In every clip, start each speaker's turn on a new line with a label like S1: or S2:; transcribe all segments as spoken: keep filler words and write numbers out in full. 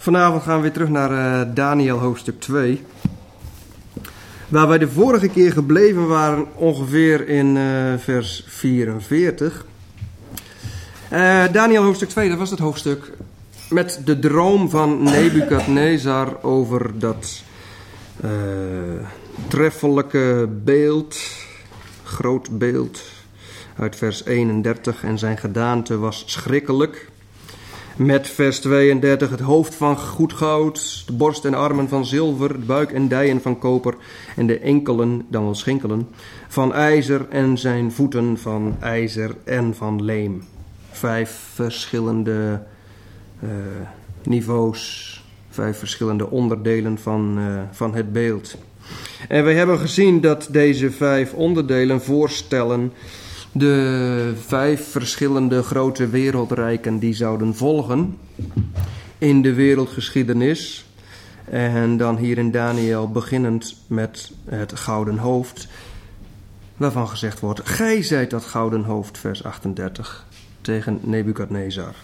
S1: Vanavond gaan we weer terug naar uh, Daniël hoofdstuk twee. Waar wij de vorige keer gebleven waren, ongeveer in uh, vers vierenveertig. Uh, Daniël hoofdstuk twee, dat was het hoofdstuk met de droom van Nebukadnezar over dat uh, treffelijke beeld, groot beeld uit vers eenendertig. En zijn gedaante was schrikkelijk. Met vers tweeëndertig, het hoofd van goed goud, de borst en armen van zilver, de buik en dijen van koper en de enkelen, dan wel schinkelen, van ijzer en zijn voeten van ijzer en van leem. Vijf verschillende uh, niveaus, vijf verschillende onderdelen van, uh, van het beeld. En we hebben gezien dat deze vijf onderdelen voorstellen de vijf verschillende grote wereldrijken die zouden volgen in de wereldgeschiedenis. En dan hier in Daniël beginnend met het gouden hoofd, waarvan gezegd wordt: gij zijt dat gouden hoofd, vers achtendertig, tegen Nebukadnezar.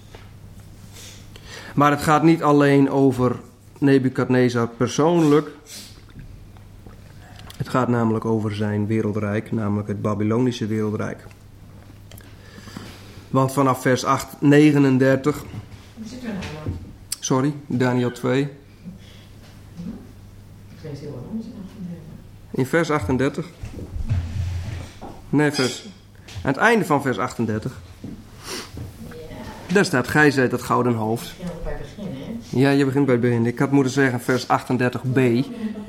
S1: Maar het gaat niet alleen over Nebukadnezar persoonlijk. Het gaat namelijk over zijn wereldrijk, namelijk het Babylonische wereldrijk. Want vanaf vers acht, negenendertig... Sorry, Daniël twee.
S2: Ik lees heel wat anders in achtendertig.
S1: In vers achtendertig. Nee, vers... Aan het einde van vers achtendertig.
S2: Ja.
S1: Daar staat: gij zijt dat gouden hoofd.
S2: Ik begin ook bij het begin, hè?
S1: Ja, je begint bij het begin. Ik had moeten zeggen vers achtendertig b.
S2: Nee,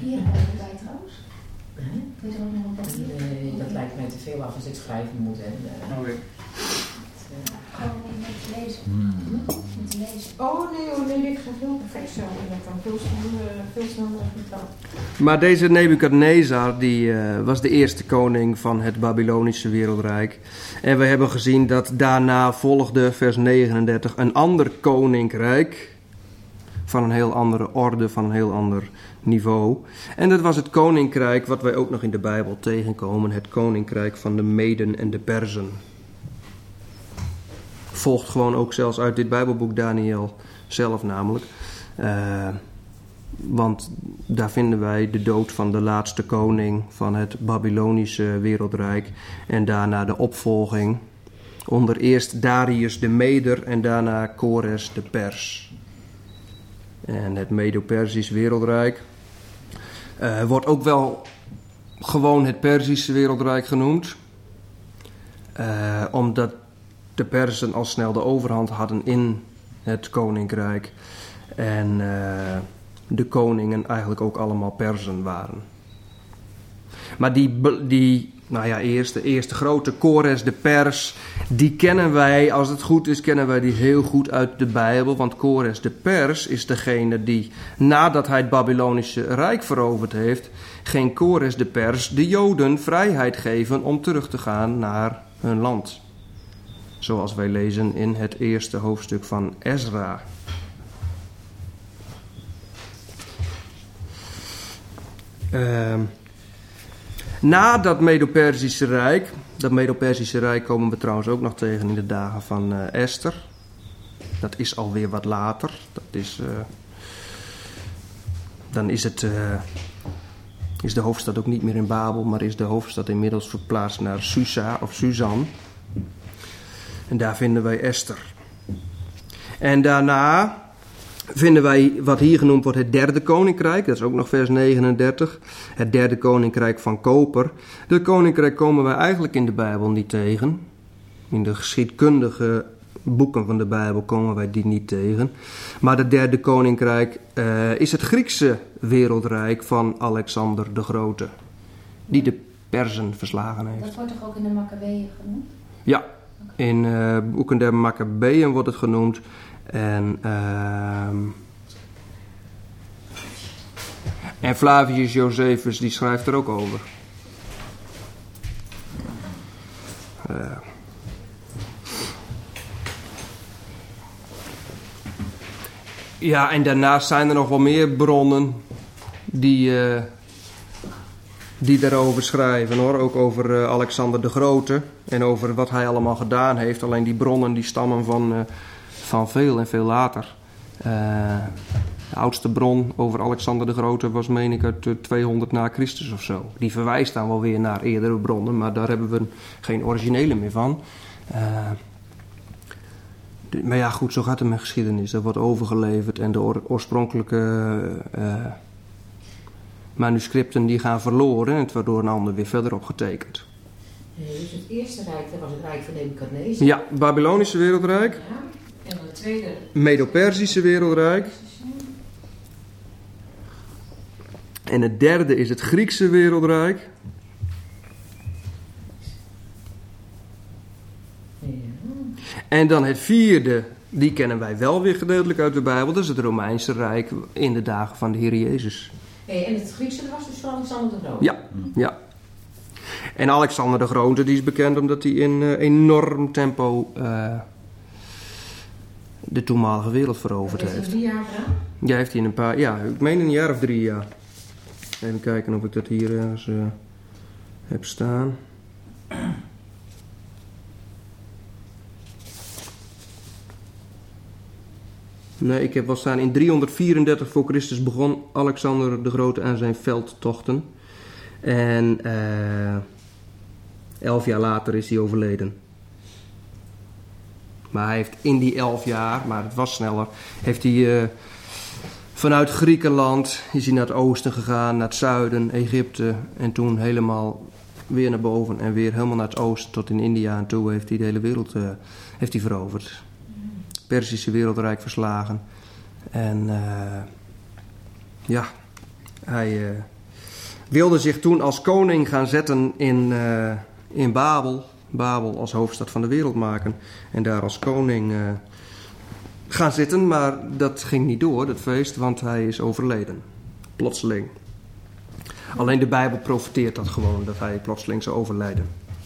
S2: dat lijkt mij te veel af als ik schrijven moet. En, uh,
S1: Oh,
S3: Gewoon met lezen. Hmm. Met lezen.
S2: oh nee, oh nee, ik ga heel perfect zo. En dat kan veel sneller, veel sneller vertellen.
S1: Maar deze Nebukadnezar, die uh, was de eerste koning van het Babylonische wereldrijk. En we hebben gezien dat daarna volgde, vers negenendertig, een ander koninkrijk van een heel andere orde, van een heel ander niveau. En dat was het koninkrijk wat wij ook nog in de Bijbel tegenkomen, het koninkrijk van de Meden en de Perzen. Volgt gewoon ook zelfs uit dit Bijbelboek Daniël zelf namelijk. Uh, want daar vinden wij de dood van de laatste koning van het Babylonische wereldrijk. En daarna de opvolging onder eerst Darius de Meder en daarna Kores de Pers. En het Medo-Persisch wereldrijk uh, wordt ook wel gewoon het Perzische wereldrijk genoemd. Uh, omdat de Perzen al snel de overhand hadden in het koninkrijk. En uh, de koningen eigenlijk ook allemaal Perzen waren. Maar die, die nou ja, eerst, de eerste grote Kores de Pers, die kennen wij, als het goed is, kennen wij die heel goed uit de Bijbel. Want Kores de Pers is degene die, nadat hij het Babylonische Rijk veroverd heeft, ging Kores de Pers de Joden vrijheid geven om terug te gaan naar hun land. Zoals wij lezen in het eerste hoofdstuk van Ezra. Uh, na dat Medo-Persische Rijk, dat Medo-Persische Rijk komen we trouwens ook nog tegen in de dagen van uh, Esther. Dat is alweer wat later. Dat is, uh, dan is, het, uh, is de hoofdstad ook niet meer in Babel, maar is de hoofdstad inmiddels verplaatst naar Susa of Susan. En daar vinden wij Esther. En daarna vinden wij wat hier genoemd wordt het derde koninkrijk. Dat is ook nog vers negenendertig. Het derde koninkrijk van koper. Dat koninkrijk komen wij eigenlijk in de Bijbel niet tegen. In de geschiedkundige boeken van de Bijbel komen wij die niet tegen. Maar het derde koninkrijk uh, is het Griekse wereldrijk van Alexander de Grote. Die de Perzen verslagen heeft.
S3: Dat wordt toch ook in de Maccabeeën genoemd?
S1: Ja, in uh, boeken der Maccabeeën wordt het genoemd. En, uh, en Flavius Josephus die schrijft er ook over. Uh. Ja, en daarnaast zijn er nog wel meer bronnen die, uh, die daarover schrijven, hoor. Ook over uh, Alexander de Grote en over wat hij allemaal gedaan heeft. Alleen die bronnen die stammen van, uh, van veel en veel later. Uh, de oudste bron over Alexander de Grote was, meen ik, uit tweehonderd na Christus of zo. Die verwijst dan wel weer naar eerdere bronnen, maar daar hebben we geen originele meer van. Uh, de, maar ja, goed, zo gaat het met geschiedenis. Dat wordt overgeleverd en de or- oorspronkelijke uh, manuscripten die gaan verloren en het wordt door een ander weer verder opgetekend.
S2: Dus het eerste rijk, dat was het rijk van Nebukadnezar.
S1: Ja, Babylonische wereldrijk.
S2: Ja. En dan het tweede...
S1: Medo-Persische wereldrijk. En het derde is het Griekse wereldrijk.
S2: Ja.
S1: En dan het vierde, die kennen wij wel weer gedeeltelijk uit de Bijbel. Dat is het Romeinse Rijk in de dagen van de Heer Jezus.
S2: Hey, en het Griekse dat was dus van Alexander de Grote?
S1: Ja, ja. En Alexander de Grote die is bekend omdat hij in uh, enorm tempo uh, de toenmalige wereld veroverd heeft.
S2: Heeft hij drie jaar gedaan?
S1: Ja, heeft hij in een paar, ja, ik meen een jaar of drie jaar. Even kijken of ik dat hier ergens uh, heb staan. Nee, ik heb wel staan in driehonderdvierendertig voor Christus begon Alexander de Grote aan zijn veldtochten. En uh, elf jaar later is hij overleden. Maar hij heeft in die elf jaar, maar het was sneller, heeft hij uh, vanuit Griekenland, is hij naar het oosten gegaan, naar het zuiden, Egypte. En toen helemaal weer naar boven en weer helemaal naar het oosten tot in India. En toen heeft hij de hele wereld uh, heeft hij veroverd. Persische wereldrijk verslagen. En uh, ja, hij uh, wilde zich toen als koning gaan zetten in, uh, in Babel. Babel als hoofdstad van de wereld maken. En daar als koning uh, gaan zitten. Maar dat ging niet door, dat feest, want hij is overleden. Plotseling. Alleen de Bijbel profeteert dat gewoon, dat hij plotseling zou overlijden.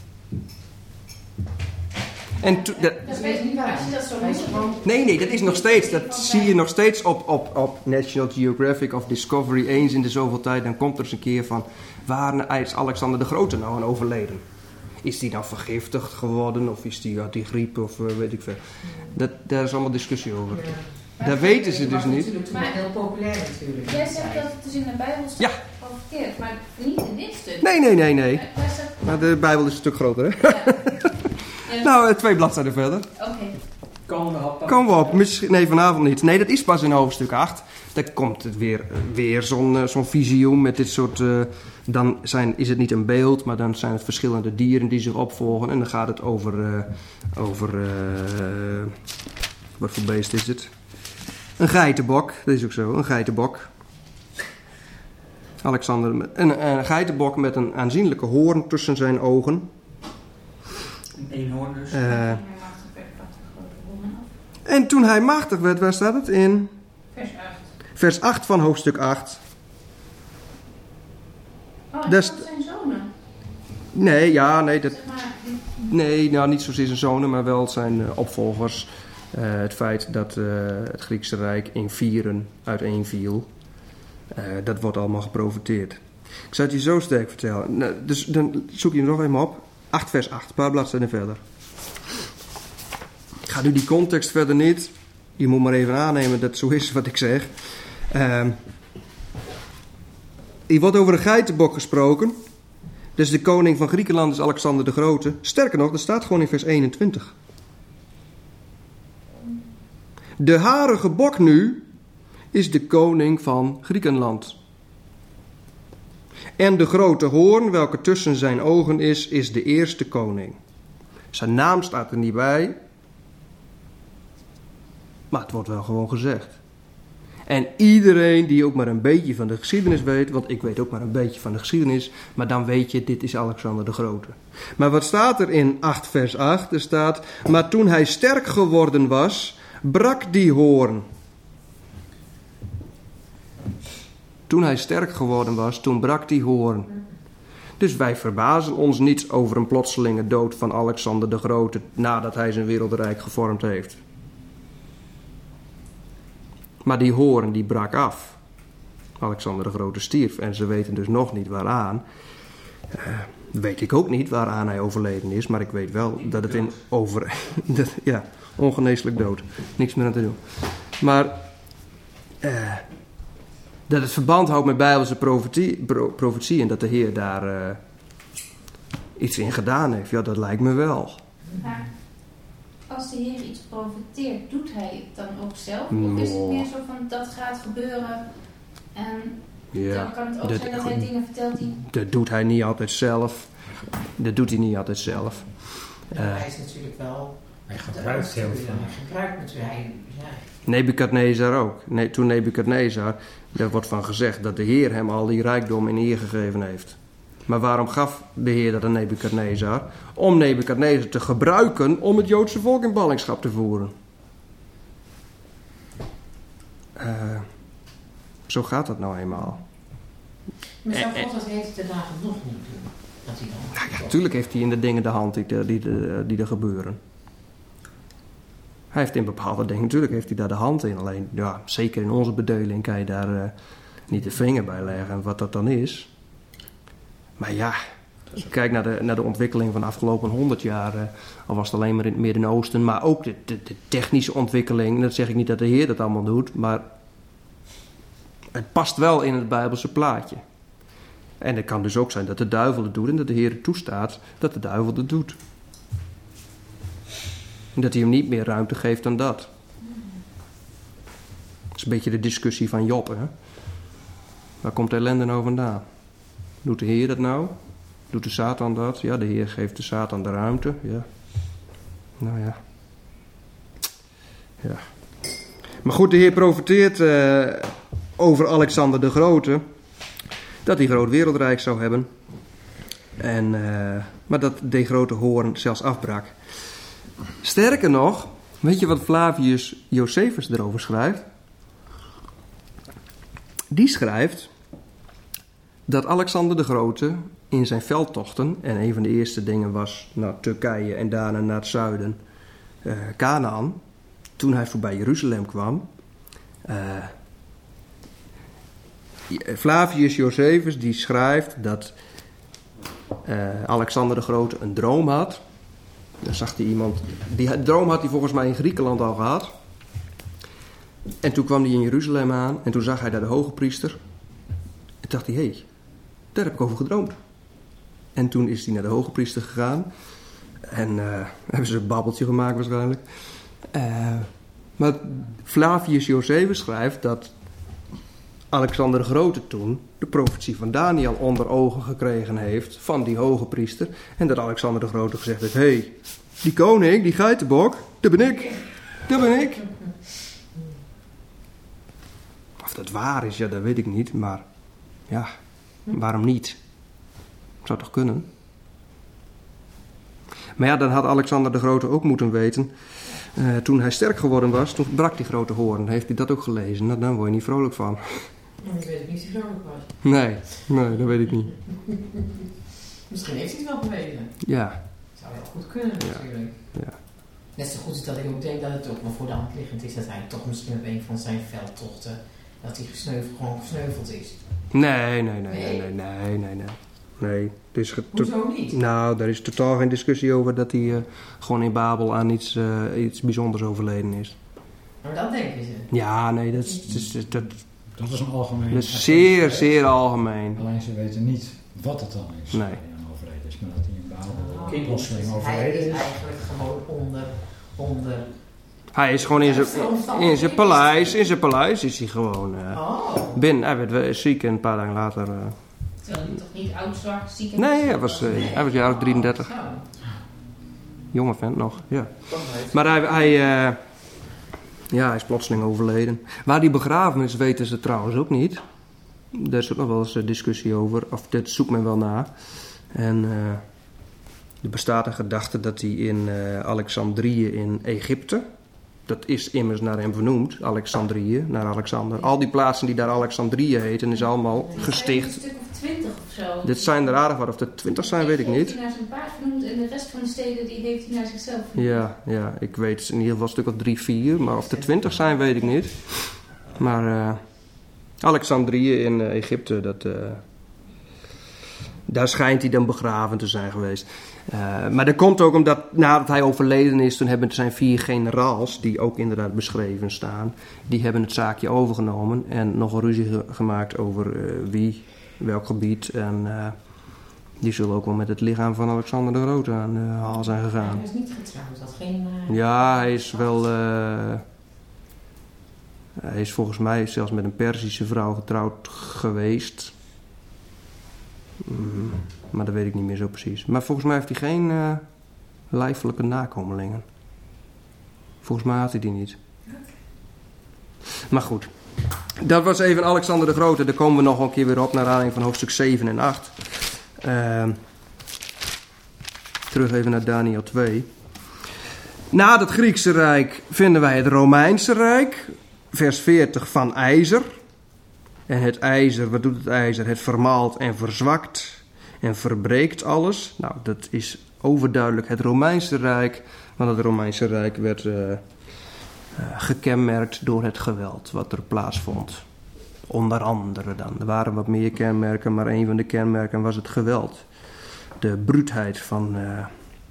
S1: En to, dat,
S3: Dat weet ik niet waar. Als je dat zo noemt.
S1: nee, nee, dat is nog steeds. Dat zie je nog steeds op, op, op National Geographic of Discovery. Eens in de zoveel tijd, dan komt er eens een keer van... waar is Alexander de Grote nou aan overleden? Is die nou vergiftigd geworden? Of is die, had die griep? Of uh, weet ik veel. Dat, daar is allemaal discussie over.
S2: Ja.
S1: Dat weten ze dus
S2: was
S1: niet.
S2: Natuurlijk toen heel populair natuurlijk.
S3: Jij zegt dat het dus in de Bijbel staat
S1: Ja.
S3: verkeerd, maar niet in dit stuk.
S1: Nee, nee, nee, nee.
S3: Waar staat...
S1: Maar de Bijbel is een stuk groter, hè?
S3: Ja. Ja.
S1: Nou, twee bladzijden verder.
S3: Oké.
S4: Komen we op.
S1: Komen we op. Misschien, nee, vanavond niet. Nee, dat is pas in hoofdstuk acht. Dan komt het weer, weer zo'n, uh, zo'n visioen met dit soort... Uh, dan zijn, is het niet een beeld, maar dan zijn het verschillende dieren die zich opvolgen. En dan gaat het over... Uh, over uh, wat voor beest is het? Een geitenbok. Dat is ook zo, een geitenbok. Alexander... Met, een, een geitenbok met een aanzienlijke hoorn tussen zijn ogen.
S4: Een eenhoorn dus.
S1: Uh, en toen hij machtig werd, waar staat het? In
S2: Vers acht.
S1: vers acht van hoofdstuk acht.
S2: Oh,
S1: Dat
S2: dat
S1: is-
S2: zijn zonen.
S1: Nee, ja, nee, dat,
S2: Zeg maar,
S1: nee, nou niet zozeer zijn zonen, maar wel zijn uh, opvolgers. Uh, het feit dat uh, het Griekse Rijk in vieren uiteenviel, uh, dat wordt allemaal geprofeteerd. Ik zou het je zo sterk vertellen. Nou, dus dan zoek je hem nog even op. acht vers acht, een paar bladzijden verder. Ik ga nu die context verder niet. Je moet maar even aannemen dat zo is wat ik zeg. Uh, hier wordt over een geitenbok gesproken. Dus de koning van Griekenland is Alexander de Grote. Sterker nog, dat staat gewoon in vers eenentwintig. De harige bok nu is de koning van Griekenland. En de grote hoorn, welke tussen zijn ogen is, is de eerste koning. Zijn naam staat er niet bij. Maar het wordt wel gewoon gezegd. En iedereen die ook maar een beetje van de geschiedenis weet, want ik weet ook maar een beetje van de geschiedenis, maar dan weet je, dit is Alexander de Grote. Maar wat staat er in acht vers acht? Er staat, maar toen hij sterk geworden was, brak die hoorn. Toen hij sterk geworden was, toen brak die hoorn. Dus wij verbazen ons niet over een plotselinge dood van Alexander de Grote nadat hij zijn wereldrijk gevormd heeft. Maar die hoorn die brak af. Alexander de Grote stierf en ze weten dus nog niet waaraan. Uh, weet ik ook niet waaraan hij overleden is, maar ik weet wel dat het in over... dat, ja, ongeneeslijk dood. Niks meer aan te doen. Maar Uh, dat het verband houdt met Bijbelse profetie, pro, profetie en dat de Heer daar uh, iets in gedaan heeft. Ja, dat lijkt me wel.
S3: Maar als de Heer iets profeteert, doet hij het dan ook zelf?
S1: No.
S3: Of is het meer zo van dat gaat gebeuren en
S1: ja,
S3: dan kan het ook
S1: dat,
S3: zijn dat hij dingen vertelt die...
S1: Dat doet hij niet altijd zelf. Dat doet hij niet altijd zelf.
S5: Uh, hij is natuurlijk wel...
S6: Hij gebruikt heel veel.
S5: Hij gebruikt natuurlijk... Hij, ja.
S1: Nebukadnezar ook. Nee, toen Nebukadnezar, daar wordt van gezegd dat de Heer hem al die rijkdom in eer gegeven heeft. Maar waarom gaf de Heer dat aan Nebukadnezar? Om Nebukadnezar te gebruiken om het Joodse volk in ballingschap te voeren. Uh, zo gaat dat nou eenmaal.
S5: Maar zou God dat heeft de dagen nog niet doen? Dat hij dan
S1: nou ja, natuurlijk heeft hij in de dingen de hand die, die, die, die er gebeuren. Hij heeft in bepaalde dingen, natuurlijk heeft hij daar de hand in. Alleen, ja, zeker in onze bedeling kan je daar uh, niet de vinger bij leggen wat dat dan is. Maar ja, kijk naar de, naar de ontwikkeling van de afgelopen honderd jaar. Uh, al was het alleen maar in het Midden-Oosten. Maar ook de, de, de technische ontwikkeling. En dat zeg ik niet dat de Heer dat allemaal doet. Maar het past wel in het Bijbelse plaatje. En het kan dus ook zijn dat de duivel het doet. En dat de Heer het toestaat dat de duivel het doet. En dat hij hem niet meer ruimte geeft dan dat. Dat is een beetje de discussie van Job. Hè? Waar komt de ellende nou vandaan? Doet de Heer dat nou? Doet de Satan dat? Ja, de Heer geeft de Satan de ruimte. Ja. Nou ja. Ja. Maar goed, de Heer profeteert uh, over Alexander de Grote. Dat hij groot wereldrijk zou hebben. En, uh, maar dat de grote hoorn zelfs afbrak. Sterker nog, weet je wat Flavius Josephus erover schrijft? Die schrijft dat Alexander de Grote in zijn veldtochten, en een van de eerste dingen was naar Turkije en daarna naar het zuiden, uh, Kanaan, toen hij voorbij Jeruzalem kwam. Uh, Flavius Josephus die schrijft dat uh, Alexander de Grote een droom had. Dan zag hij iemand, die droom had hij volgens mij in Griekenland al gehad. En toen kwam hij in Jeruzalem aan en toen zag hij daar de hoge priester. En dacht hij, hé, hey, daar heb ik over gedroomd. En toen is hij naar de hoge priester gegaan. En uh, hebben ze een babbeltje gemaakt waarschijnlijk. Uh, maar Flavius Josephus schrijft dat Alexander de Grote toen de profetie van Daniel onder ogen gekregen heeft van die hoge priester. En dat Alexander de Grote gezegd heeft, hé, hey, die koning, die geitenbok, dat ben ik. Dat ben ik. Of dat waar is, ja, dat weet ik niet. Maar ja, waarom niet? Zou toch kunnen? Maar ja, dan had Alexander de Grote ook moeten weten. Uh, toen hij sterk geworden was, toen brak die grote hoorn. Heeft hij dat ook gelezen? Nou, daar word je niet vrolijk van.
S5: Nou, ik weet het niet of hij vrolijk was.
S1: Nee, nee, dat weet ik niet.
S5: Misschien heeft hij het wel gelezen.
S1: Ja.
S5: Zou wel goed kunnen natuurlijk.
S1: Ja. Ja.
S5: Net zo goed is dat ik ook denk dat het ook wel voor de hand liggend is dat hij toch misschien op een van zijn veldtochten, dat hij gesneuveld, gewoon gesneuveld is.
S1: Nee, nee, nee, nee, nee, nee, nee, nee. Nee, er is ge-
S5: Hoezo niet?
S1: Nou, er is totaal geen discussie over dat hij uh, gewoon in Babel aan iets, uh, iets bijzonders overleden is.
S5: Maar dat denken ze.
S1: Ja, nee, dat is, dat is, dat,
S6: dat is een algemeen.
S1: Dat is zeer, zeer algemeen.
S6: Alleen ze weten niet wat het dan is.
S1: Nee.
S6: Waar hij aan overleden is, maar dat hij in Babel
S5: Oh,
S6: plotseling
S5: hij
S6: overleden
S5: is
S6: is.
S5: eigenlijk gewoon onder, onder...
S1: Hij is gewoon in zijn, in zijn paleis, in zijn paleis is hij gewoon uh,
S5: Oh.
S1: binnen. Hij werd ziek en een paar dagen later... Uh,
S3: Terwijl hij toch niet oud, zwak, ziek en
S1: nee, hij was, uh, hij was jaar drieëndertig.
S5: Zo.
S1: Jonge vent nog, ja. Maar hij, hij, uh, ja, hij is plotseling overleden. Waar hij begraven is, weten ze trouwens ook niet. Daar is ook nog wel eens een discussie over. Of dit zoekt men wel na. En uh, er bestaat een gedachte dat hij in uh, Alexandrië in Egypte... Dat is immers naar hem vernoemd, Alexandrië, naar Alexander. Al die plaatsen die daar Alexandrië heten, is allemaal gesticht.
S3: Een stuk of twintig of zo.
S1: Dit zijn er aardig wat, of er twintig zijn, weet ik niet.
S3: Heeft hij naar zijn paard vernoemd en de rest van de steden die heeft hij naar zichzelf vernoemd.
S1: Ja, ja, ik weet in ieder geval een stuk of drie, vier, maar of er twintig zijn, weet ik niet. Maar uh, Alexandrië in uh, Egypte, dat, uh, daar schijnt hij dan begraven te zijn geweest. Uh, maar dat komt ook omdat nadat hij overleden is, toen hebben zijn vier generaals, die ook inderdaad beschreven staan, die hebben het zaakje overgenomen en nog een ruzie ge- gemaakt over uh, wie, welk gebied. En uh, die zullen ook wel met het lichaam van Alexander de Grote aan de haal zijn gegaan.
S5: Hij is niet getrouwd, dat geen... Uh,
S1: Ja, hij is wel... Uh, hij is volgens mij zelfs met een Perzische vrouw getrouwd geweest. Mm, maar dat weet ik niet meer zo precies. Maar volgens mij heeft hij geen uh, lijfelijke nakomelingen. Volgens mij had hij die niet. Maar goed. Dat was even Alexander de Grote. Daar komen we nog een keer weer op naar aanleiding van hoofdstuk zeven en acht. Uh, terug even naar Daniël twee. Na het Griekse Rijk vinden wij het Romeinse Rijk. Vers veertig van ijzer. En het ijzer, wat doet het ijzer? Het vermaalt en verzwakt en verbreekt alles. Nou, dat is overduidelijk het Romeinse Rijk. Want het Romeinse Rijk werd uh, uh, gekenmerkt door het geweld wat er plaatsvond. Onder andere dan. Er waren wat meer kenmerken, maar een van de kenmerken was het geweld. De bruutheid van, uh,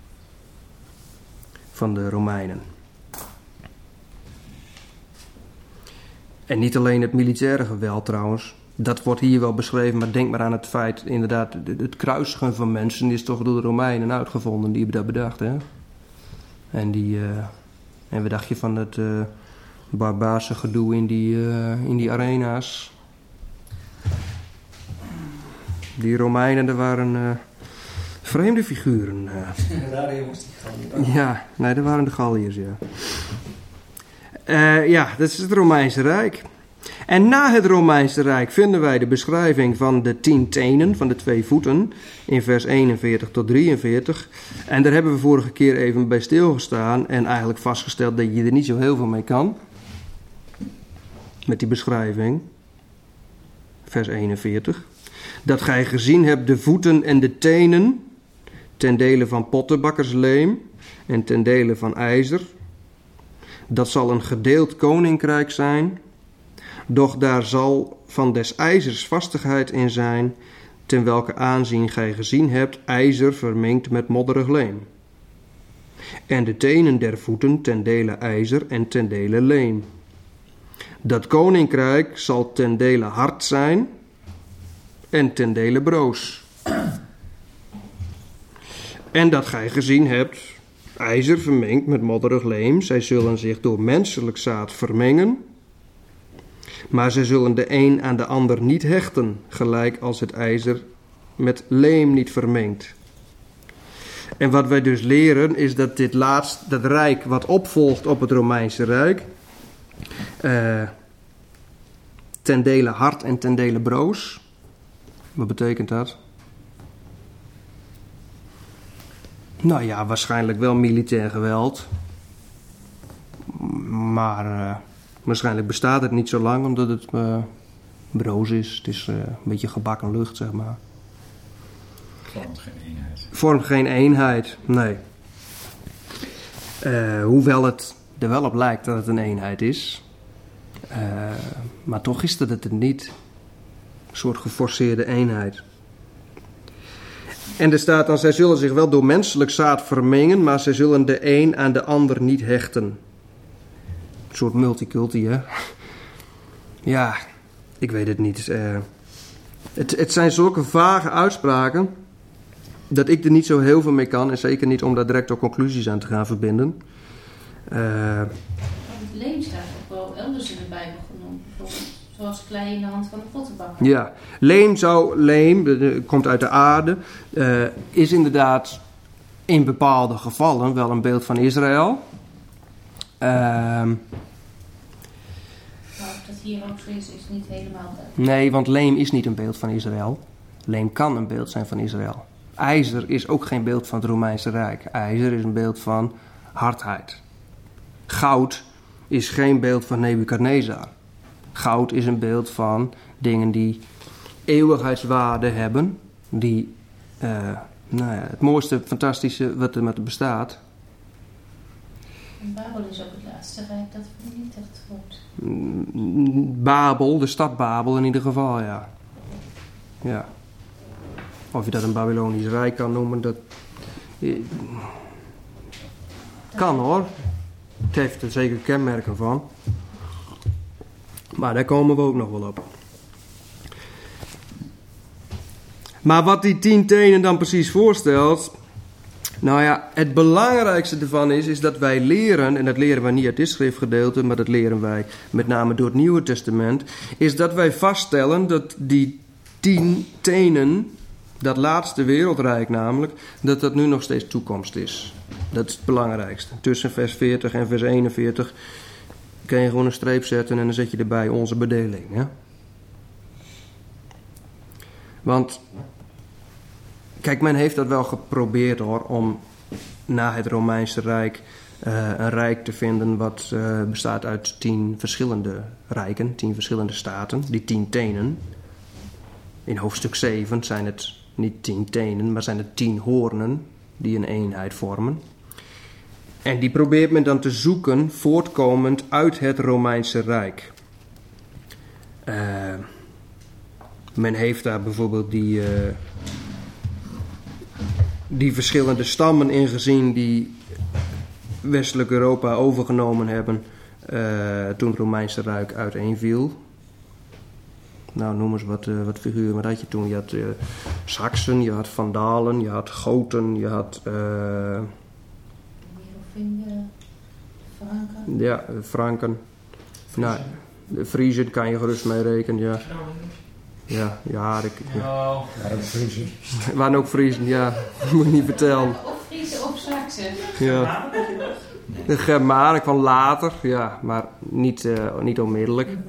S1: van de Romeinen. En niet alleen het militaire geweld trouwens. Dat wordt hier wel beschreven, maar denk maar aan het feit, inderdaad, het kruisigen van mensen is toch door de Romeinen uitgevonden. Die hebben dat bedacht, hè. En die, uh, en wat dacht je van het uh, barbaarse gedoe in die, uh, in die arena's? Die Romeinen, dat waren uh, vreemde figuren. Uh.
S4: Rare jongens die Galliërs.
S1: Ja, nee, dat waren de Galliërs, ja. Uh, ja, dat is het Romeinse Rijk. En na het Romeinse Rijk vinden wij de beschrijving van de tien tenen, van de twee voeten, in vers eenenveertig tot drieënveertig. En daar hebben we vorige keer even bij stilgestaan en eigenlijk vastgesteld dat je er niet zo heel veel mee kan. Met die beschrijving. Vers eenenveertig. Dat gij gezien hebt de voeten en de tenen, ten dele van pottenbakkersleem en ten dele van ijzer. Dat zal een gedeeld koninkrijk zijn, doch daar zal van des ijzers vastigheid in zijn, ten welke aanzien gij gezien hebt, ijzer vermengd met modderig leem. En de tenen der voeten ten dele ijzer en ten dele leem. Dat koninkrijk zal ten dele hard zijn en ten dele broos. En dat gij gezien hebt, ijzer vermengd met modderig leem, zij zullen zich door menselijk zaad vermengen, maar zij zullen de een aan de ander niet hechten, gelijk als het ijzer met leem niet vermengt. En wat wij dus leren is dat dit laatst, dat rijk wat opvolgt op het Romeinse Rijk, uh, ten dele hard en ten dele broos. Wat betekent dat? Nou ja, waarschijnlijk wel militair geweld. Maar uh, waarschijnlijk bestaat het niet zo lang omdat het uh, broos is. Het is uh, een beetje gebakken lucht, zeg maar.
S6: Vormt geen eenheid.
S1: Vormt geen eenheid, nee. Uh, hoewel het er wel op lijkt dat het een eenheid is. Uh, maar toch is dat het het niet. Een soort geforceerde eenheid. En er staat dan, zij zullen zich wel door menselijk zaad vermengen, maar zij zullen de een aan de ander niet hechten. Een soort multiculti, hè? Ja, ik weet het niet. Uh, het, het zijn zulke vage uitspraken dat ik er niet zo heel veel mee kan. En zeker niet om daar direct ook conclusies aan te gaan verbinden. Uh,
S3: Het leem staat ook wel elders in de Bijbel genoemd. Bijvoorbeeld zoals klei in de hand van de pottenbakker.
S1: Ja, leem zou, leem, de, komt uit de aarde, uh, is inderdaad in bepaalde gevallen wel een beeld van Israël. Uh,
S3: Maar of dat hier ook zo is, is niet helemaal duidelijk.
S1: nee, want leem is niet een beeld van Israël. Leem kan een beeld zijn van Israël. IJzer is ook geen beeld van het Romeinse Rijk. IJzer is een beeld van hardheid. Goud is geen beeld van Nebukadnezar. Goud is een beeld van dingen die eeuwigheidswaarde hebben. Die, uh, nou ja, het mooiste, fantastische wat er met bestaat.
S3: En Babel is ook het laatste rijk dat vernietigd wordt.
S1: Babel, de stad Babel in ieder geval, ja. Ja. Of je dat een Babylonisch Rijk kan noemen, dat eh, kan hoor. Het heeft er zeker kenmerken van. Maar daar komen we ook nog wel op. Maar wat die tien tenen dan precies voorstelt... Nou ja, het belangrijkste ervan is, is dat wij leren... en dat leren wij niet uit dit schriftgedeelte... maar dat leren wij met name door het Nieuwe Testament... is dat wij vaststellen dat die tien tenen... dat laatste wereldrijk namelijk... dat dat nu nog steeds toekomst is. Dat is het belangrijkste. Tussen vers veertig en vers eenenveertig... kun je gewoon een streep zetten... en dan zet je erbij onze bedeling. Hè? Want... Kijk, men heeft dat wel geprobeerd hoor, om na het Romeinse Rijk uh, een rijk te vinden wat uh, bestaat uit tien verschillende rijken, tien verschillende staten, die tien tenen. In hoofdstuk zeven zijn het niet tien tenen, maar zijn het tien hoornen die een eenheid vormen. En die probeert men dan te zoeken voortkomend uit het Romeinse Rijk. Uh, men heeft daar bijvoorbeeld die... Uh, die verschillende stammen ingezien die westelijk Europa overgenomen hebben uh, toen het Romeinse Rijk uiteenviel. Nou, noem eens wat, uh, wat figuren. Wat had je toen? Je had uh, Saksen, je had Vandalen, je had Goten, je had... Uh,
S3: Merovingen, Franken.
S1: Ja, Franken. Nou, de Friezen kan je gerust mee rekenen, ja. Ja, ja, ik, ja.
S4: Oh.
S6: Ja, de Friese.
S1: Waren ook Friesen, ja. Moet ik niet vertellen.
S3: Of Friese of Saksen.
S1: Ja. De Germanen kwam later, ja, maar niet, uh, niet onmiddellijk. Uh,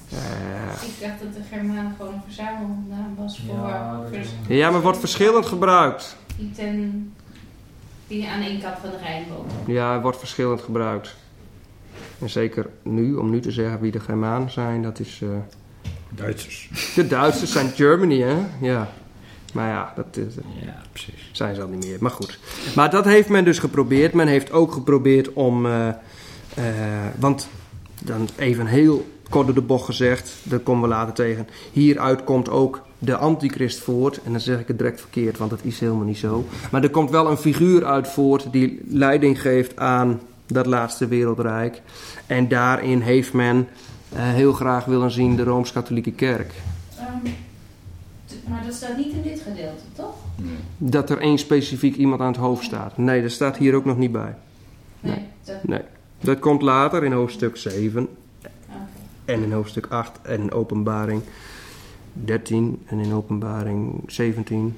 S3: Ik dacht dat de Germanen gewoon een verzamelnaam was voor...
S4: Ja, dat is-
S1: ja, maar wordt verschillend gebruikt.
S3: Die, ten, die aan één kant van de Rijn wonen.
S1: Ja, het wordt verschillend gebruikt. En zeker nu, om nu te zeggen wie de Germanen zijn, dat is... Uh,
S6: Duitsers.
S1: de Duitsers zijn Germany, hè? Ja. Maar ja, dat is,
S6: Ja, precies.
S1: zijn ze al niet meer. Maar goed. Maar dat heeft men dus geprobeerd. Men heeft ook geprobeerd om... Uh, uh, want, dan even heel kort door de bocht gezegd, dat komen we later tegen. Hieruit komt ook de antichrist voort. En dan zeg ik het direct verkeerd, want dat is helemaal niet zo. Maar er komt wel een figuur uit voort die leiding geeft aan dat laatste wereldrijk. En daarin heeft men uh, heel graag willen zien de Rooms-Katholieke Kerk.
S3: Um, t- maar dat staat niet in dit gedeelte, toch?
S6: Nee.
S1: Dat er één specifiek iemand aan het hoofd staat. Nee, dat staat hier ook nog niet bij.
S3: Nee.
S1: Nee.
S3: Dat,
S1: Nee. Dat komt later in hoofdstuk zeven.
S3: okay.
S1: En in hoofdstuk acht en in openbaring dertien en in openbaring zeventien.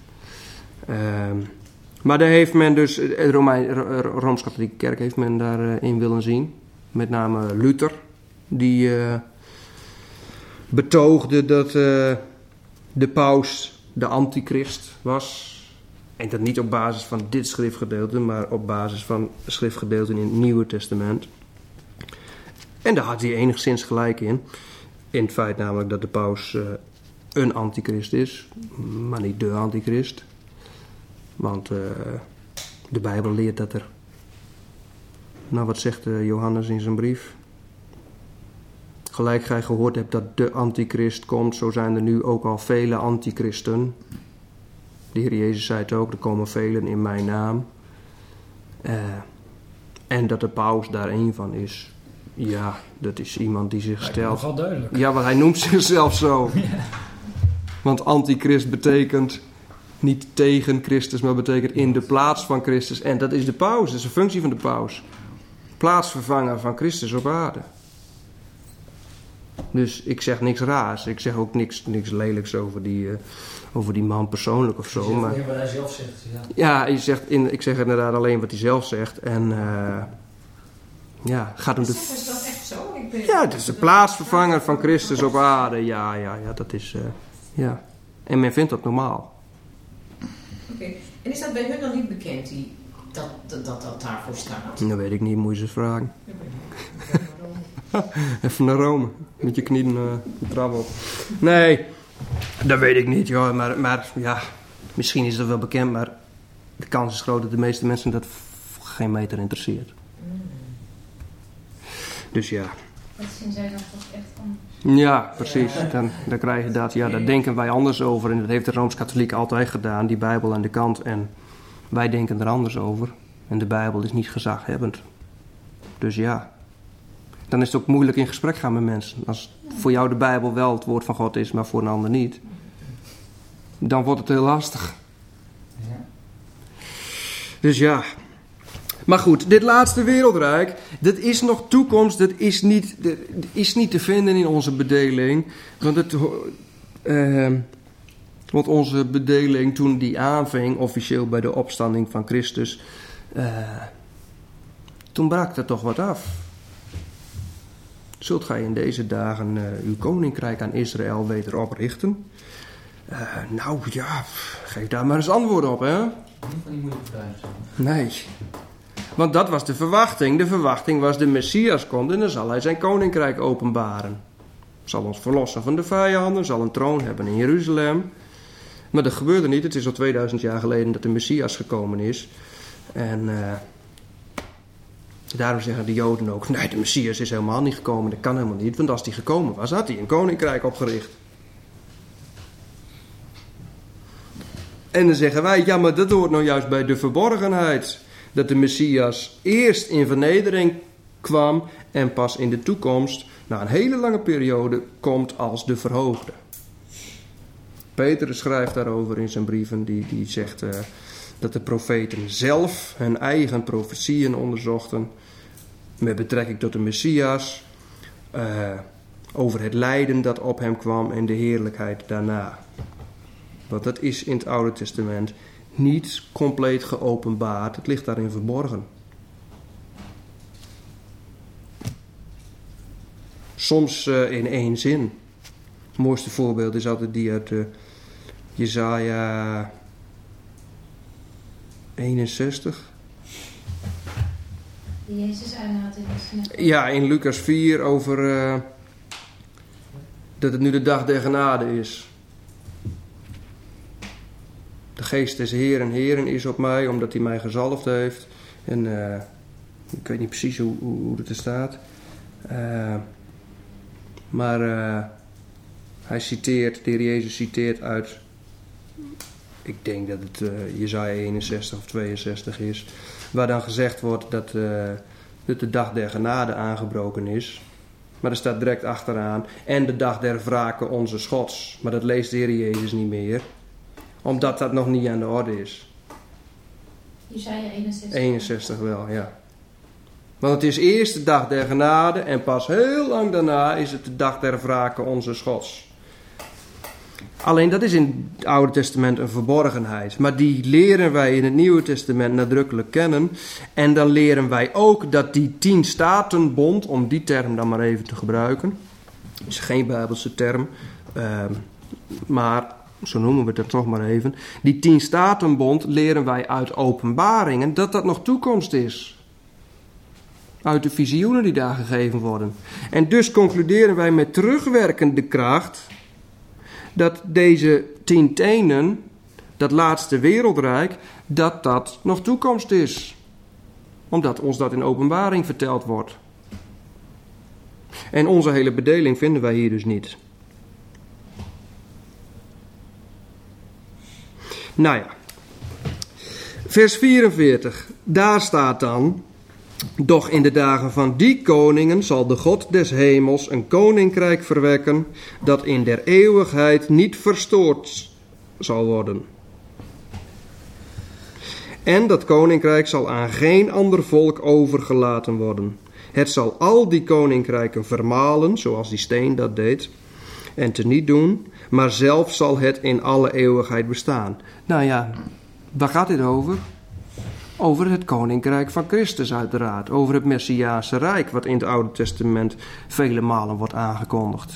S1: Um, maar daar heeft men dus, de Romein, Rooms-Katholieke Kerk heeft men daarin uh, willen zien. Met name Luther, die uh, betoogde dat uh, de paus de antichrist was. En dat niet op basis van dit schriftgedeelte, maar op basis van schriftgedeelten in het Nieuwe Testament. En daar had hij enigszins gelijk in. In het feit namelijk dat de paus uh, een antichrist is, maar niet de antichrist. Want uh, de Bijbel leert dat er... Nou, wat zegt uh, Johannes in zijn brief? Gelijk gij gehoord hebt dat de antichrist komt, zo zijn er nu ook al vele antichristen. De Heer Jezus zei het ook, er komen velen in mijn naam. Uh, en dat de paus daar één van is. Ja, dat is iemand die zich stelt...
S4: Nogal duidelijk.
S1: Ja, want hij noemt zichzelf zo. Ja. Want antichrist betekent niet tegen Christus, maar betekent in de plaats van Christus. En dat is de paus, dat is een functie van de paus. Plaatsvervanger van Christus op aarde. Dus ik zeg niks raars. Ik zeg ook niks, niks lelijks over die, uh, over die man persoonlijk of zo.
S4: Je zegt
S1: Maar,
S4: alleen wat hij zelf zegt. Ja.
S1: ja, je zegt in, ik zeg inderdaad alleen wat hij zelf zegt. En uh, ja, gaat hem de...
S2: Is dat echt zo? Ik ben...
S1: Ja, het is de plaatsvervanger van Christus op aarde. Ja, ja, ja, dat is... Uh, ja. En men vindt dat normaal.
S5: Oké. Okay. En is dat bij hun dan niet bekend, die, dat, dat, dat dat daarvoor staat?
S1: Dat weet ik niet, moet je ze vragen. Even naar Rome. Met je knieën uh, de trap op. Nee, dat weet ik niet, joh. Maar, maar ja, misschien is dat wel bekend, maar de kans is groot dat de meeste mensen dat geen meter interesseert. Dus ja.
S3: Dat zien zij dan toch echt anders.
S1: Ja, precies. Dan, dan krijg je dat. Ja, daar denken wij anders over. En dat heeft de Rooms-Katholiek altijd gedaan. Die Bijbel aan de kant. En wij denken er anders over. En de Bijbel is niet gezaghebbend. Dus ja. Dan is het ook moeilijk in gesprek gaan met mensen. Als voor jou de Bijbel wel het woord van God is, maar voor een ander niet. Dan wordt het heel lastig.
S4: Ja.
S1: Dus ja. Maar goed, dit laatste wereldrijk, dat is nog toekomst, dat is niet, dat is niet te vinden in onze bedeling. Want, het, uh, want onze bedeling toen die aanving, officieel bij de opstanding van Christus, uh, toen brak er toch wat af. Zult gij in deze dagen uh, uw koninkrijk aan Israël weder oprichten? Uh, nou ja, geef daar maar eens antwoord op, hè?
S4: Niet van die moeilijke vragen.
S1: Nee. Want dat was de verwachting. De verwachting was de Messias komt en dan zal hij zijn koninkrijk openbaren. Zal ons verlossen van de vijanden, zal een troon hebben in Jeruzalem. Maar dat gebeurde niet. Het is al tweeduizend jaar geleden dat de Messias gekomen is. En uh, daarom zeggen de Joden ook, nee, de Messias is helemaal niet gekomen. Dat kan helemaal niet, want als die gekomen was, had hij een koninkrijk opgericht. En dan zeggen wij, ja, maar dat hoort nou juist bij de verborgenheid. Dat de Messias eerst in vernedering kwam en pas in de toekomst, na een hele lange periode, komt als de verhoogde. Petrus schrijft daarover in zijn brieven, die, die zegt uh, dat de profeten zelf hun eigen profetieën onderzochten met betrekking tot de Messias, uh, over het lijden dat op hem kwam en de heerlijkheid daarna. Want dat is in het Oude Testament niet compleet geopenbaard. Het ligt daarin verborgen. Soms uh, in één zin. Het mooiste voorbeeld is altijd die uit uh, Jesaja eenenzestig.
S3: Die Jezus aanhaalt in het synagoge.
S1: Ja, in Lucas vier over uh, dat het nu de dag der genade is. De geest des Heeren, Heeren is op mij, omdat hij mij gezalfd heeft. En uh, ik weet niet precies hoe, hoe, hoe het er staat. Uh, maar uh, hij citeert, de Heer Jezus citeert uit, ik denk dat het uh, Jesaja eenenzestig of tweeënzestig is, waar dan gezegd wordt dat, uh, dat de dag der genade aangebroken is. Maar er staat direct achteraan, en de dag der wrake onze Gods. Maar dat leest de Heer Jezus niet meer, omdat dat nog niet aan de orde is.
S3: Jesaja eenenzestig.
S1: eenenzestig wel, ja. Want het is eerst de dag der genade en pas heel lang daarna is het de dag der wrake onze Gods. Alleen dat is in het Oude Testament een verborgenheid. Maar die leren wij in het Nieuwe Testament nadrukkelijk kennen. En dan leren wij ook dat die tien statenbond, om die term dan maar even te gebruiken, is geen Bijbelse term, uh, maar zo noemen we het toch maar even. Die tien statenbond leren wij uit Openbaringen dat dat nog toekomst is. Uit de visioenen die daar gegeven worden. En dus concluderen wij met terugwerkende kracht dat deze tien tenen, dat laatste wereldrijk, dat dat nog toekomst is. Omdat ons dat in Openbaring verteld wordt. En onze hele bedeling vinden wij hier dus niet. Nou ja, vers vierenveertig, daar staat dan: doch in de dagen van die koningen zal de God des hemels een koninkrijk verwekken, dat in der eeuwigheid niet verstoord zal worden. En dat koninkrijk zal aan geen ander volk overgelaten worden. Het zal al die koninkrijken vermalen, zoals die steen dat deed, en teniet doen, maar zelf zal het in alle eeuwigheid bestaan. Nou ja, waar gaat dit over? Over het koninkrijk van Christus uiteraard. Over het Messiaanse Rijk, wat in het Oude Testament vele malen wordt aangekondigd.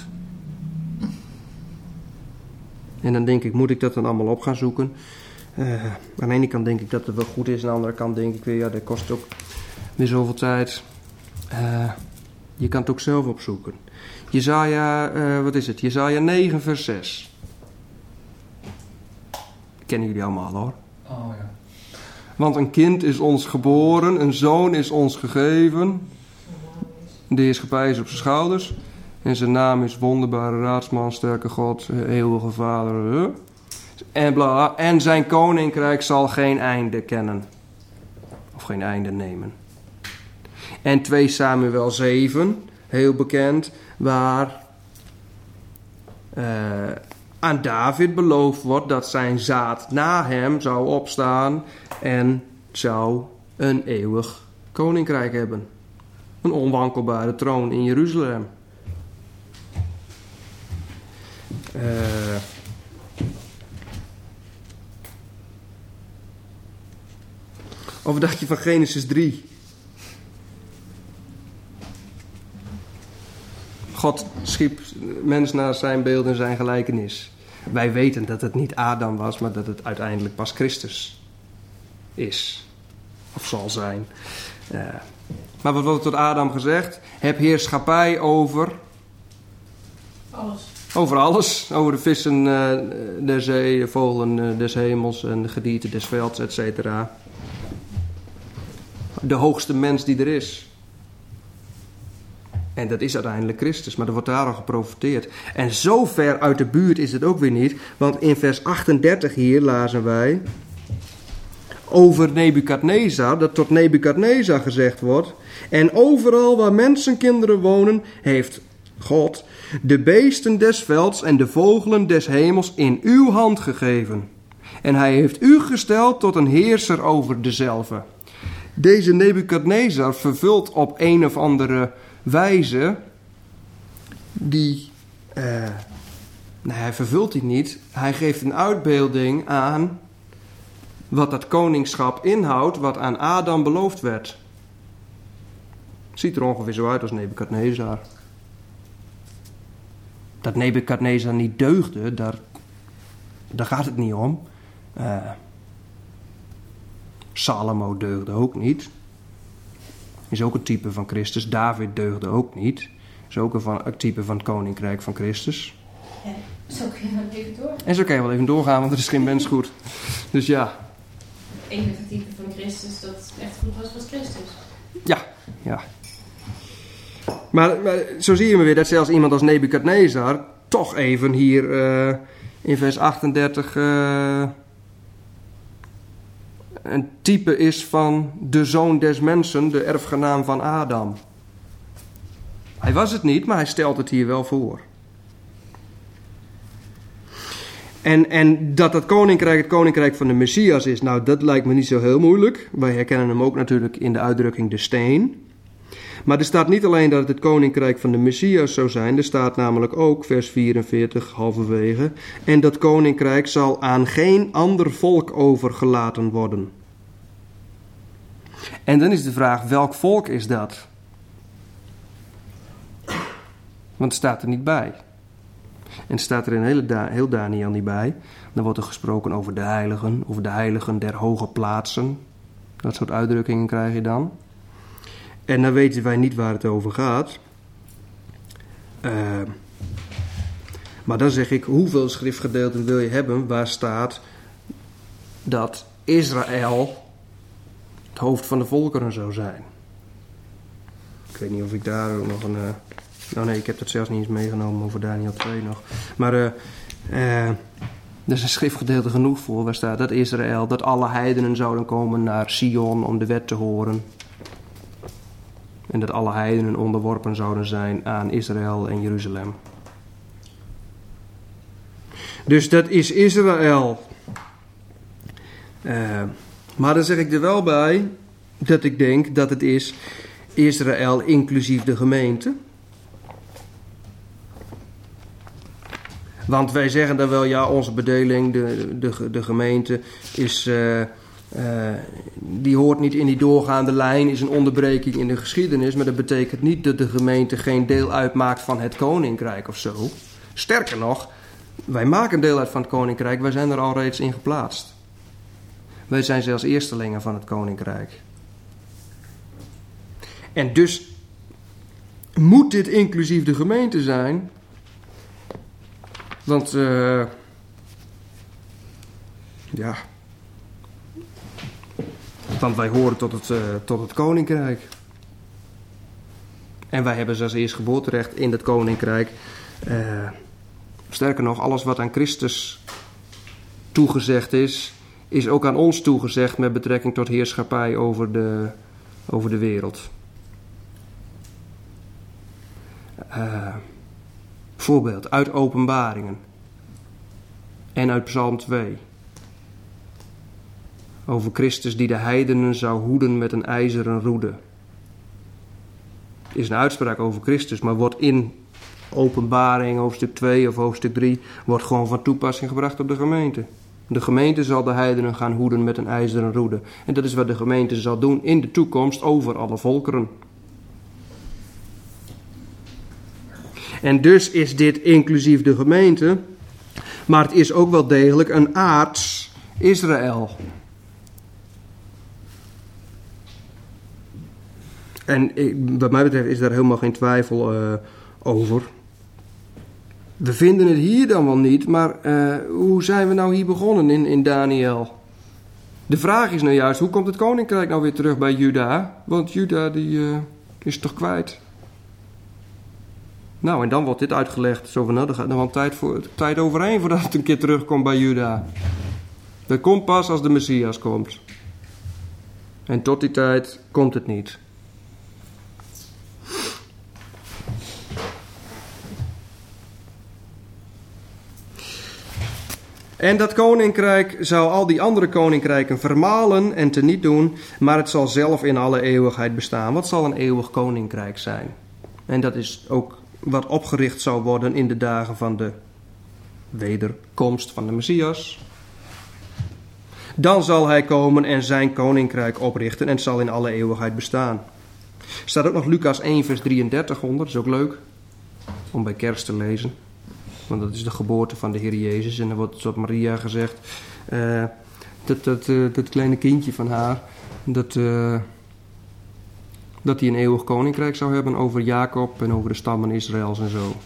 S1: En dan denk ik, moet ik dat dan allemaal op gaan zoeken? Uh, aan de ene kant denk ik dat het wel goed is, aan de andere kant denk ik weer, ja, dat kost ook weer zoveel tijd. Uh, je kan het ook zelf opzoeken. Jesaja, uh, wat is het? Jesaja negen vers zes. Kennen jullie allemaal hoor.
S4: Oh ja.
S1: Want een kind is ons geboren, een zoon is ons gegeven. De heerschappij is op zijn schouders. En zijn naam is wonderbare raadsman, sterke God, eeuwige Vader. En, bla, en zijn koninkrijk zal geen einde kennen. Of geen einde nemen. En twee Samuel zeven, heel bekend, waar uh, aan David beloofd wordt dat zijn zaad na hem zou opstaan en zou een eeuwig koninkrijk hebben. Een onwankelbare troon in Jeruzalem. Uh, of wat dacht je van Genesis drie? God schiep mens naar zijn beeld en zijn gelijkenis. Wij weten dat het niet Adam was, maar dat het uiteindelijk pas Christus is. Of zal zijn. Uh, maar wat wordt tot Adam gezegd? Heb heerschappij over...
S2: Alles.
S1: Over alles. Over de vissen uh, der zee, vogelen uh, des hemels en de gedierte des velds, et cetera. De hoogste mens die er is. En dat is uiteindelijk Christus, maar er wordt daar al geprofeteerd. En zo ver uit de buurt is het ook weer niet, want in vers achtendertig hier lazen wij over Nebukadnezar, dat tot Nebukadnezar gezegd wordt. En overal waar mensenkinderen wonen, heeft God de beesten des velds en de vogelen des hemels in uw hand gegeven. En hij heeft u gesteld tot een heerser over dezelve. Deze Nebukadnezar vervult op een of andere wijze die, uh, nou hij vervult die niet, hij geeft een uitbeelding aan wat dat koningschap inhoudt, wat aan Adam beloofd werd. Ziet er ongeveer zo uit als Nebukadnezar. Dat Nebukadnezar niet deugde, daar, daar gaat het niet om. Uh, Salomo deugde ook niet. Is ook een type van Christus. David deugde ook niet. Is ook een, van, een type van het koninkrijk van Christus.
S3: Ja, zo kun je wel even door.
S1: En zo kan je wel even doorgaan, want er is geen mens goed. Dus ja.
S3: Het enige type van Christus dat echt goed was, was Christus.
S1: Ja, ja. Maar, maar zo zie je maar weer dat zelfs iemand als Nebukadnezar toch even hier uh, in vers achtendertig uh, een type is van de zoon des mensen, de erfgenaam van Adam. Hij was het niet, maar hij stelt het hier wel voor. En, en dat dat koninkrijk het koninkrijk van de Messias is, nou dat lijkt me niet zo heel moeilijk. Wij herkennen hem ook natuurlijk in de uitdrukking de steen. Maar er staat niet alleen dat het het koninkrijk van de Messias zou zijn. Er staat namelijk ook, vers vierenveertig, halverwege. En dat koninkrijk zal aan geen ander volk overgelaten worden. En dan is de vraag, welk volk is dat? Want het staat er niet bij. En het staat er in hele da- heel Daniel niet bij. Dan wordt er gesproken over de heiligen, over de heiligen der hoge plaatsen. Dat soort uitdrukkingen krijg je dan. En dan weten wij niet waar het over gaat. Uh, maar dan zeg ik, hoeveel schriftgedeelten wil je hebben waar staat dat Israël het hoofd van de volkeren zou zijn? Ik weet niet of ik daar ook nog een... Uh, oh nee, ik heb dat zelfs niet eens meegenomen over Daniel twee nog. Maar uh, uh, er is een schriftgedeelte genoeg voor waar staat dat Israël, dat alle heidenen zouden komen naar Sion om de wet te horen. En dat alle heidenen onderworpen zouden zijn aan Israël en Jeruzalem. Dus dat is Israël. Uh, maar dan zeg ik er wel bij dat ik denk dat het is Israël inclusief de gemeente. Want wij zeggen dan wel, ja, onze bedeling, de, de, de gemeente is... Uh, Uh, die hoort niet in die doorgaande lijn, is een onderbreking in de geschiedenis, maar dat betekent niet dat de gemeente geen deel uitmaakt van het koninkrijk of zo. Sterker nog, wij maken deel uit van het koninkrijk, wij zijn er al reeds in geplaatst. Wij zijn zelfs eerstelingen van het koninkrijk. En dus moet dit inclusief de gemeente zijn, want uh, ja... Want wij horen tot het, uh, tot het koninkrijk. En wij hebben zelfs eerst geboorterecht in het koninkrijk. Uh, sterker nog, alles wat aan Christus toegezegd is, is ook aan ons toegezegd met betrekking tot heerschappij over de, over de wereld. Uh, voorbeeld uit Openbaringen en uit Psalm twee. Over Christus die de heidenen zou hoeden met een ijzeren roede. Het is een uitspraak over Christus, maar wordt in Openbaring hoofdstuk twee of hoofdstuk drie wordt gewoon van toepassing gebracht op de gemeente. De gemeente zal de heidenen gaan hoeden met een ijzeren roede. En dat is wat de gemeente zal doen in de toekomst over alle volkeren. En dus is dit inclusief de gemeente, maar het is ook wel degelijk een aards Israël. En wat mij betreft is daar helemaal geen twijfel uh, over. We vinden het hier dan wel niet, maar uh, hoe zijn we nou hier begonnen in, in Daniel? De vraag is nou juist, hoe komt het koninkrijk nou weer terug bij Juda? Want Juda die uh, is toch kwijt? Nou, en dan wordt dit uitgelegd. Zo van, nou, er gaat nog wel tijd, voor, tijd overheen voordat het een keer terugkomt bij Juda. Dat komt pas als de Messias komt. En tot die tijd komt het niet. En dat koninkrijk zal al die andere koninkrijken vermalen en teniet doen, maar het zal zelf in alle eeuwigheid bestaan. Wat zal een eeuwig koninkrijk zijn? En dat is ook wat opgericht zal worden in de dagen van de wederkomst van de Messias. Dan zal hij komen en zijn koninkrijk oprichten en het zal in alle eeuwigheid bestaan. Er staat ook nog Lucas één vers drieëndertig onder, dat is ook leuk om bij kerst te lezen. Want dat is de geboorte van de Heer Jezus. En er wordt tot Maria gezegd, uh, dat, dat, uh, dat kleine kindje van haar, dat, uh, dat hij een eeuwig koninkrijk zou hebben over Jacob en over de stammen Israëls en zo.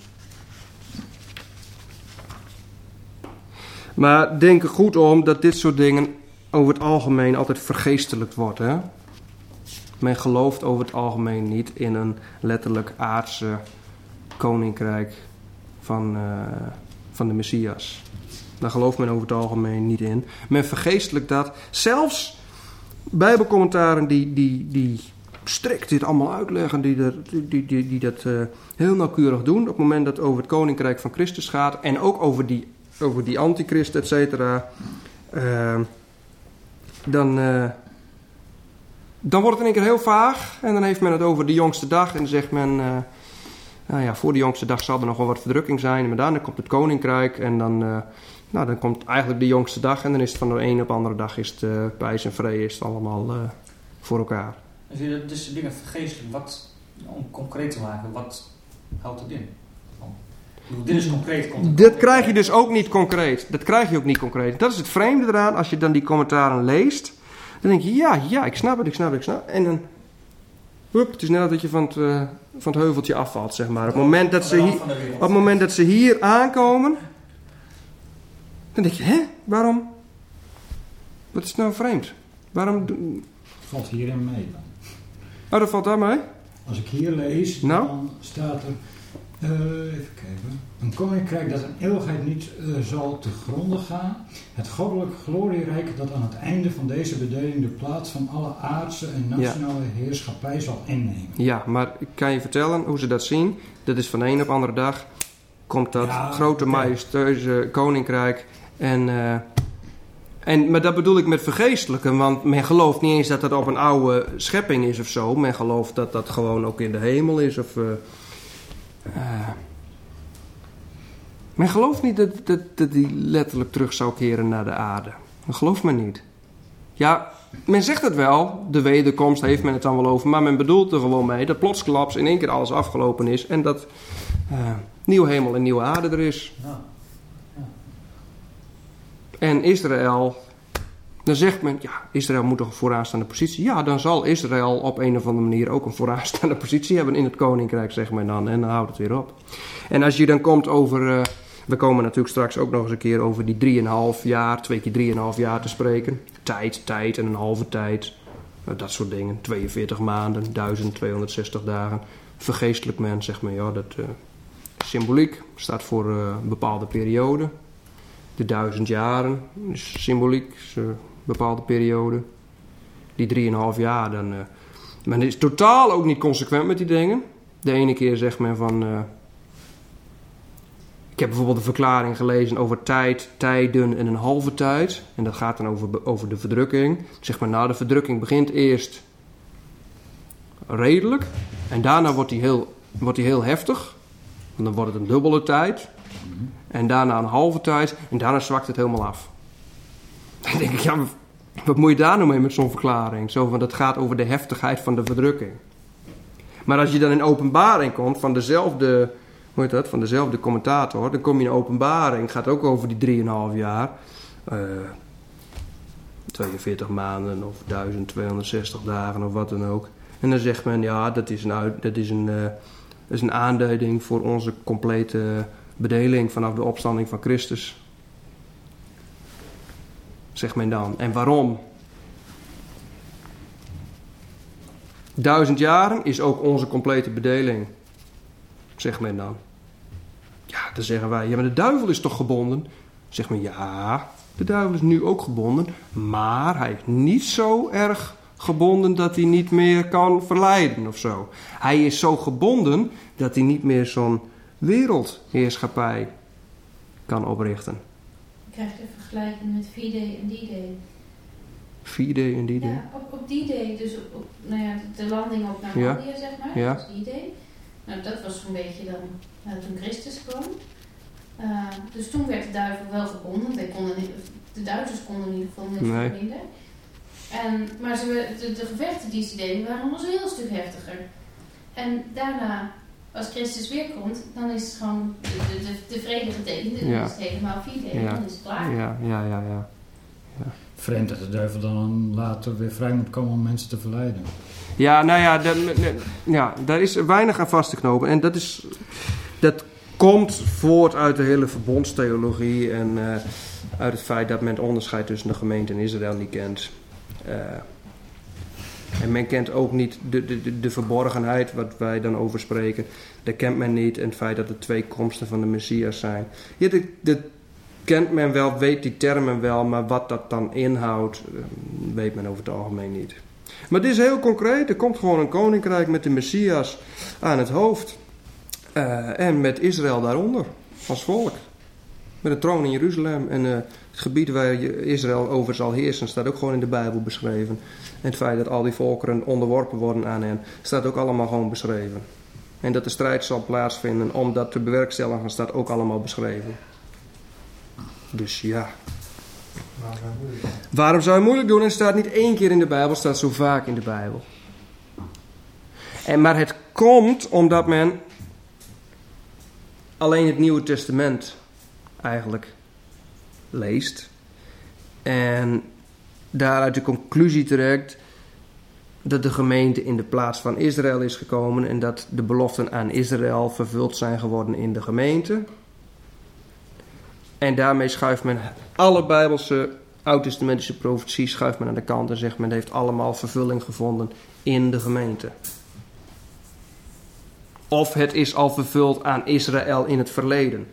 S1: Maar denk er goed om dat dit soort dingen over het algemeen altijd vergeestelijkt wordt. Hè? Men gelooft over het algemeen niet in een letterlijk aardse koninkrijk van, uh, van de Messias. Daar gelooft men over het algemeen niet in. Men vergeestelijkt dat. Zelfs Bijbelcommentaren die, die, die strikt dit allemaal uitleggen, die, dat, die, die, die dat uh, heel nauwkeurig doen op het moment dat het over het koninkrijk van Christus gaat en ook over die, over die antichrist, et cetera. Uh, dan, uh, dan wordt het in één keer heel vaag en dan heeft men het over de jongste dag en dan zegt men, Uh, Nou ja, voor de jongste dag zal er nog wel wat verdrukking zijn. Maar daarna komt het koninkrijk. En dan, uh, nou, dan komt eigenlijk de jongste dag. En dan is het van de een op de andere dag is het uh, pijs en vrede is het allemaal uh, voor elkaar.
S4: Als je dus dingen vergeestelijk, wat, om concreet te maken, wat houdt het in? Dit is concreet. Komt
S1: dat krijg je dus ook niet concreet. Dat krijg je ook niet concreet. Dat is het vreemde eraan. Als je dan die commentaren leest. Dan denk je, ja, ja, ik snap het, ik snap het, ik snap het. En dan, hup, het is net dat je van het, uh, van het heuveltje afvalt, zeg maar. Op het moment dat ze hier, op het moment dat ze hier aankomen, dan denk je, hè, waarom? Wat is nou vreemd? Waarom?
S6: Valt hierin mee dan.
S1: Oh, dat valt daar mee?
S6: Als ik hier lees,
S1: nou?
S6: Dan staat er, uh, even kijken, een koninkrijk dat een eeuwigheid niet uh, zal te gronden gaan. Het goddelijk glorierijk dat aan het einde van deze bedeling de plaats van alle aardse en nationale ja. heerschappij zal innemen.
S1: Ja, maar ik kan je vertellen hoe ze dat zien. Dat is van de een op de andere dag komt dat ja, grote okay. majestueuze koninkrijk. En, uh, en, maar dat bedoel ik met vergeestelijken, want men gelooft niet eens dat dat op een oude schepping is of zo. Men gelooft dat dat gewoon ook in de hemel is of... Uh, uh, men gelooft niet dat, dat, dat die letterlijk terug zou keren naar de aarde. Dat gelooft men niet. Ja, men zegt het wel. De wederkomst heeft men het dan wel over. Maar men bedoelt er gewoon mee dat plotsklaps in één keer alles afgelopen is. En dat uh, nieuwe hemel en nieuwe aarde er is.
S4: Ja. Ja.
S1: En Israël... Dan zegt men, ja, Israël moet toch een vooraanstaande positie. Ja, dan zal Israël op een of andere manier ook een vooraanstaande positie hebben in het koninkrijk, zegt men dan. En dan houdt het weer op. En als je dan komt over... Uh, we komen natuurlijk straks ook nog eens een keer over die drieënhalf jaar, twee keer drieënhalf jaar te spreken. Tijd, tijd en een halve tijd. Uh, dat soort dingen. tweeënveertig maanden, duizend tweehonderdzestig dagen. vergeestelijk men, zeg maar, ja, dat uh, symboliek staat voor uh, een bepaalde periode. De duizend jaren is symboliek, is een bepaalde periode. Die drieënhalf jaar, dan... Uh, men is totaal ook niet consequent met die dingen. De ene keer zegt men van... Uh, ik heb bijvoorbeeld een verklaring gelezen over tijd, tijden en een halve tijd. En dat gaat dan over, over de verdrukking. Zeg maar, nou, de verdrukking begint eerst redelijk. En daarna wordt die heel, wordt die heel heftig. En dan wordt het een dubbele tijd. En daarna een halve tijd. En daarna zwakt het helemaal af. Dan denk ik, ja, wat moet je daar nou mee met zo'n verklaring? Zo van, dat gaat over de heftigheid van de verdrukking. Maar als je dan in openbaring komt van dezelfde... Hoe heet dat? Van dezelfde commentator. Dan kom je in openbaring. Het gaat ook over die drieënhalf jaar. Uh, tweeënveertig maanden of duizend tweehonderdzestig dagen of wat dan ook. En dan zegt men, ja, dat is een, uit, dat is een, uh, dat is een aanduiding voor onze complete bedeling vanaf de opstanding van Christus. Zegt men dan. En waarom? Duizend jaren is ook onze complete bedeling. Zegt men dan. Ja, dan zeggen wij, ja, maar de duivel is toch gebonden? Zegt men, ja, de duivel is nu ook gebonden, maar hij is niet zo erg gebonden dat hij niet meer kan verleiden of zo. Hij is zo gebonden dat hij niet meer zo'n wereldheerschappij kan oprichten.
S3: Je krijgt een vergelijking met V-Day en D-Day.
S1: V-Day en D-Day?
S3: Ja, op, op D-Day, dus op, op nou ja, de landing op Normandië, ja. zeg maar,
S1: ja.
S3: dat is D-Day. Nou, dat was zo'n beetje dan uh, toen Christus kwam. Uh, dus toen werd de duivel wel gebonden. De, konden niet, de Duitsers konden in ieder geval niet
S1: nee.
S3: verbinden. En, maar ze, de, de gevechten die ze deden waren nog een heel stuk heftiger. En daarna, als Christus weer komt, dan is het gewoon de, de, de, de vrede getekend. En ja. dan is het helemaal vier
S1: ja.
S3: dan is het klaar.
S1: Ja, ja, ja, ja. ja.
S6: Vreemd dat de duivel dan later weer vrij moet komen om mensen te verleiden.
S1: Ja, nou ja, dat, ja, daar is weinig aan vast te knopen. En dat, is, dat komt voort uit de hele verbondstheologie en uh, uit het feit dat men het onderscheid tussen de gemeente en Israël niet kent. Uh, en men kent ook niet de, de, de verborgenheid, wat wij dan over spreken. Dat kent men niet. En het feit dat er twee komsten van de Messias zijn. Ja, dat, dat kent men wel, weet die termen wel, maar wat dat dan inhoudt, weet men over het algemeen niet. Maar dit is heel concreet. Er komt gewoon een koninkrijk met de Messias aan het hoofd. Uh, en met Israël daaronder, als volk. Met een troon in Jeruzalem. En uh, het gebied waar Israël over zal heersen staat ook gewoon in de Bijbel beschreven. En het feit dat al die volkeren onderworpen worden aan hen, staat ook allemaal gewoon beschreven. En dat de strijd zal plaatsvinden om dat te bewerkstelligen, staat ook allemaal beschreven. Dus ja... Waarom zou je moeilijk doen? En het staat niet één keer in de Bijbel, het staat zo vaak in de Bijbel. En, maar het komt omdat men alleen het Nieuwe Testament eigenlijk leest. En daaruit de conclusie trekt dat de gemeente in de plaats van Israël is gekomen. En dat de beloften aan Israël vervuld zijn geworden in de gemeente. En daarmee schuift men alle Bijbelse oud-testamentische profetie schuift men aan de kant en zegt men heeft allemaal vervulling gevonden in de gemeente. Of het is al vervuld aan Israël in het verleden.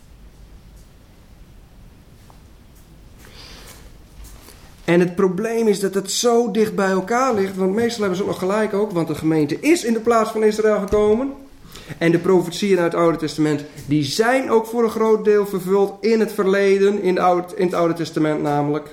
S1: En het probleem is dat het zo dicht bij elkaar ligt, want meestal hebben ze het nog gelijk ook, want de gemeente is in de plaats van Israël gekomen. En de profetieën uit het Oude Testament, die zijn ook voor een groot deel vervuld in het verleden, in, de oude, in het Oude Testament namelijk.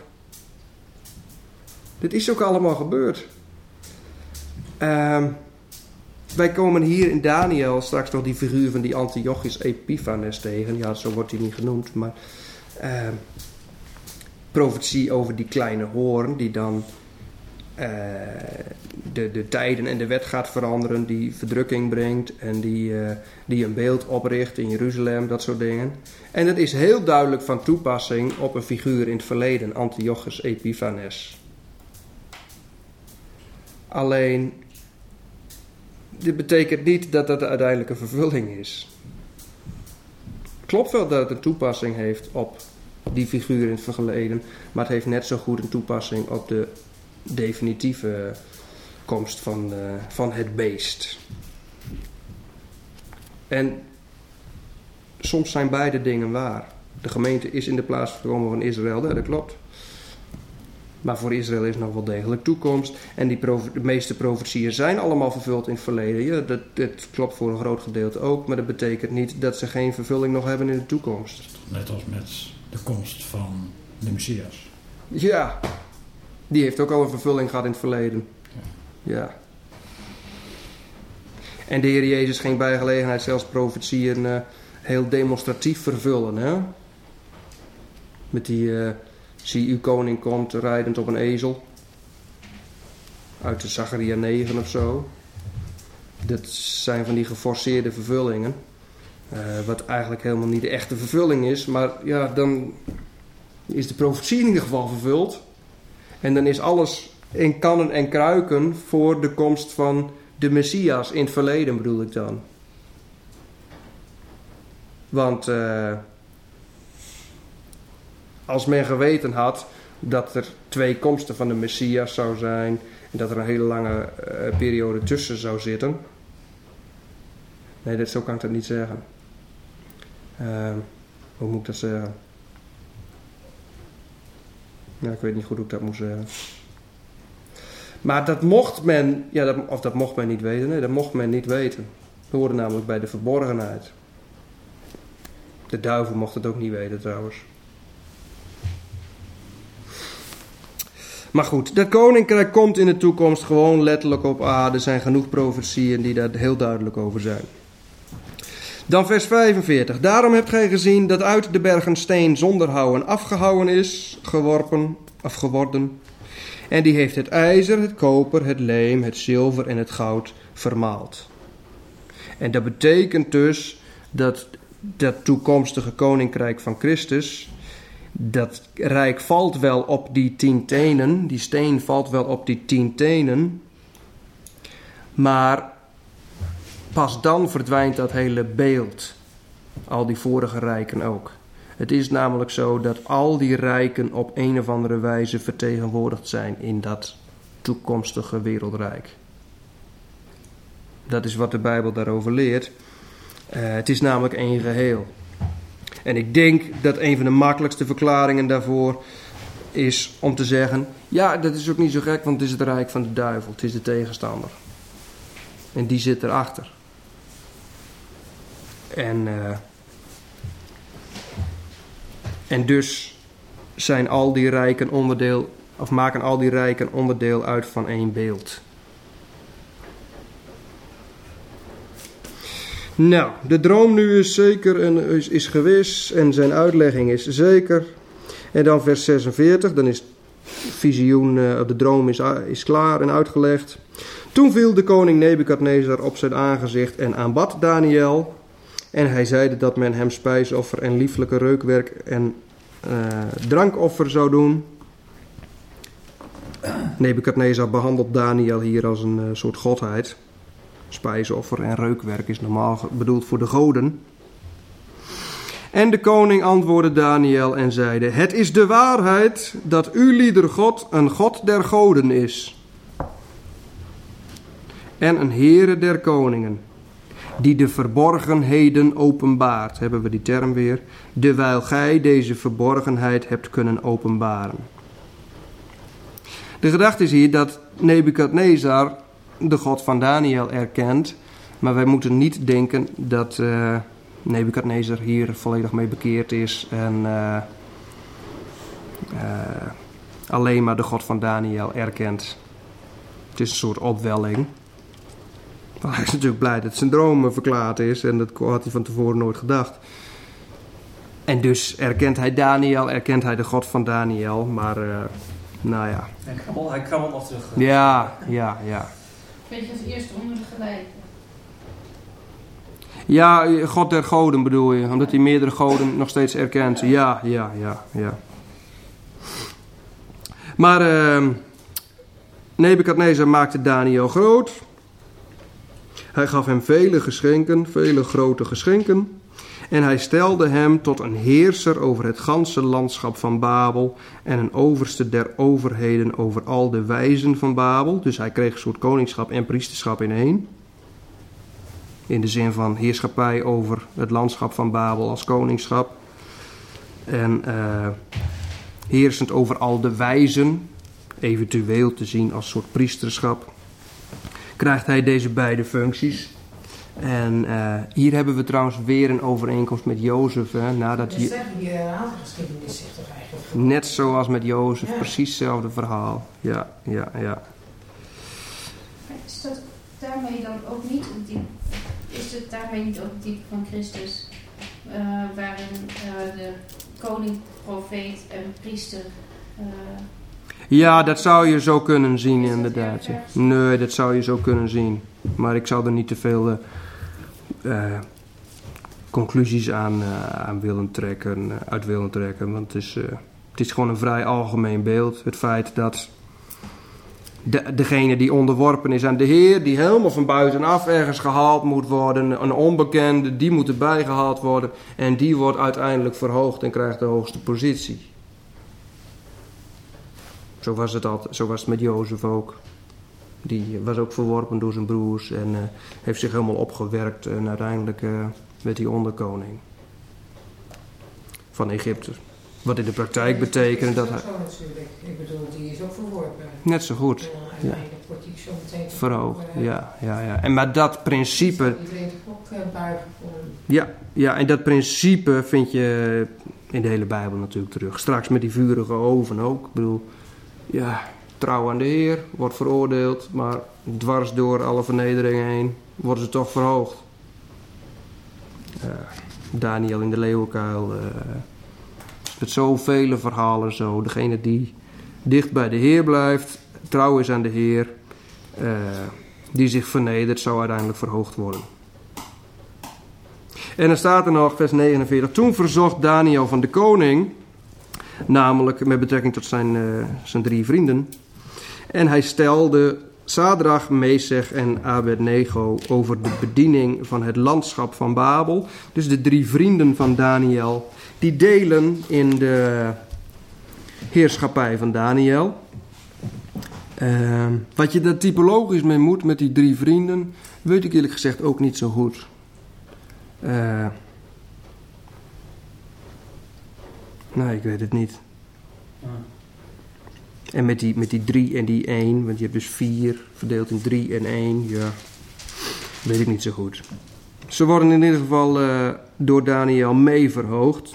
S1: Dit is ook allemaal gebeurd. Uh, wij komen hier in Daniel straks nog die figuur van die Antiochus Epiphanes tegen. Ja, zo wordt hij niet genoemd, maar... Uh, profetie over die kleine hoorn die dan uh, de, de tijden en de wet gaat veranderen, die verdrukking brengt en die, uh, die een beeld opricht in Jeruzalem, dat soort dingen. En dat is heel duidelijk van toepassing op een figuur in het verleden, Antiochus Epiphanes. Alleen, dit betekent niet dat dat de uiteindelijke vervulling is. Klopt wel dat het een toepassing heeft op die figuur in het verleden, maar het heeft net zo goed een toepassing op de definitieve komst van, uh, van het beest. En soms zijn beide dingen waar. De gemeente is in de plaats gekomen van Israël, dat klopt. Maar voor Israël is nog wel degelijk toekomst. En die profe- de meeste profetieën zijn allemaal vervuld in het verleden. Ja, dat, dat klopt voor een groot gedeelte ook. Maar dat betekent niet dat ze geen vervulling nog hebben in de toekomst.
S6: Net als met de komst van de Messias.
S1: Ja, die heeft ook al een vervulling gehad in het verleden. Ja. ja. En de Heer Jezus ging bij gelegenheid zelfs profetieën uh, heel demonstratief vervullen. Hè? Met die... Uh, Zie, uw koning komt rijdend op een ezel. Uit de Zacharia negen of zo. Dat zijn van die geforceerde vervullingen. Uh, wat eigenlijk helemaal niet de echte vervulling is. Maar ja, dan is de profetie in ieder geval vervuld. En dan is alles in kannen en kruiken voor de komst van de Messias. In het verleden bedoel ik dan. Want... Uh, Als men geweten had dat er twee komsten van de Messias zou zijn en dat er een hele lange uh, periode tussen zou zitten. Nee, dat, zo kan ik dat niet zeggen. Uh, hoe moet ik dat zeggen? Ja, ik weet niet goed hoe ik dat moet zeggen. Maar dat mocht men, ja, dat, of dat mocht men niet weten. Nee, dat mocht men niet weten. Dat hoorde namelijk bij de verborgenheid. De duivel mocht het ook niet weten trouwens. Maar goed, dat koninkrijk komt in de toekomst gewoon letterlijk op aarde. Er zijn genoeg profetieën die daar heel duidelijk over zijn. Dan vers vijfenveertig. Daarom hebt gij gezien dat uit de bergen steen zonder houwen afgehouwen is, geworpen of geworden. En die heeft het ijzer, het koper, het leem, het zilver en het goud vermaald. En dat betekent dus dat dat toekomstige koninkrijk van Christus... Dat rijk valt wel op die tien tenen. Die steen valt wel op die tien tenen. Maar pas dan verdwijnt dat hele beeld. Al die vorige rijken ook. Het is namelijk zo dat al die rijken op een of andere wijze vertegenwoordigd zijn in dat toekomstige wereldrijk. Dat is wat de Bijbel daarover leert. Uh, het is namelijk één geheel. En ik denk dat een van de makkelijkste verklaringen daarvoor is om te zeggen... Ja, dat is ook niet zo gek, want het is het rijk van de duivel. Het is de tegenstander. En die zit erachter. En, uh, en dus zijn al die rijken onderdeel... of maken al die rijken onderdeel uit van één beeld. Nou, de droom nu is zeker en is, is gewis en zijn uitlegging is zeker. En dan vers zesenveertig, dan is het visioen, uh, de droom is, is klaar en uitgelegd. Toen viel de koning Nebukadnezar op zijn aangezicht en aanbad Daniel. En hij zeide dat men hem spijsoffer en lieflijke reukwerk en uh, drankoffer zou doen. Nebukadnezar behandelt Daniel hier als een uh, soort godheid. Spijsoffer en reukwerk is normaal bedoeld voor de goden. En de koning antwoordde Daniel en zeide: Het is de waarheid dat uw lieder God een God der goden is. En een Heere der koningen. Die de verborgenheden openbaart. Hebben we die term weer. Dewijl gij deze verborgenheid hebt kunnen openbaren. De gedachte is hier dat Nebukadnezar de God van Daniel erkent. Maar wij moeten niet denken dat uh, Nebukadnezar hier volledig mee bekeerd is. En uh, uh, alleen maar de God van Daniel erkent. Het is een soort opwelling. Maar hij is natuurlijk blij dat zijn droom verklaard is. En dat had hij van tevoren nooit gedacht. En dus erkent hij Daniel, erkent hij de God van Daniel. Maar uh, nou ja.
S4: Hij krabbelt, hij krabbelt nog terug.
S1: Ja, ja, ja.
S3: Beetje als eerste onder de gelijke.
S1: Ja, God der goden bedoel je. Omdat hij meerdere goden nog steeds erkent. Ja, ja, ja, ja. Maar uh, Nebukadnezar maakte Daniel groot. Hij gaf hem vele geschenken, vele grote geschenken. En hij stelde hem tot een heerser over het ganse landschap van Babel. En een overste der overheden over al de wijzen van Babel. Dus hij kreeg een soort koningschap en priesterschap in één. In de zin van heerschappij over het landschap van Babel als koningschap. En uh, heersend over al de wijzen, eventueel te zien als soort priesterschap, krijgt hij deze beide functies. En uh, hier hebben we trouwens weer een overeenkomst met Jozef. Hè, nadat
S5: Dat
S1: je,
S5: zeg je een aantal geschiedenis zegt toch eigenlijk.
S1: net zoals met Jozef,
S5: Ja.
S1: precies hetzelfde verhaal. Ja, ja, ja.
S3: Is dat daarmee dan ook niet het diep, is het daarmee niet ook het diep van Christus, uh, waarin uh, de koning, profeet en priester... Uh,
S1: Ja, dat zou je zo kunnen zien
S3: Is dat
S1: inderdaad.
S3: heel
S1: Ja.
S3: erg?
S1: Nee, dat zou je zo kunnen zien. Maar ik zou er niet te veel uh, uh, conclusies aan, uh, aan willen trekken, uh, uit willen trekken. Want het is, uh, het is gewoon een vrij algemeen beeld. Het feit dat de, degene die onderworpen is aan de Heer, die helemaal van buitenaf ergens gehaald moet worden, een onbekende, die moet erbij gehaald worden. En die wordt uiteindelijk verhoogd en krijgt de hoogste positie. Zo was het altijd, zo was het met Jozef ook. Die was ook verworpen door zijn broers en uh, heeft zich helemaal opgewerkt en uiteindelijk uh, werd hij onderkoning van Egypte. Wat in de praktijk betekent dat hij...
S5: Zo natuurlijk. Ik bedoel, die is ook verworpen.
S1: Net zo goed.
S5: En uiteindelijk wordt die zo meteen
S1: Verhoogd,
S5: uh,
S1: ja, ja, ja. En maar dat principe...
S5: Iedereen toch ook uh, buigen voor hem.
S1: Ja, ja, en dat principe vind je in de hele Bijbel natuurlijk terug. Straks met die vurige oven ook. Ik bedoel, ja, trouw aan de Heer, wordt veroordeeld, maar dwars door alle vernederingen heen worden ze toch verhoogd. Uh, Daniel in de leeuwenkuil, uh, met zoveel verhalen zo. Degene die dicht bij de Heer blijft, trouw is aan de Heer, uh, die zich vernedert, zou uiteindelijk verhoogd worden. En dan staat er nog, vers negenenveertig. Toen verzocht Daniel van de koning, namelijk met betrekking tot zijn, uh, zijn drie vrienden. En hij stelde Sadrach, Mesech en Abednego over de bediening van het landschap van Babel. Dus de drie vrienden van Daniel, die delen in de heerschappij van Daniel. Uh, wat je daar typologisch mee moet met die drie vrienden, weet ik eerlijk gezegd ook niet zo goed. Uh, nee, ik weet het niet.
S4: Ja.
S1: En met die, met die drie en die één, want je hebt dus vier verdeeld in drie en één, ja, weet ik niet zo goed. Ze worden in ieder geval uh, door Daniel mee verhoogd.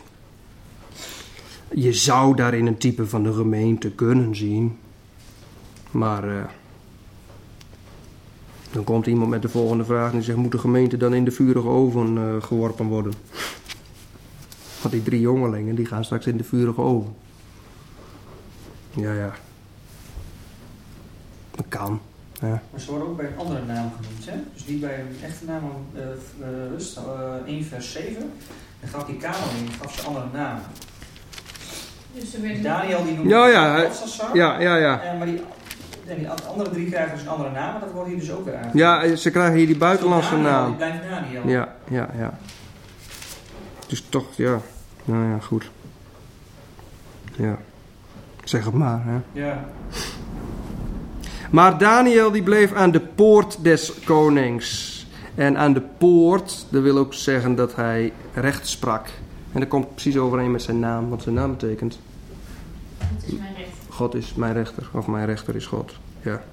S1: Je zou daarin een type van de gemeente kunnen zien. Maar uh, dan komt iemand met de volgende vraag en die zegt, moet de gemeente dan in de vurige oven uh, geworpen worden? Want die drie jongelingen, die gaan straks in de vurige oven. Ja, ja. Dat kan. Ja.
S4: Maar ze worden ook bij een andere naam genoemd, hè? Dus niet bij een echte naam, uh, uh, Rust, uh, één vers zeven. Dan gaf die kamerling, gaf ze andere namen.
S3: dus ze werden
S4: Daniel die noemde
S1: Ja, ja, hij-
S4: Belshazzar.
S1: Ja, ja, ja.
S4: Uh, maar die, en die andere drie krijgen dus een andere naam, maar dat wordt hier dus ook weer aangegeven.
S1: Ja, ze krijgen hier die buitenlandse
S4: Daniel,
S1: naam.
S4: Die blijft Daniel.
S1: Ja, ja, ja. Dus toch, ja. Nou ja, goed. Ja. Zeg het maar, hè.
S4: Ja.
S1: Maar Daniel die bleef aan de poort des konings. En aan de poort, dat wil ook zeggen dat hij recht sprak. En dat komt precies overeen met zijn naam, want zijn naam betekent...
S3: Het is mijn recht.
S1: God is mijn rechter, of mijn rechter is God. Ja.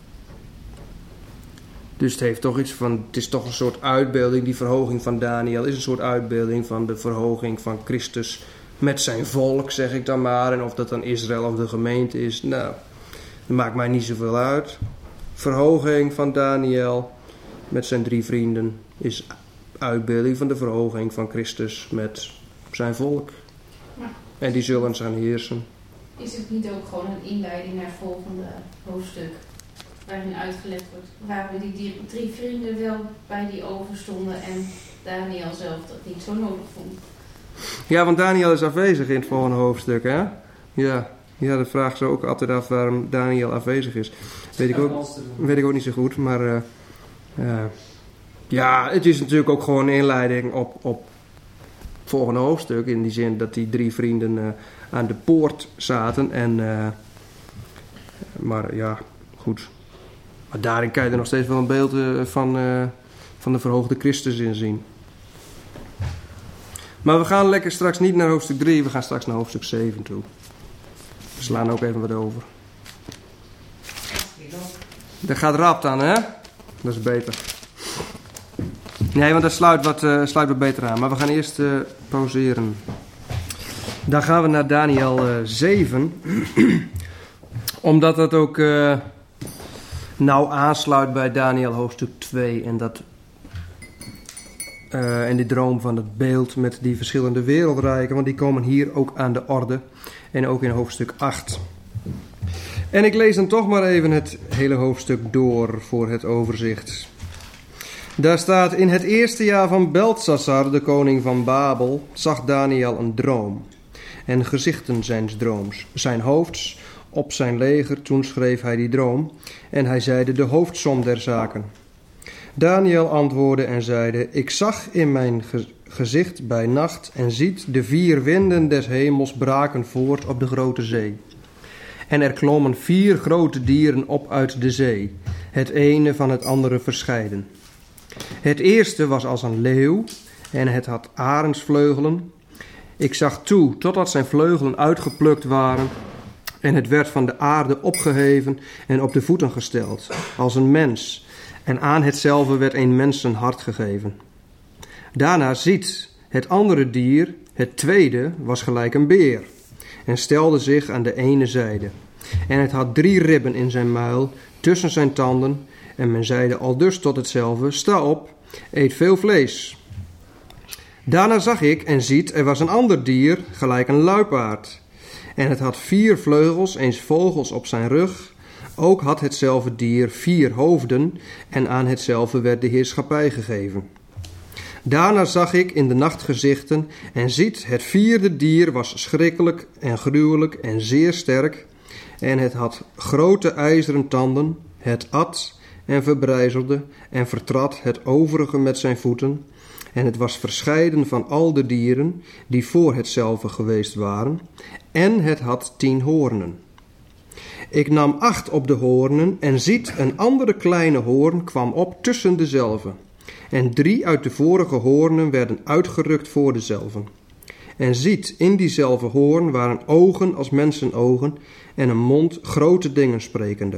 S1: Dus het heeft toch iets van, het is toch een soort uitbeelding, die verhoging van Daniel is een soort uitbeelding van de verhoging van Christus met zijn volk, zeg ik dan maar. En of dat dan Israël of de gemeente is, nou, dat maakt mij niet zoveel uit. Verhoging van Daniel met zijn drie vrienden is uitbeelding van de verhoging van Christus met zijn volk.
S3: Ja.
S1: En die zullen zijn heersen.
S3: Is het niet ook gewoon een inleiding naar het volgende hoofdstuk, waarin uitgelegd wordt waarom die drie, drie vrienden wel bij die oven stonden en Daniel zelf dat niet zo nodig vond?
S1: Ja, want Daniel is afwezig in het volgende hoofdstuk, hè? Ja, ja, dat vraagt ze ook altijd af waarom Daniel afwezig is. Weet ik ook, weet ik ook niet zo goed, maar... Uh, uh, ja, het is natuurlijk ook gewoon een inleiding op, op het volgende hoofdstuk. In die zin dat die drie vrienden uh, aan de poort zaten. En, uh, maar ja, goed. Maar daarin kan je er nog steeds wel een beeld uh, van, uh, van de verhoogde Christus inzien. Maar we gaan lekker straks niet naar hoofdstuk drie, we gaan straks naar hoofdstuk zeven toe. We slaan ook even wat over. Dat gaat rap aan, hè? Dat is beter. Nee, want dat sluit wat, uh, sluit wat beter aan. Maar we gaan eerst uh, pauzeren. Dan gaan we naar Daniël uh, zeven. Omdat dat ook uh, nauw aansluit bij Daniël hoofdstuk twee. En, dat, uh, en die droom van het beeld met die verschillende wereldrijken. Want die komen hier ook aan de orde. En ook in hoofdstuk acht. En ik lees dan toch maar even het hele hoofdstuk door voor het overzicht. Daar staat: in het eerste jaar van Beltsassar, de koning van Babel, zag Daniël een droom. En gezichten zijns drooms, zijn hoofds op zijn leger, toen schreef hij die droom. En hij zeide de hoofdsom der zaken. Daniël antwoordde en zeide: ik zag in mijn ge- gezicht bij nacht en ziet de vier winden des hemels braken voort op de grote zee. En er klommen vier grote dieren op uit de zee, het ene van het andere verscheiden. Het eerste was als een leeuw en het had arendsvleugelen. Ik zag toe totdat zijn vleugelen uitgeplukt waren en het werd van de aarde opgeheven en op de voeten gesteld, als een mens. En aan hetzelfde werd een mensenhart gegeven. Daarna ziet het andere dier, het tweede, was gelijk een beer en stelde zich aan de ene zijde. En het had drie ribben in zijn muil, tussen zijn tanden. En men zeide aldus tot hetzelfde: sta op, eet veel vlees. Daarna zag ik en ziet, er was een ander dier, gelijk een luipaard. En het had vier vleugels, eens vogels op zijn rug. Ook had hetzelfde dier vier hoofden, en aan hetzelfde werd de heerschappij gegeven. Daarna zag ik in de nacht gezichten, en ziet, het vierde dier was schrikkelijk en gruwelijk en zeer sterk. En het had grote ijzeren tanden, het at en verbrijzelde en vertrad het overige met zijn voeten. En het was verscheiden van al de dieren die voor hetzelfde geweest waren. En het had tien hoornen. Ik nam acht op de hoornen en ziet, een andere kleine hoorn kwam op tussen dezelve. En drie uit de vorige hoornen werden uitgerukt voor dezelve. En ziet, in diezelfde hoorn waren ogen als mensenogen en een mond grote dingen sprekende.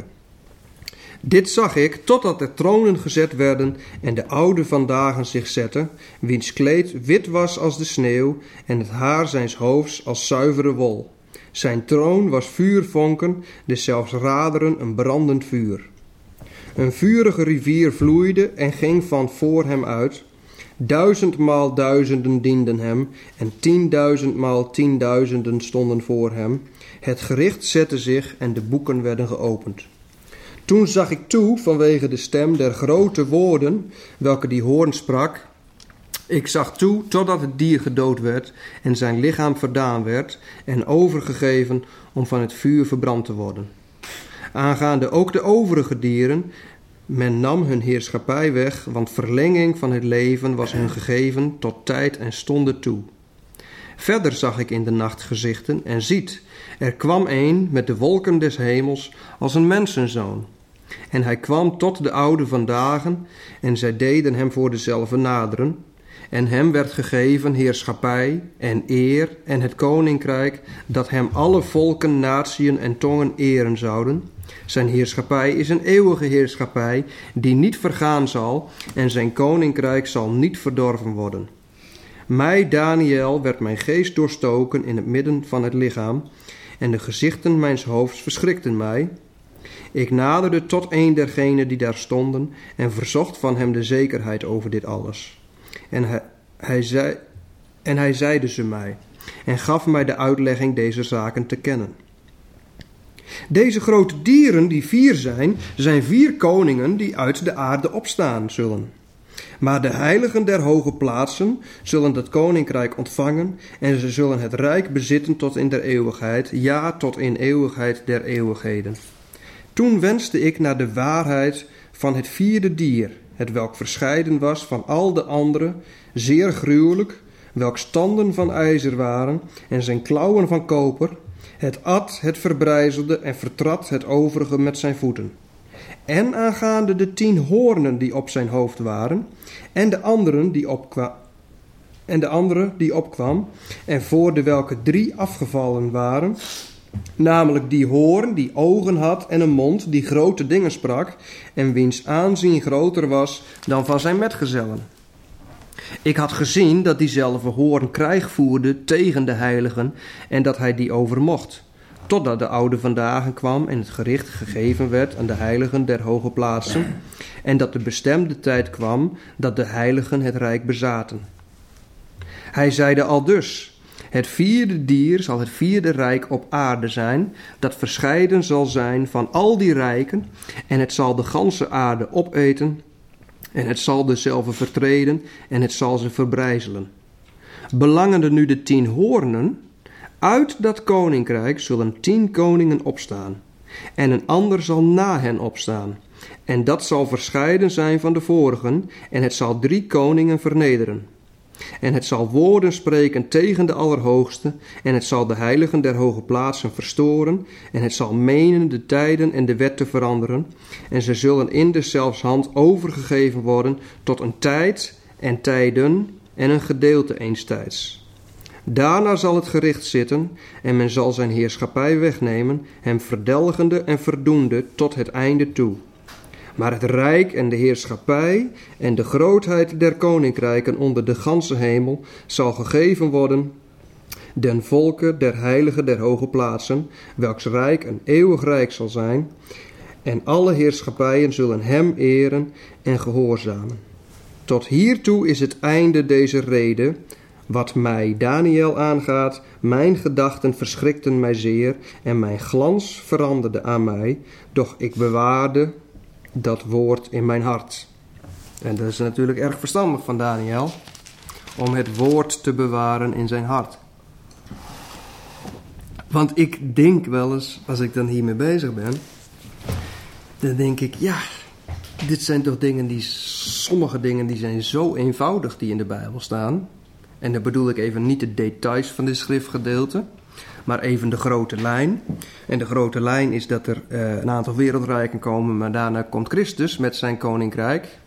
S1: Dit zag ik, totdat er tronen gezet werden en de oude van dagen zich zette, wiens kleed wit was als de sneeuw en het haar zijns hoofds als zuivere wol. Zijn troon was vuurvonken, deszelfs raderen een brandend vuur. Een vurige rivier vloeide en ging van voor hem uit. Duizendmaal duizenden dienden hem en tienduizendmaal tienduizenden stonden voor hem. Het gericht zette zich en de boeken werden geopend. Toen zag ik toe vanwege de stem der grote woorden, welke die hoorn sprak. Ik zag toe totdat het dier gedood werd en zijn lichaam verdaan werd en overgegeven om van het vuur verbrand te worden. Aangaande ook de overige dieren, men nam hun heerschappij weg, want verlenging van het leven was hun gegeven tot tijd en stonde toe. Verder zag ik in de nacht gezichten en ziet, er kwam een met de wolken des hemels als een mensenzoon. En hij kwam tot de oude van dagen en zij deden hem voor dezelfde naderen. En hem werd gegeven heerschappij en eer en het koninkrijk, dat hem alle volken, natieën en tongen eren zouden. Zijn heerschappij is een eeuwige heerschappij, die niet vergaan zal, en zijn koninkrijk zal niet verdorven worden. Mij, Daniël, werd mijn geest doorstoken in het midden van het lichaam, en de gezichten mijns hoofds verschrikten mij. Ik naderde tot een dergenen die daar stonden, en verzocht van hem de zekerheid over dit alles. En hij, hij, zei, en hij zeide ze mij, en gaf mij de uitlegging deze zaken te kennen. Deze grote dieren, die vier zijn, zijn vier koningen die uit de aarde opstaan zullen. Maar de heiligen der hoge plaatsen zullen dat koninkrijk ontvangen en ze zullen het rijk bezitten tot in der eeuwigheid, ja, tot in eeuwigheid der eeuwigheden. Toen wenste ik naar de waarheid van het vierde dier, het welk verscheiden was van al de andere, zeer gruwelijk, welks tanden van ijzer waren en zijn klauwen van koper. Het at, het verbrijzelde en vertrad het overige met zijn voeten. en aangaande de tien hoornen die op zijn hoofd waren, en de anderen die opkwa- en de andere die opkwam, en voor de welke drie afgevallen waren, namelijk die hoorn die ogen had en een mond die grote dingen sprak, en wiens aanzien groter was dan van zijn metgezellen. Ik had gezien dat diezelfde hoorn krijg voerde tegen de heiligen en dat hij die overmocht, totdat de oude vandaag kwam en het gericht gegeven werd aan de heiligen der hoge plaatsen, en dat de bestemde tijd kwam dat de heiligen het rijk bezaten. Hij zeide aldus: het vierde dier zal het vierde rijk op aarde zijn, dat verscheiden zal zijn van al die rijken, en het zal de ganse aarde opeten, en het zal dezelfde vertreden, en het zal ze verbrijzelen. Belangende nu de tien hoornen, uit dat koninkrijk zullen tien koningen opstaan, en een ander zal na hen opstaan, en dat zal verscheiden zijn van de vorigen, en het zal drie koningen vernederen. En het zal woorden spreken tegen de Allerhoogste, en het zal de heiligen der hoge plaatsen verstoren, en het zal menen de tijden en de wet te veranderen, en ze zullen in deszelfs hand overgegeven worden tot een tijd en tijden en een gedeelte eens tijds. Daarna zal het gericht zitten, en men zal zijn heerschappij wegnemen, hem verdelgende en verdoende tot het einde toe. Maar het rijk en de heerschappij en de grootheid der koninkrijken onder de ganse hemel zal gegeven worden den volke der heiligen der hoge plaatsen, welks rijk een eeuwig rijk zal zijn, en alle heerschappijen zullen hem eren en gehoorzamen. Tot hiertoe is het einde deze rede. Wat mij, Daniel, aangaat, mijn gedachten verschrikten mij zeer, en mijn glans veranderde aan mij, doch ik bewaarde dat woord in mijn hart. En dat is natuurlijk erg verstandig van Daniel, om het woord te bewaren in zijn hart. Want ik denk wel eens, als ik dan hiermee bezig ben, dan denk ik, ja, dit zijn toch dingen die, sommige dingen die zijn zo eenvoudig die in de Bijbel staan. En dan bedoel ik even niet de details van dit schriftgedeelte, maar even de grote lijn. En de grote lijn is dat er uh, een aantal wereldrijken komen, maar daarna komt Christus met zijn koninkrijk.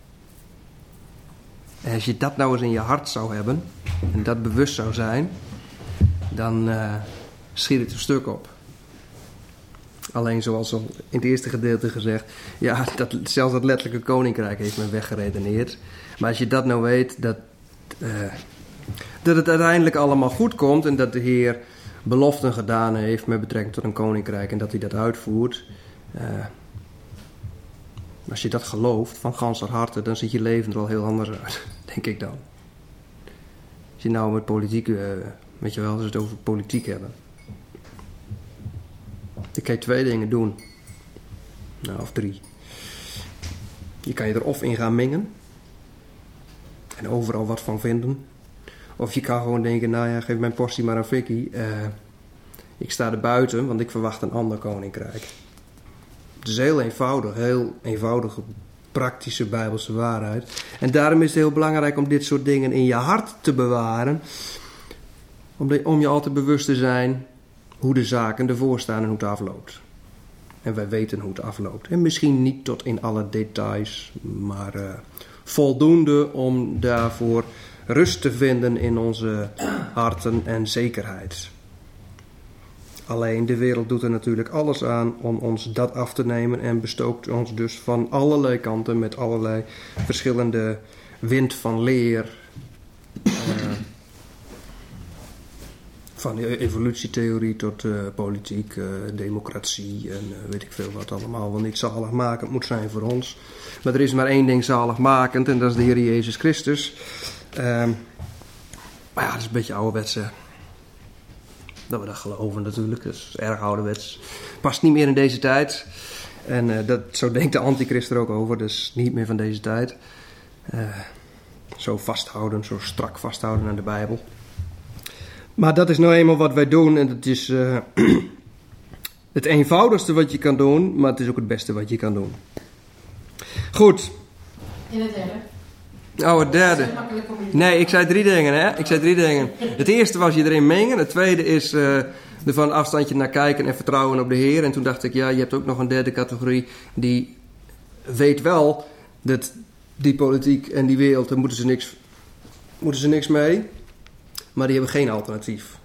S1: En als je dat nou eens in je hart zou hebben, en dat bewust zou zijn, dan uh, schiet het een stuk op. Alleen zoals al in het eerste gedeelte gezegd, ja, dat, zelfs dat letterlijke koninkrijk heeft men weggeredeneerd. Maar als je dat nou weet, dat, uh, dat het uiteindelijk allemaal goed komt en dat de Heer beloften gedaan heeft met betrekking tot een koninkrijk en dat hij dat uitvoert. Uh, als je dat gelooft van ganser harte, dan ziet je leven er al heel anders uit, denk ik dan. Als je nou met politiek, uh, weet je wel, als we het over politiek hebben. Dan kan je twee dingen doen. Nou, of drie. Je kan je er of in gaan mengen. En overal wat van vinden. Of je kan gewoon denken, nou ja, geef mijn portie maar aan Vicky. Uh, ik sta er buiten, want ik verwacht een ander koninkrijk. Het is heel eenvoudig, heel eenvoudige, praktische Bijbelse waarheid. En daarom is het heel belangrijk om dit soort dingen in je hart te bewaren. Om, de, om je altijd bewust te zijn hoe de zaken ervoor staan en hoe het afloopt. En wij weten hoe het afloopt. En misschien niet tot in alle details, maar uh, voldoende om daarvoor rust te vinden in onze harten en zekerheid. Alleen de wereld doet er natuurlijk alles aan om ons dat af te nemen en bestookt ons dus van allerlei kanten met allerlei verschillende wind van leer. Uh, van de evolutietheorie tot uh, politiek, uh, democratie en uh, weet ik veel wat allemaal wel niet zaligmakend moet zijn voor ons. Maar er is maar één ding zaligmakend en dat is de Heer Jezus Christus. Uh, maar ja, dat is een beetje ouderwets, hè. Dat we dat geloven natuurlijk, dat is erg ouderwets. Past niet meer in deze tijd. En uh, dat, zo denkt de antichrist er ook over, dus niet meer van deze tijd. Uh, zo vasthouden, zo strak vasthouden aan de Bijbel. Maar dat is nou eenmaal wat wij doen en dat is uh, het eenvoudigste wat je kan doen, maar het is ook het beste wat je kan doen. Goed.
S3: In het derde.
S1: Oh, het derde. Nee, ik zei drie dingen, hè? Ik zei drie dingen. Het eerste was je erin mengen. Het tweede is uh, er van een afstandje naar kijken en vertrouwen op de Heer. En toen dacht ik, ja, je hebt ook nog een derde categorie die weet wel dat die politiek en die wereld, daar moeten ze niks, moeten ze niks mee. Maar die hebben geen alternatief.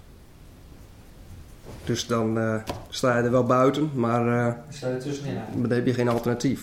S1: Dus dan uh, sta je er wel buiten, maar, uh,
S4: sta je tussenin,
S1: maar dan heb je geen alternatief.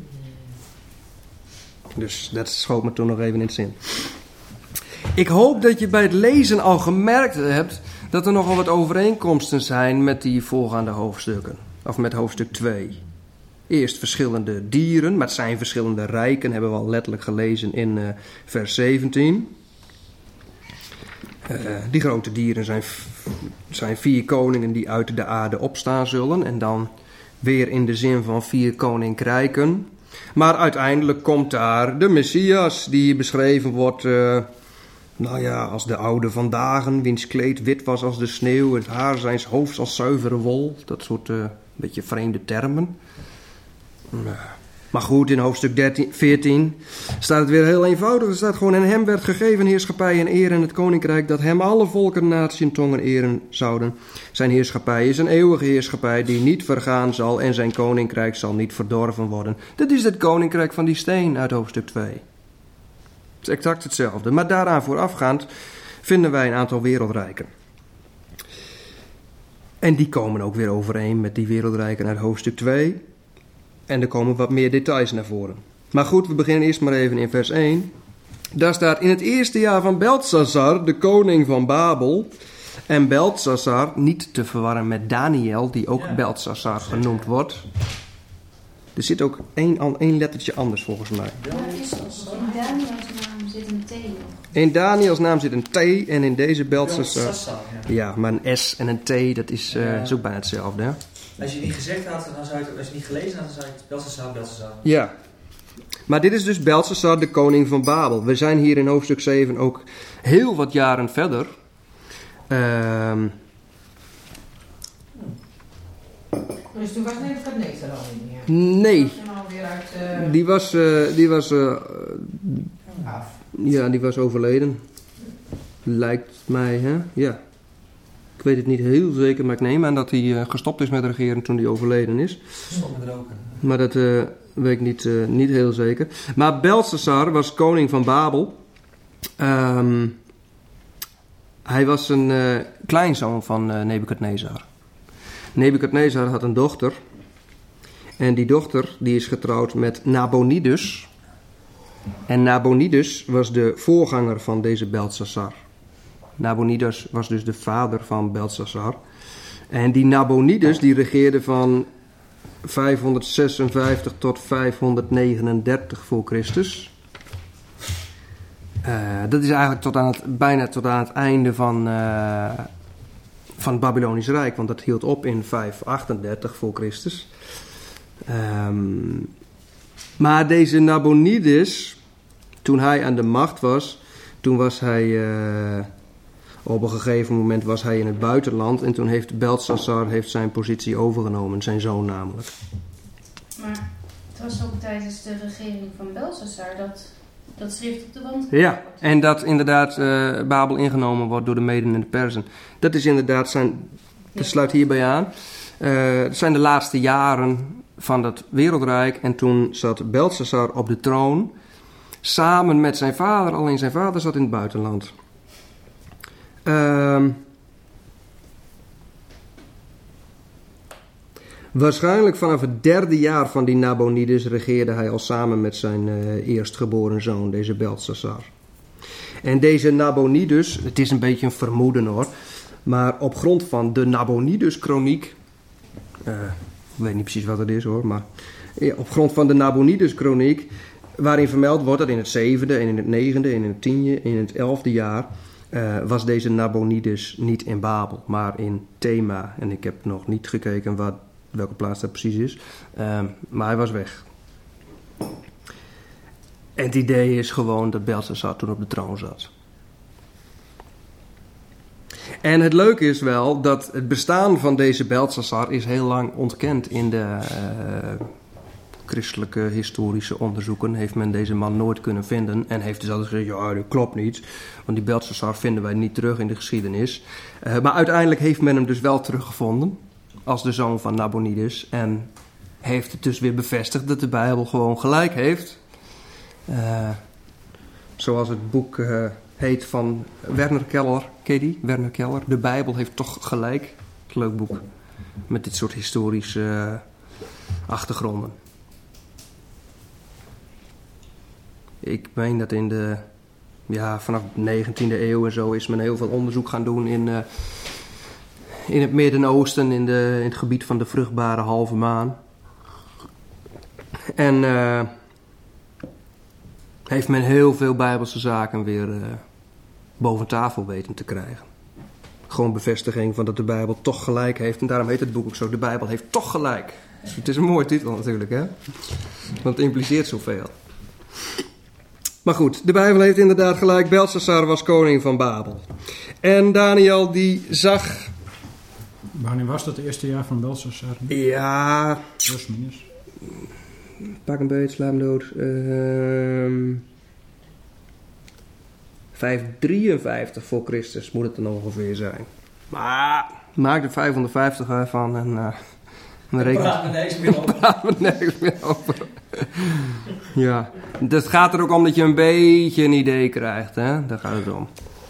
S1: Dus dat schoot me toen nog even in het zin. Ik hoop dat je bij het lezen al gemerkt hebt dat er nogal wat overeenkomsten zijn met die voorgaande hoofdstukken. Of met hoofdstuk twee. Eerst verschillende dieren, maar het zijn verschillende rijken, hebben we al letterlijk gelezen in uh, vers zeventien. Uh, die grote dieren zijn, zijn vier koningen die uit de aarde opstaan zullen. En dan weer in de zin van vier koninkrijken. Maar uiteindelijk komt daar de Messias, die hier beschreven wordt, uh, nou ja, als de oude van dagen, wiens kleed wit was als de sneeuw, het haar zijns hoofds als zuivere wol. Dat soort uh, beetje vreemde termen. Uh. Maar goed, in hoofdstuk dertien, veertien staat het weer heel eenvoudig. Er staat gewoon: en hem werd gegeven heerschappij en eer en het koninkrijk, dat hem alle volken, naties en tongen eren zouden. Zijn heerschappij is een eeuwige heerschappij die niet vergaan zal en zijn koninkrijk zal niet verdorven worden. Dat is het koninkrijk van die steen uit hoofdstuk twee. Het is exact hetzelfde. Maar daaraan voorafgaand vinden wij een aantal wereldrijken. En die komen ook weer overeen met die wereldrijken uit hoofdstuk twee. En er komen wat meer details naar voren. Maar goed, we beginnen eerst maar even in vers één. Daar staat: in het eerste jaar van Beltsassar, de koning van Babel. En Beltsassar, niet te verwarren met Daniel, die ook ja. Beltsassar genoemd wordt. Er zit ook één, één lettertje anders volgens mij.
S3: Ja, is in Daniels naam zit een T nog.
S1: In Daniels naam zit een T en in deze Beltsassar...
S4: Beltsassar, ja.
S1: ja, maar een S en een T, dat is, uh, ja. is ook bijna hetzelfde, hè?
S4: Als je het niet gezegd had, dan zou je het, als je het niet gelezen had, dan zou je het Beltsassar, Beltsassar.
S1: Ja. Maar dit is dus Beltsassar, de koning van Babel. We zijn hier in hoofdstuk zeven ook heel wat jaren verder. Um,
S5: Dus toen was Nebukadnezar al niet meer?
S1: Nee.
S5: Was je alweer uit, uh...
S1: Die was, uh, die was uh,
S5: af.
S1: Ja, die was overleden. Lijkt mij, hè? Ja. Ik weet het niet heel zeker, maar ik neem aan dat hij uh, gestopt is met regeren toen hij overleden is.
S4: Stop met roken.
S1: Maar dat uh, weet ik niet, uh, niet heel zeker. Maar Beltsassar was koning van Babel. Um, hij was een uh, kleinzoon van uh, Nebukadnezar. Nebukadnezar had een dochter. En die dochter die is getrouwd met Nabonidus. En Nabonidus was de voorganger van deze Beltsassar. Nabonidus was dus de vader van Beltsassar. En die Nabonidus die regeerde van vijfhonderdzesenvijftig tot vijfhonderdnegenendertig voor Christus. Uh, dat is eigenlijk tot aan het, bijna tot aan het einde van, uh, van het Babylonisch Rijk. Want dat hield op in vijfhonderdachtendertig voor Christus. Um, maar deze Nabonidus, toen hij aan de macht was, toen was hij... Uh, Op een gegeven moment was hij in het buitenland en toen heeft Beltsassar heeft zijn positie overgenomen, zijn zoon namelijk.
S3: Maar het was ook tijdens de regering van Beltsassar dat dat schrift op de wand
S1: Ja,
S3: wordt.
S1: En dat inderdaad uh, Babel ingenomen wordt door de Meden en de Perzen. Dat is inderdaad zijn, dat sluit hierbij aan. Uh, het zijn de laatste jaren van dat wereldrijk en toen zat Beltsassar op de troon samen met zijn vader, alleen zijn vader zat in het buitenland. Uh, waarschijnlijk vanaf het derde jaar van die Nabonidus regeerde hij al samen met zijn uh, eerstgeboren zoon, deze Beltsassar. En deze Nabonidus, het is een beetje een vermoeden hoor, maar op grond van de Nabonidus-kroniek, uh, ik weet niet precies wat het is hoor, maar ja, op grond van de Nabonidus-kroniek, waarin vermeld wordt dat in het zevende en in het negende en in het tiende en in het elfde jaar Uh, was deze Nabonidus niet in Babel, maar in Thema. En ik heb nog niet gekeken wat, welke plaats dat precies is. Uh, maar hij was weg. En het idee is gewoon dat Beltsassar toen op de troon zat. En het leuke is wel dat het bestaan van deze Beltsassar is heel lang ontkend in de uh, christelijke historische onderzoeken. Heeft men deze man nooit kunnen vinden en heeft dus altijd gezegd, ja, dat klopt niet. Want die Beltsassar vinden wij niet terug in de geschiedenis. Uh, maar uiteindelijk heeft men hem dus wel teruggevonden als de zoon van Nabonidus. En heeft het dus weer bevestigd dat de Bijbel gewoon gelijk heeft. Uh, zoals het boek uh, heet van Werner Keller. Ken je die? Werner Keller. De Bijbel heeft toch gelijk. Leuk boek. Met dit soort historische uh, achtergronden. Ik meen dat in de... Ja, vanaf de negentiende eeuw en zo is men heel veel onderzoek gaan doen in... Uh, in het Midden-Oosten, in, de, in het gebied van de vruchtbare halve maan. En uh, heeft men heel veel Bijbelse zaken weer uh, boven tafel weten te krijgen. Gewoon bevestiging van dat de Bijbel toch gelijk heeft. En daarom heet het boek ook zo, de Bijbel heeft toch gelijk. Dus het is een mooie titel natuurlijk, hè? Want het impliceert zoveel. Maar goed, de Bijbel heeft inderdaad gelijk. Belshazzar was koning van Babel. En Daniel die zag...
S6: Wanneer was dat, het eerste jaar van Belshazzar?
S1: Ja...
S6: Plus minus.
S1: Pak een beetje, sla hem dood. Uh, vijfhonderddrieënvijftig voor Christus moet het dan ongeveer zijn. Maar maak er vijfhonderdvijftig van en... Uh, dan
S4: rekent... praat me nergens meer over.
S1: praat me nergens meer over. Ja, het gaat er ook om dat je een beetje een idee krijgt, hè? Daar gaat het om.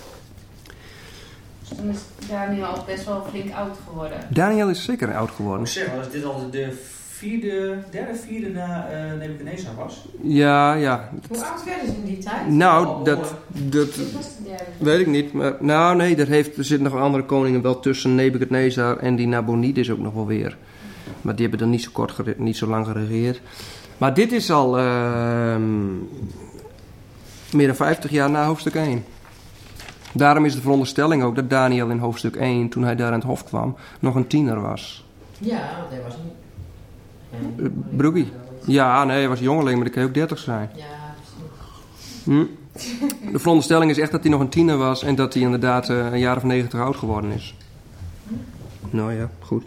S3: Dus dan is Daniel al best wel flink oud geworden.
S1: Daniel is zeker oud geworden.
S4: Ik zeg, als dit al de vierde, derde, vierde na uh, Nebuchadnezzar was.
S1: Ja, ja.
S2: Hoe oud werden ze in die tijd?
S1: Nou,
S4: oh,
S1: dat, dat
S2: Dit was de derde.
S1: weet ik niet. Maar, nou, nee, er, heeft, er zitten nog andere koningen wel tussen Nebuchadnezzar en die Nabonidus ook nog wel weer. Maar die hebben dan niet zo, kort gere- niet zo lang geregeerd. Maar dit is al uh, meer dan vijftig jaar na hoofdstuk één. Daarom is de veronderstelling ook dat Daniel in hoofdstuk één, toen hij daar aan het hof kwam, nog een tiener was.
S5: Ja, want hij was niet... Ja,
S1: Uh, Broekie. Ja, nee, hij was jongeling, maar dat kan ook dertig zijn.
S5: Ja, precies.
S1: Hm. De veronderstelling is echt dat hij nog een tiener was en dat hij inderdaad uh, een jaar of negentig oud geworden is. Nou ja, goed.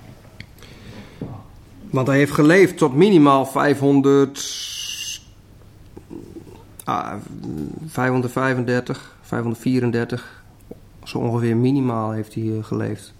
S1: Want hij heeft geleefd tot minimaal vijfhonderd, ah, vijfhonderdvijfendertig, vijfhonderdvierendertig. Zo ongeveer minimaal heeft hij uh, geleefd.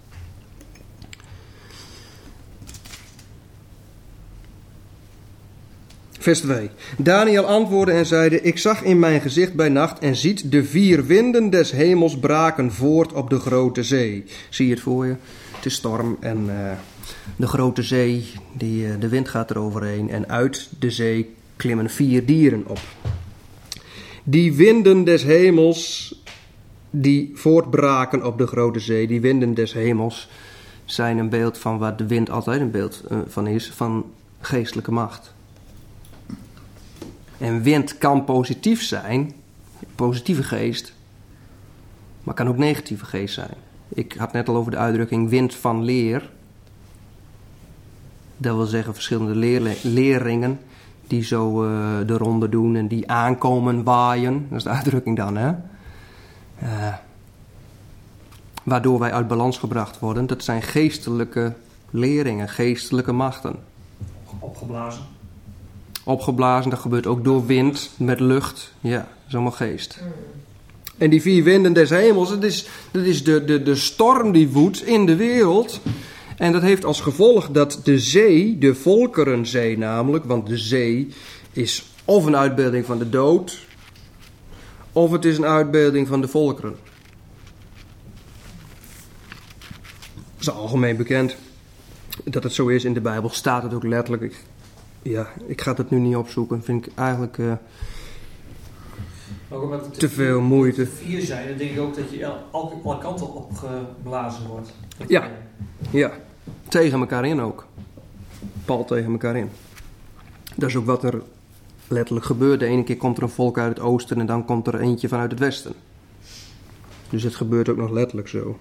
S1: Vers twee. Daniel antwoordde en zeide: Ik zag in mijn gezicht bij nacht en ziet de vier winden des hemels braken voort op de grote zee. Zie je het voor je? Het is storm en uh, de grote zee, die, uh, de wind gaat er overheen. En uit de zee klimmen vier dieren op. Die winden des hemels die voortbraken op de grote zee. Die winden des hemels zijn een beeld van waar de wind altijd een beeld uh, van is. Van geestelijke macht. En wind kan positief zijn, positieve geest, maar kan ook negatieve geest zijn. Ik had net al over de uitdrukking wind van leer. Dat wil zeggen verschillende leerle- leerringen die zo uh, de ronde doen en die aankomen waaien. Dat is de uitdrukking dan, hè. Uh, waardoor wij uit balans gebracht worden. Dat zijn geestelijke leringen, geestelijke machten.
S4: Opgeblazen.
S1: Opgeblazen, dat gebeurt ook door wind, met lucht. Ja, dat is allemaal geest. En die vier winden des hemels, dat is, dat is de, de, de storm die woedt in de wereld. En dat heeft als gevolg dat de zee, de volkerenzee namelijk, want de zee is of een uitbeelding van de dood, of het is een uitbeelding van de volkeren. Dat is algemeen bekend dat het zo is. In de Bijbel staat het ook letterlijk. Ik, ja, ik ga het nu niet opzoeken. Vind ik eigenlijk uh,
S4: Ook omdat het
S1: te veel moeite.
S4: vier zijn, dan denk ik ook dat je el- alle, alle kanten opgeblazen wordt. Dat
S1: Ja.
S4: je-
S1: Ja, tegen elkaar in ook. Pal tegen elkaar in. Dat is ook wat er letterlijk gebeurt. De ene keer komt er een volk uit het oosten en dan komt er eentje vanuit het westen. Dus het gebeurt ook nog letterlijk zo.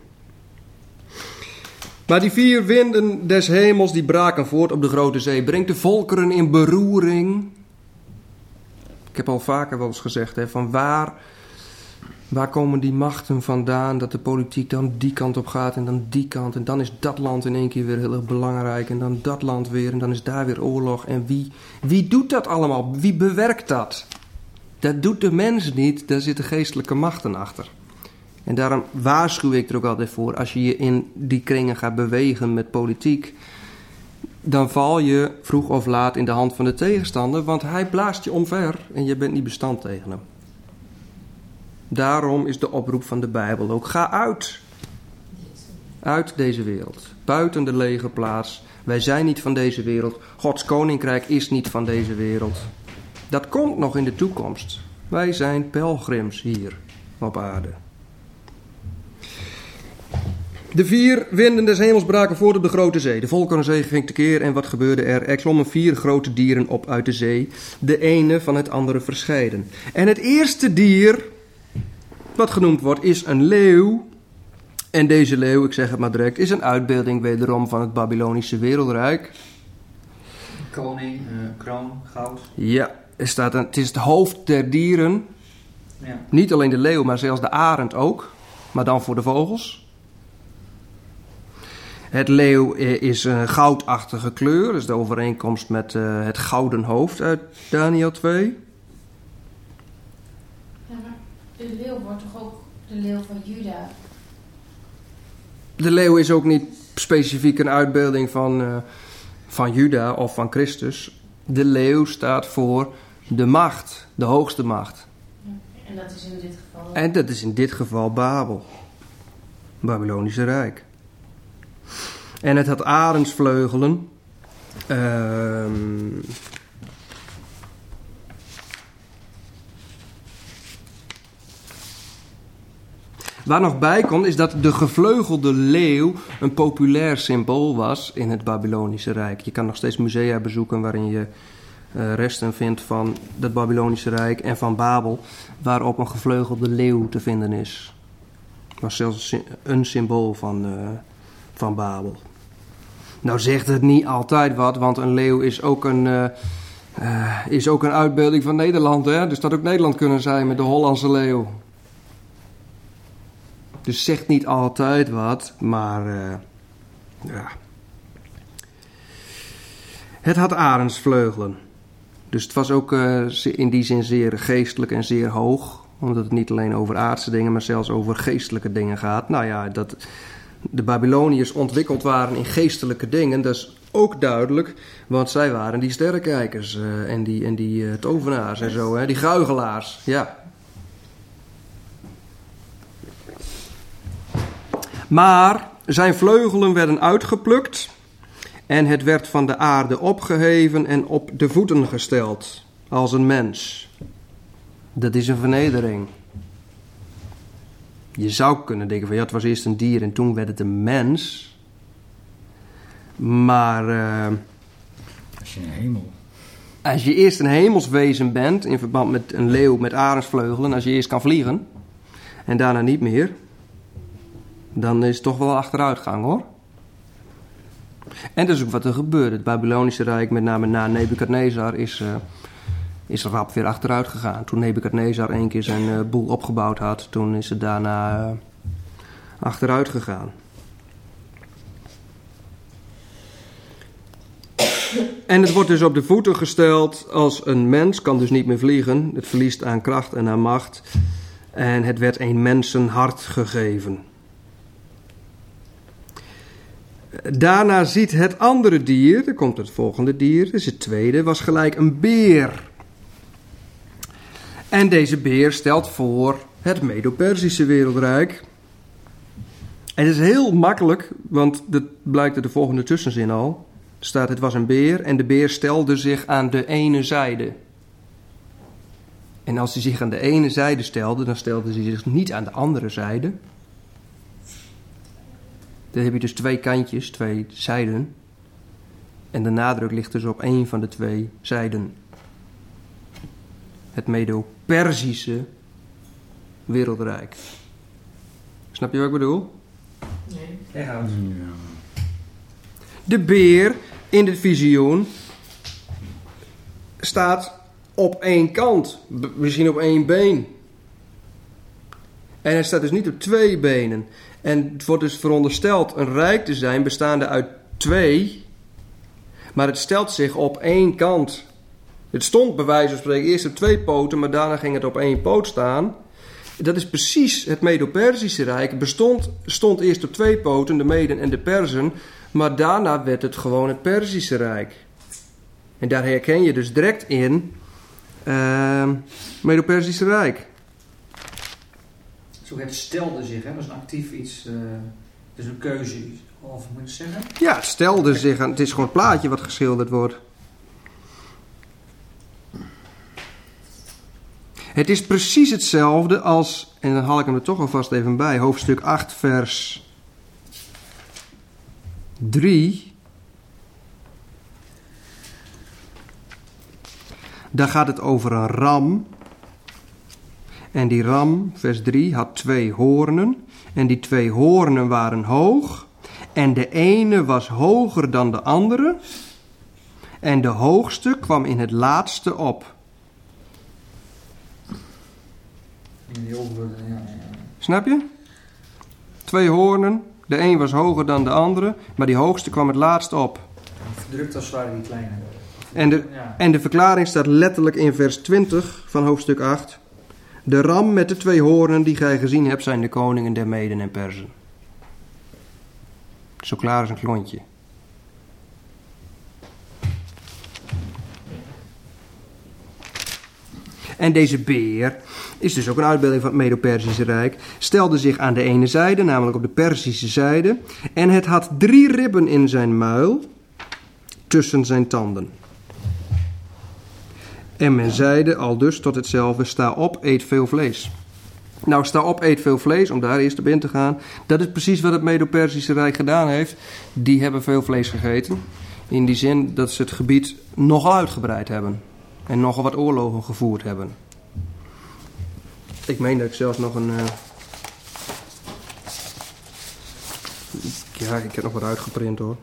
S1: Maar die vier winden des hemels die braken voort op de grote zee. Brengt de volkeren in beroering. Ik heb al vaker wel eens gezegd, hè, van waar, waar komen die machten vandaan dat de politiek dan die kant op gaat en dan die kant. En dan is dat land in één keer weer heel erg belangrijk en dan dat land weer en dan is daar weer oorlog. En wie, wie doet dat allemaal? Wie bewerkt dat? Dat doet de mens niet, daar zitten geestelijke machten achter. En daarom waarschuw ik er ook altijd voor, als je je in die kringen gaat bewegen met politiek, dan val je vroeg of laat in de hand van de tegenstander, want hij blaast je omver en je bent niet bestand tegen hem. Daarom is de oproep van de Bijbel ook: ga uit. Uit deze wereld. Buiten de lege plaats. Wij zijn niet van deze wereld. Gods koninkrijk is niet van deze wereld. Dat komt nog in de toekomst. Wij zijn pelgrims hier op aarde. De vier winden des hemels braken voort op de grote zee. De volkerenzee ging tekeer en wat gebeurde er? Er klommen vier grote dieren op uit de zee. De ene van het andere verscheiden. En het eerste dier, wat genoemd wordt, is een leeuw. En deze leeuw, ik zeg het maar direct, is een uitbeelding wederom van het Babylonische wereldrijk.
S4: Koning, uh, kroon, goud.
S1: Ja, er staat een, het is het hoofd der dieren.
S4: Ja.
S1: Niet alleen de leeuw, maar zelfs de arend ook. Maar dan voor de vogels. Het leeuw is een goudachtige kleur. Dat is de overeenkomst met uh, het gouden hoofd uit Daniel twee.
S3: Ja, maar de leeuw wordt toch ook de leeuw van Juda?
S1: De leeuw is ook niet specifiek een uitbeelding van, uh, van Juda of van Christus. De leeuw staat voor de macht, de hoogste macht.
S3: Ja, en dat is in dit geval...
S1: En dat is in dit geval Babel. Babylonische Rijk. En het had arendsvleugelen. Uh, Waar nog bij komt is dat de gevleugelde leeuw een populair symbool was in het Babylonische Rijk. Je kan nog steeds musea bezoeken waarin je uh, resten vindt van het Babylonische Rijk en van Babel, waarop een gevleugelde leeuw te vinden is. Het was zelfs een symbool van, uh, van Babel. Nou zegt het niet altijd wat, want een leeuw is ook een, uh, uh, is ook een uitbeelding van Nederland. Hè? Dus dat ook Nederland kunnen zijn met de Hollandse leeuw. Dus zegt niet altijd wat, maar uh, ja. Het had arendsvleugelen. Dus het was ook uh, in die zin zeer geestelijk en zeer hoog. Omdat het niet alleen over aardse dingen, maar zelfs over geestelijke dingen gaat. Nou ja, dat de Babyloniërs ontwikkeld waren in geestelijke dingen, dat is ook duidelijk. Want zij waren die sterrenkijkers uh, en die, en die uh, tovenaars en zo, hè, die guigelaars, ja. Maar zijn vleugelen werden uitgeplukt en het werd van de aarde opgeheven en op de voeten gesteld als een mens. Dat is een vernedering. Je zou kunnen denken van ja, het was eerst een dier en toen werd het een mens. Maar uh,
S6: als je een hemel.
S1: Als je eerst een hemelswezen bent in verband met een leeuw met arendsvleugelen, als je eerst kan vliegen en daarna niet meer, dan is het toch wel achteruitgang, hoor. En dat is ook wat er gebeurde. Het Babylonische Rijk, met name na Nebukadnezar, is, uh, is rap weer achteruit gegaan. Toen Nebukadnezar één keer zijn uh, boel opgebouwd had, toen is het daarna uh, achteruit gegaan. En het wordt dus op de voeten gesteld als een mens, kan dus niet meer vliegen. Het verliest aan kracht en aan macht. En het werd een mensenhart gegeven. Daarna ziet het andere dier, er komt het volgende dier, dat is het tweede, was gelijk een beer. En deze beer stelt voor het Medo-Perzische wereldrijk. En het is heel makkelijk, want dat blijkt uit de volgende tussenzin al. Er staat, het was een beer en de beer stelde zich aan de ene zijde. En als hij zich aan de ene zijde stelde, dan stelde hij zich niet aan de andere zijde. Dan heb je dus twee kantjes, twee zijden. En de nadruk ligt dus op één van de twee zijden. Het Medo-Perzische wereldrijk. Snap je wat ik bedoel?
S5: Nee.
S4: Ja.
S1: De beer in het visioen staat op één kant, b- misschien op één been. En hij staat dus niet op twee benen. En het wordt dus verondersteld een rijk te zijn bestaande uit twee, maar het stelt zich op één kant. Het stond bij wijze van spreken eerst op twee poten, maar daarna ging het op één poot staan. Dat is precies het Medo-Perzische Rijk. Het bestond, stond eerst op twee poten, de Meden en de Perzen, Maar daarna werd het gewoon het Perzische Rijk. En daar herken je dus direct in uh, Medo-Perzische Rijk.
S4: Zo, het stelde zich, hè? Dat is een actief iets, uh, het is een keuze, of moet je zeggen?
S1: Ja, het stelde zich aan. Het is gewoon het plaatje wat geschilderd wordt. Het is precies hetzelfde als, en dan haal ik hem er toch alvast even bij, hoofdstuk acht, vers drie. Daar gaat het over een ram. En die ram, vers drie, had twee hoornen. En die twee hoornen waren hoog. En de ene was hoger dan de andere. En de hoogste kwam in het laatste op. Snap je? Twee hoornen. De een was hoger dan de andere. Maar die hoogste kwam het laatst op.
S4: Verdrukt als waren die kleine.
S1: En de,
S4: Ja.
S1: en de verklaring staat letterlijk in vers twintig van hoofdstuk acht. De ram met de twee hoornen die gij gezien hebt zijn de koningen der Meden en Perzen. Zo klaar als een klontje. En deze beer is dus ook een uitbeelding van het Medo-Perzische Rijk. Stelde zich aan de ene zijde, namelijk op de Perzische zijde. En het had drie ribben in zijn muil tussen zijn tanden. En men zeide al dus tot hetzelfde, sta op, eet veel vlees. Nou, sta op, eet veel vlees, om daar eerst op in te gaan. Dat is precies wat het Medo-Perzische Rijk gedaan heeft. Die hebben veel vlees gegeten. In die zin dat ze het gebied nogal uitgebreid hebben. En nogal wat oorlogen gevoerd hebben. Ik meen dat ik zelfs nog een... Uh... Ja, ik heb nog wat uitgeprint hoor.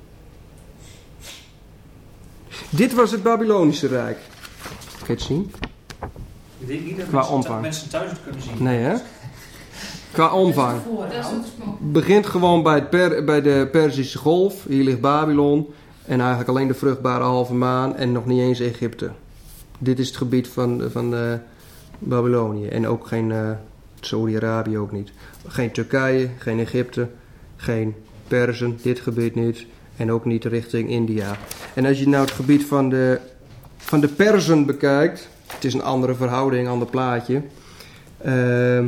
S1: Dit was het Babylonische Rijk. Kun je het zien?
S4: Ik denk niet dat
S1: Qua
S4: mensen,
S1: omvang.
S4: mensen thuis het kunnen zien.
S1: Nee hè? Qua omvang.
S3: Dat is ook small.
S1: Begint gewoon bij, het per, bij de Perzische Golf. Hier ligt Babylon. En eigenlijk alleen de vruchtbare halve maan. En nog niet eens Egypte. Dit is het gebied van, van uh, Babylonië. En ook geen uh, Saudi-Arabië ook niet. Geen Turkije, geen Egypte, geen Perzen. Dit gebied niet. En ook niet richting India. En als je nou het gebied van de, van de Perzen bekijkt. Het is een andere verhouding, een ander plaatje. Uh,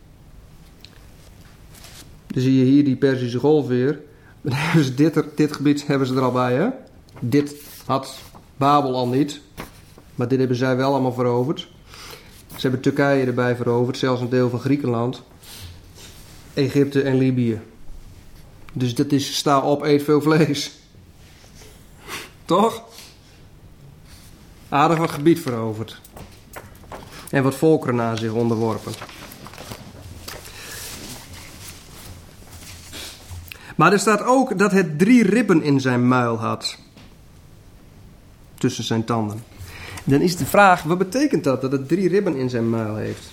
S1: dan zie je hier die Perzische Golf weer. Dan hebben ze dit, er, dit gebied hebben ze er al bij, hè? Dit had Babel al niet. Maar dit hebben zij wel allemaal veroverd. Ze hebben Turkije erbij veroverd. Zelfs een deel van Griekenland. Egypte en Libië. Dus dat is, sta op, eet veel vlees. Toch? Aardig wat gebied veroverd. En wat volkeren aan zich onderworpen. Maar er staat ook dat het drie ribben in zijn muil had. Tussen zijn tanden. Dan is de vraag, wat betekent dat? Dat het drie ribben in zijn muil heeft?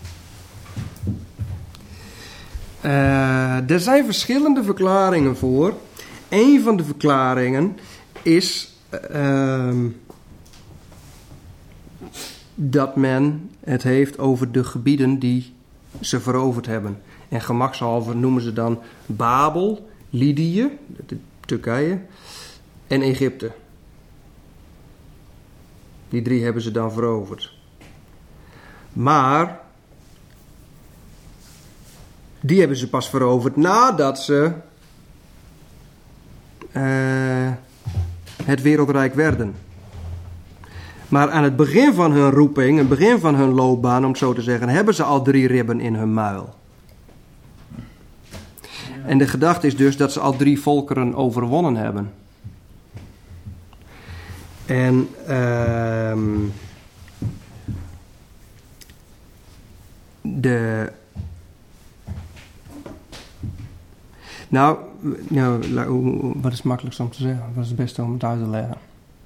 S1: Uh, er zijn verschillende verklaringen voor. Een van de verklaringen is uh, dat men het heeft over de gebieden die ze veroverd hebben. En gemakshalve noemen ze dan Babel, Lydië, Turkije en Egypte. Die drie hebben ze dan veroverd. Maar die hebben ze pas veroverd nadat ze uh, het wereldrijk werden. Maar aan het begin van hun roeping, het begin van hun loopbaan, om het zo te zeggen, hebben ze al drie ribben in hun muil. En de gedachte is dus dat ze al drie volkeren overwonnen hebben. En uh, de... Nou, nou, wat is het makkelijkst om te zeggen? Wat is het beste om het uit te leggen?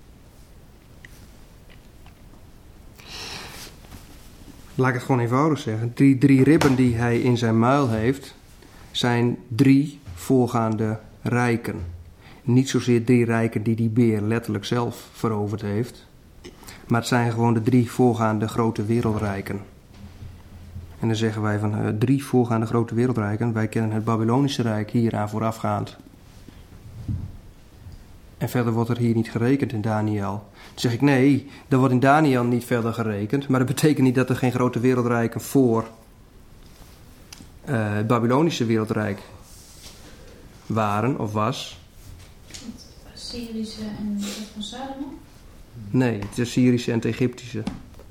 S1: Laat ik het gewoon eenvoudig zeggen. Die drie ribben die hij in zijn muil heeft, zijn drie voorgaande rijken. Niet zozeer drie rijken die die beer letterlijk zelf veroverd heeft. Maar het zijn gewoon de drie voorgaande grote wereldrijken. En dan zeggen wij van uh, drie voorgaande grote wereldrijken. Wij kennen het Babylonische Rijk hieraan voorafgaand. En verder wordt er hier niet gerekend in Daniël. Dan zeg ik, nee, er wordt in Daniël niet verder gerekend. Maar dat betekent niet dat er geen grote wereldrijken voor uh, het Babylonische wereldrijk waren of was.
S3: Het Assyrische en dat van Salomo?
S1: Nee, het Assyrische en het Egyptische.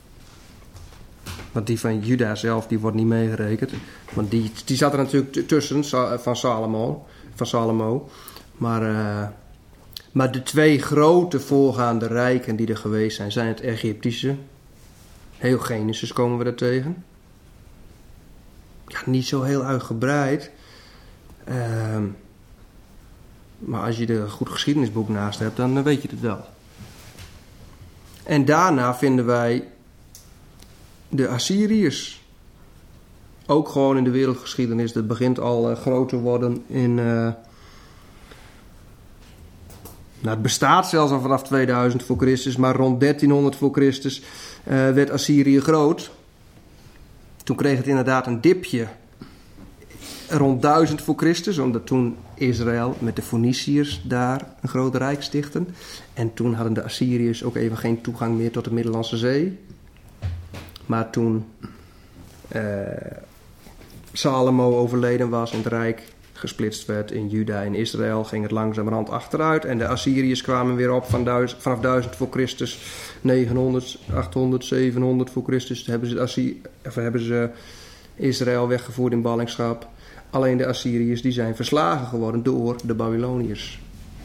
S1: Want die van Juda zelf, die wordt niet meegerekend. Want die, die zat er natuurlijk t- tussen, van Salomo. Van Salomo. Maar, uh, maar de twee grote voorgaande rijken die er geweest zijn, zijn het Egyptische. Heel Genesis komen we daar tegen. Ja, niet zo heel uitgebreid. Uh, maar als je er een goed geschiedenisboek naast hebt, dan weet je het wel. En daarna vinden wij de Assyriërs. Ook gewoon in de wereldgeschiedenis. Dat begint al uh, groot te worden in... Uh, nou, het bestaat zelfs al vanaf tweeduizend voor Christus. Maar rond dertienhonderd voor Christus uh, werd Assyrië groot. Toen kreeg het inderdaad een dipje. Rond duizend voor Christus. Omdat toen Israël met de Feniciërs daar een groot rijk stichten. En toen hadden de Assyriërs ook even geen toegang meer tot de Middellandse Zee. Maar toen uh, Salomo overleden was en het rijk gesplitst werd in Juda en Israël, ging het langzamerhand achteruit. En de Assyriërs kwamen weer op van duizend, vanaf duizend voor Christus, negenhonderd, achthonderd, zevenhonderd voor Christus. Hebben ze, Assyri- of hebben ze Israël weggevoerd in ballingschap. Alleen de Assyriërs die zijn verslagen geworden door de Babyloniërs.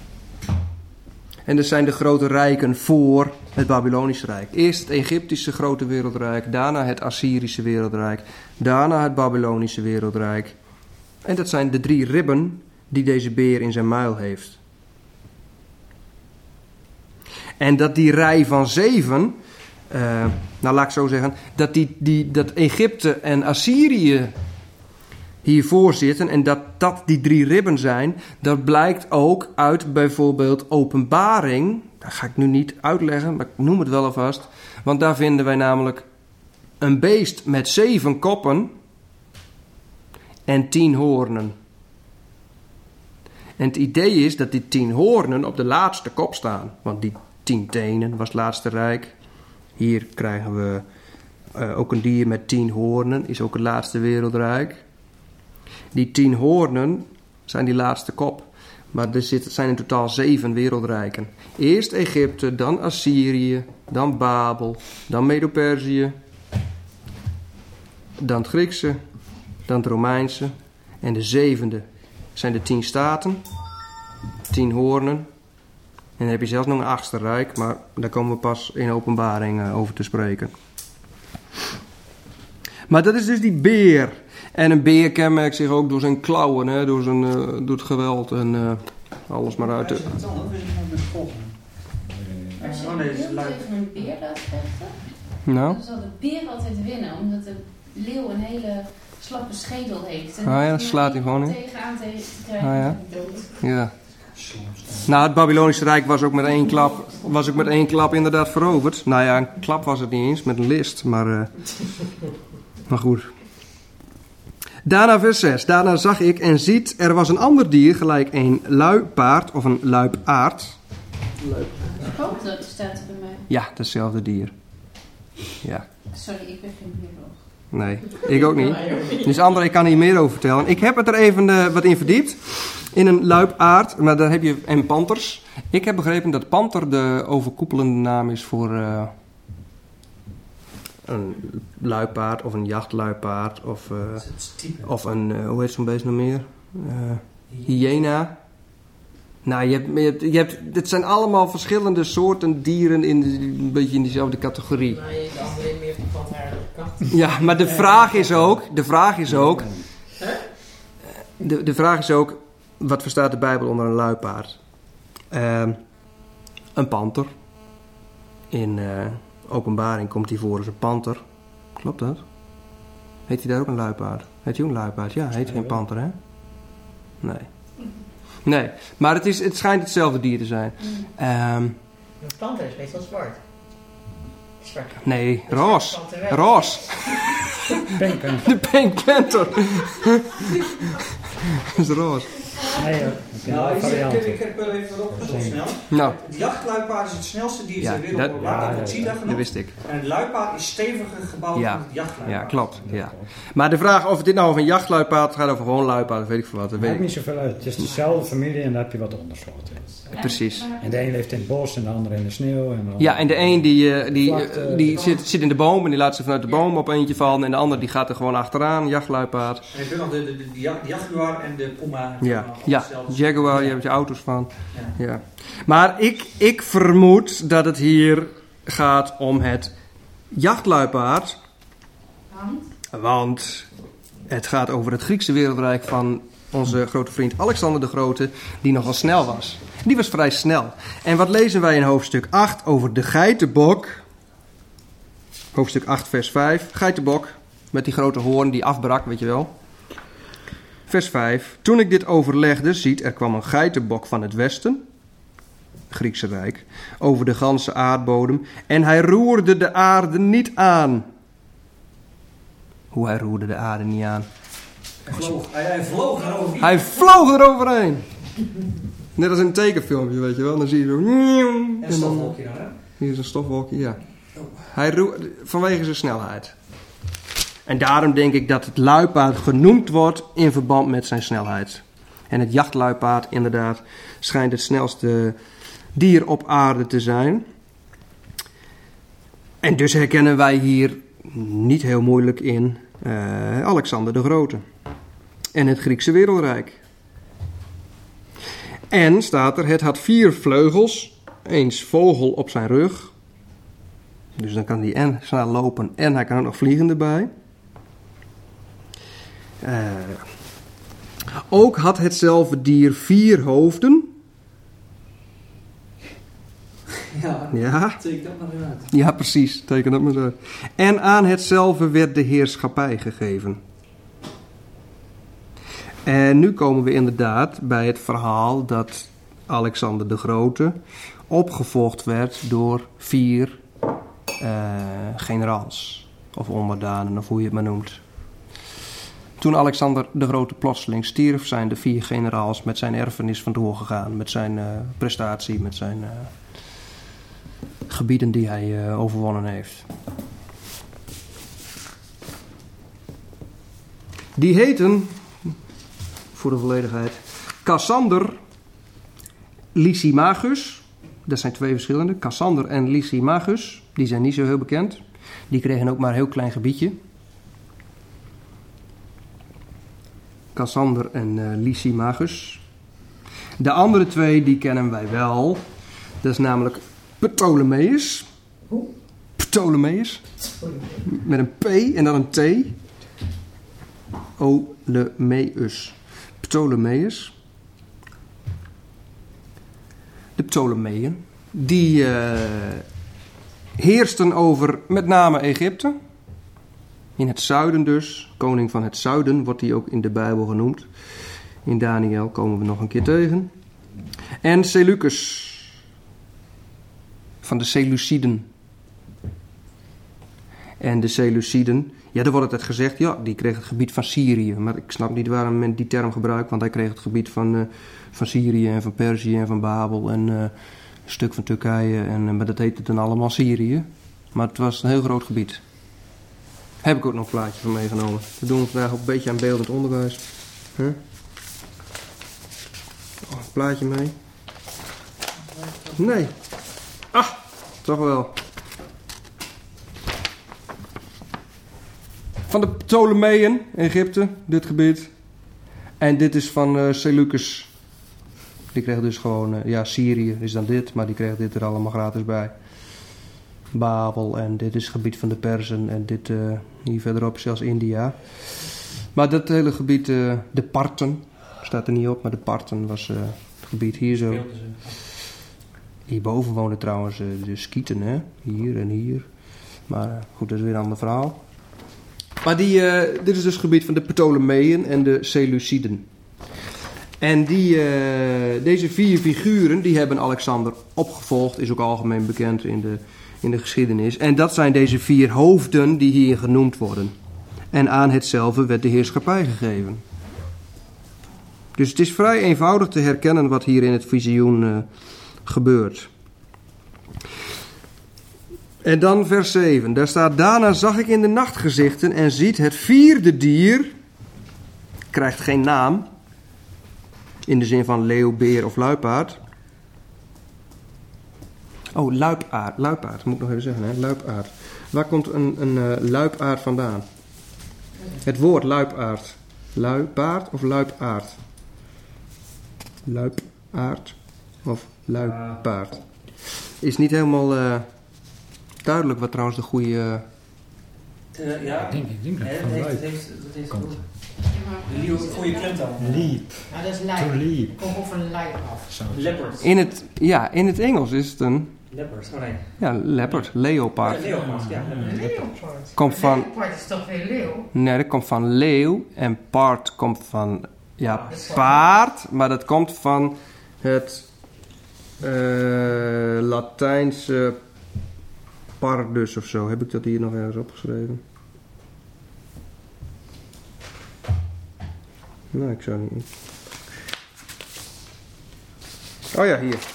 S1: En dat zijn de grote rijken voor het Babylonische Rijk. Eerst het Egyptische grote wereldrijk, daarna het Assyrische wereldrijk, daarna het Babylonische wereldrijk. En dat zijn de drie ribben die deze beer in zijn muil heeft. En dat die rij van zeven, uh, nou laat ik zo zeggen, dat, die, die, dat Egypte en Assyrië hiervoor zitten en dat dat die drie ribben zijn, dat blijkt ook uit bijvoorbeeld Openbaring. Dat ga ik nu niet uitleggen, maar ik noem het wel alvast. Want daar vinden wij namelijk een beest met zeven koppen en tien hoornen. En het idee is dat die tien hoornen op de laatste kop staan. Want die tien tenen was het laatste rijk. Hier krijgen we uh, ook een dier met tien hoornen, is ook het laatste wereldrijk. Die tien hoornen zijn die laatste kop. Maar er zit, zijn in totaal zeven wereldrijken. Eerst Egypte, dan Assyrië, dan Babel, dan Medo-Perzië, dan het Griekse, dan het Romeinse. En de zevende zijn de tien staten, tien hoornen. En dan heb je zelfs nog een achtste rijk, maar daar komen we pas in Openbaring uh, over te spreken. Maar dat is dus die beer. En een beer kenmerkt zich ook door zijn klauwen, hè, door, zijn, uh, door het geweld en uh, alles maar uit.
S4: Is het dan ook weer iemand met volgen?
S3: Als je
S4: Oh nee,
S3: een
S4: het is
S3: leeuw
S4: luid.
S3: tegen een beer laat vechten,
S1: Nou,
S3: dan zal de beer altijd winnen, omdat de leeuw een hele slappe schedel heeft. En
S1: Ah ja,
S3: dan
S1: dan slaat hij gewoon in.
S3: tegenaan tegen te krijgen.
S1: Ah ja.
S3: Dood.
S1: ja. Nou, het Babylonische Rijk was ook met één klap, was ook met één klap inderdaad veroverd. Nou ja, een klap was het niet eens, met een list, maar, uh, maar goed. Daarna vers zes. Daarna zag ik en ziet, er was een ander dier, gelijk een luipaard of een luipaard.
S3: Panter staat er bij mij.
S1: Ja, hetzelfde dier. Ja,
S3: Sorry, ik ben geen bioloog.
S1: nee, ik ook niet. Dus André kan hier meer over vertellen. Ik heb het er even uh, wat in verdiept. In een luipaard, maar daar heb je en panters. Ik heb begrepen dat panter de overkoepelende naam is voor uh, een luipaard of een jachtluipaard of, uh,
S4: Dat is het type.
S1: of een, uh, hoe heet zo'n beest nog meer? Uh, hyena. Nou, je hebt, je hebt, je hebt, dit zijn allemaal verschillende soorten dieren in de, een beetje in diezelfde categorie.
S5: Maar je kan alleen meer op wat haar kat.
S1: Ja, maar de vraag is ook, de vraag is ook, de, de vraag is ook, wat verstaat de Bijbel onder een luipaard? Uh, een panter. In uh, Openbaring komt hij voor als een panter. Klopt dat? Heet hij daar ook een luipaard? Heet hij ook een luipaard? Ja, heet geen panter, hè? Nee. Nee, maar het, is, het schijnt hetzelfde dier te zijn. Um,
S5: Een panter is meestal zwart. Zwart.
S1: nee, roze. Roze.
S6: Penken.
S1: De Pink Panther. Dat is roze.
S6: Nee, hoor. Dat zijn
S4: Nou,
S6: alle
S4: ik, ik,
S6: varianten.
S4: ik heb wel even wat opgezocht snel.
S1: Nou,
S4: Het jachtluipaard is het snelste dier
S1: Ja,
S4: ter wereld.
S1: dat-
S4: Wordt later
S6: ja,
S4: het cheetah
S1: dat
S4: genoemd.
S1: wist ik.
S4: En het luipaard is steviger gebouwd
S1: Ja.
S4: dan het jachtluipaard.
S1: Ja, klopt. Ja. Maar de vraag of dit nou over een jachtluipaard gaat of gewoon luipaard, dat weet ik veel wat. Dat weet
S6: Maakt
S1: ik.
S6: niet zoveel uit. Het is dezelfde familie en daar heb je wat ondersoorten.
S1: Precies.
S6: En de een leeft in het bos en de andere in de sneeuw. En de andere-
S1: Ja, en de een die, eh, die,
S6: Vlakte.
S1: eh, die zit, zit in de boom en die laat ze vanuit de boom op eentje vallen. En de ander die gaat er gewoon achteraan, jachtluipaard.
S4: En je hebt nog de, de, de, de ja- de jaguar en de puma.
S1: Ja,
S4: Allemaal
S1: ja.
S4: hetzelfde.
S1: Jaguar, je hebt je auto's van.
S4: Ja.
S1: Ja. Maar ik, ik vermoed dat het hier gaat om het jachtluipaard.
S3: Want?
S1: Want het gaat over het Griekse wereldrijk van onze grote vriend Alexander de Grote, die nogal snel was. Die was vrij snel. En wat lezen wij in hoofdstuk acht over de geitenbok? Hoofdstuk acht, vers vijf. Geitenbok, met die grote hoorn die afbrak, weet je wel. Vers vijf. Toen ik dit overlegde, ziet, er kwam een geitenbok van het westen, Griekse Rijk, over de ganse aardbodem. En hij roerde de aarde niet aan. Hoe hij roerde de aarde niet aan.
S4: Hij vloog, hij, hij vloog erover.
S1: Hij vloog eroverheen. Net als in een tekenfilmpje, weet je wel. Dan zie je zo...
S4: En
S1: En
S4: een
S1: dan,
S4: stofwolkje dan, hè?
S1: hier is een stofwolkje, ja. Hij roe, vanwege zijn snelheid. En daarom denk ik dat het luipaard genoemd wordt in verband met zijn snelheid. En het jachtluipaard inderdaad schijnt het snelste dier op aarde te zijn. En dus herkennen wij hier niet heel moeilijk in uh, Alexander de Grote. En het Griekse wereldrijk. En staat er, het had vier vleugels, eens vogel op zijn rug. Dus dan kan hij en snel lopen en hij kan ook nog vliegen erbij. Uh, ook had hetzelfde dier vier hoofden.
S4: Ja,
S1: Ja,
S4: teken dat maar weer uit.
S1: ja precies, teken dat maar zo. En aan hetzelfde werd de heerschappij gegeven. En nu komen we inderdaad bij het verhaal dat Alexander de Grote opgevolgd werd door vier uh, generaals. Of onderdanen, of hoe je het maar noemt. Toen Alexander de Grote plotseling stierf, zijn de vier generaals met zijn erfenis vandoor gegaan. Met zijn uh, prestatie, met zijn uh, gebieden die hij uh, overwonnen heeft. Die heten, voor de volledigheid, Cassander, Lysimagus. Dat zijn twee verschillende. Cassander en Lysimagus. Die zijn niet zo heel bekend. Die kregen ook maar een heel klein gebiedje. Cassander en uh, Lysimagus. De andere twee die kennen wij wel. Dat is namelijk Ptolemeus.
S5: Hoe?
S1: Ptolemeus. Met een P en dan een T. Olemeus. Ptolemeus. De Ptolemeeën. Die uh, heersten over met name Egypte. In het zuiden dus. Koning van het zuiden wordt hij ook in de Bijbel genoemd. In Daniel komen we nog een keer tegen. En Seleucus. Van de Seleuciden. En de Seleuciden, ja, daar wordt het gezegd, ja, die kreeg het gebied van Syrië. Maar ik snap niet waarom men die term gebruikt, want hij kreeg het gebied van, uh, van Syrië en van Perzië en van Babel en uh, een stuk van Turkije. En, uh, maar dat heette dan allemaal Syrië. Maar het was een heel groot gebied. Heb ik ook nog een plaatje van meegenomen. We doen vandaag ook een beetje aan beeldend onderwijs. Huh? Oh, een plaatje mee. Nee. Ah, toch wel. Van de Ptolemeeën, Egypte, dit gebied. En dit is van uh, Seleucus. Die kreeg dus gewoon, uh, ja, Syrië is dan dit, maar die kreeg dit er allemaal gratis bij. Babel en dit is het gebied van de Perzen en dit uh, hier verderop zelfs India. Maar dat hele gebied, uh, de Parten, staat er niet op, maar de Parten was uh, het gebied hier zo. Hierboven woonden trouwens uh, de Skieten, hè? Hier en hier. Maar uh, goed, dat is weer een ander verhaal. Maar die, uh, dit is dus het gebied van de Ptolemeeën en de Seleuciden. En die, uh, deze vier figuren, die hebben Alexander opgevolgd, is ook algemeen bekend in de, in de geschiedenis. En dat zijn deze vier hoofden die hier genoemd worden. En aan hetzelfde werd de heerschappij gegeven. Dus het is vrij eenvoudig te herkennen wat hier in het visioen uh, gebeurt. En dan vers zeven. Daar staat: daarna zag ik in de nachtgezichten en ziet het vierde dier, krijgt geen naam, in de zin van leeuw, beer of luipaard. Oh, luipaard, luipaard, moet ik nog even zeggen, hè? Luipaard. Waar komt een, een uh, luipaard vandaan? Het woord luipaard. Luipaard of luipaard? Luipaard of luipaard? Is niet helemaal uh, duidelijk wat trouwens de goede... Uh...
S4: Uh, ja,
S6: Ik denk, ik denk dat
S4: het
S6: het van
S4: heeft,
S6: luip
S4: het heeft, het heeft
S6: komt.
S4: een goede klemtoon.
S6: Leap.
S5: Ja, dat is
S6: To
S5: lijp.
S6: leap.
S5: Komt ook van een lijp af.
S6: Zo.
S4: Leopard.
S1: In het, ja, in het Engels is het een...
S4: Leopard, oh nee.
S1: Ja, leopard, leopard.
S4: Ja, leopard, ja.
S5: Een leeuwpaard.
S1: Komt van...
S5: Leeuwpaard is toch weer leeuw?
S1: Nee, dat komt van leeuw en paard komt van... Ja, paard, maar dat komt van het uh, Latijnse pardus of zo. Heb ik dat hier nog ergens opgeschreven? Nou, ik zou niet... Oh ja, hier.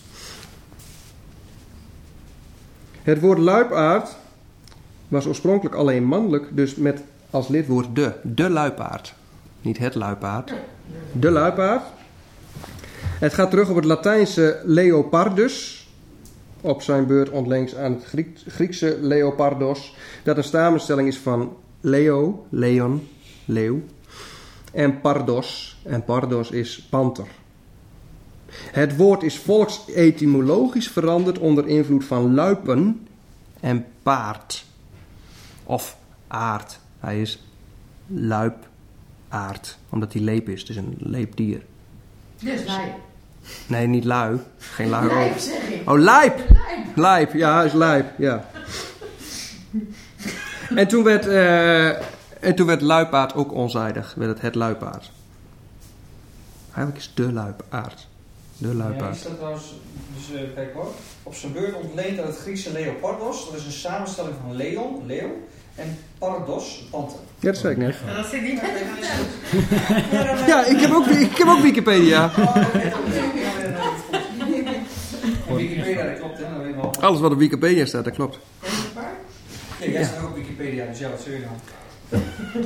S1: Het woord luipaard was oorspronkelijk alleen mannelijk, dus met als lidwoord de. De luipaard. Niet het luipaard. De luipaard. Het gaat terug op het Latijnse leopardus. Op zijn beurt ontleens aan het Griek, Griekse leopardos. Dat een samenstelling is van leo, leon, leeuw. En pardos. En pardos is panter. Het woord is volksetymologisch veranderd onder invloed van luipen en paard. Of aard. Hij is luipaard. Omdat hij leep is. Het is een leepdier.
S5: Dus lijp.
S1: Nee, niet lui. Geen lui.
S5: Lijp zeg ik.
S1: Oh, lijp.
S5: Lijp.
S1: Lijp. Ja, hij is lijp. Ja. En toen werd, uh, en toen werd luipaard ook onzijdig. Werd het het luipaard. Eigenlijk is de luipaard. De
S4: Ja,
S1: luipaard.
S4: is dat trouwens, dus uh, kijk hoor, op zijn beurt ontleent uit het Griekse leopardos. Dat is een samenstelling van leon, leeuw, en pardos, panter.
S1: Ja, dat zei ik net.
S5: Dat zit niet met
S1: Ja, ik heb ook, ik heb ook Wikipedia.
S4: Wikipedia, dat klopt hè, dat weet je wel.
S1: Alles wat op Wikipedia staat, dat klopt.
S4: Ja, jij staat ook op Wikipedia, dus ja, wat zul je dan?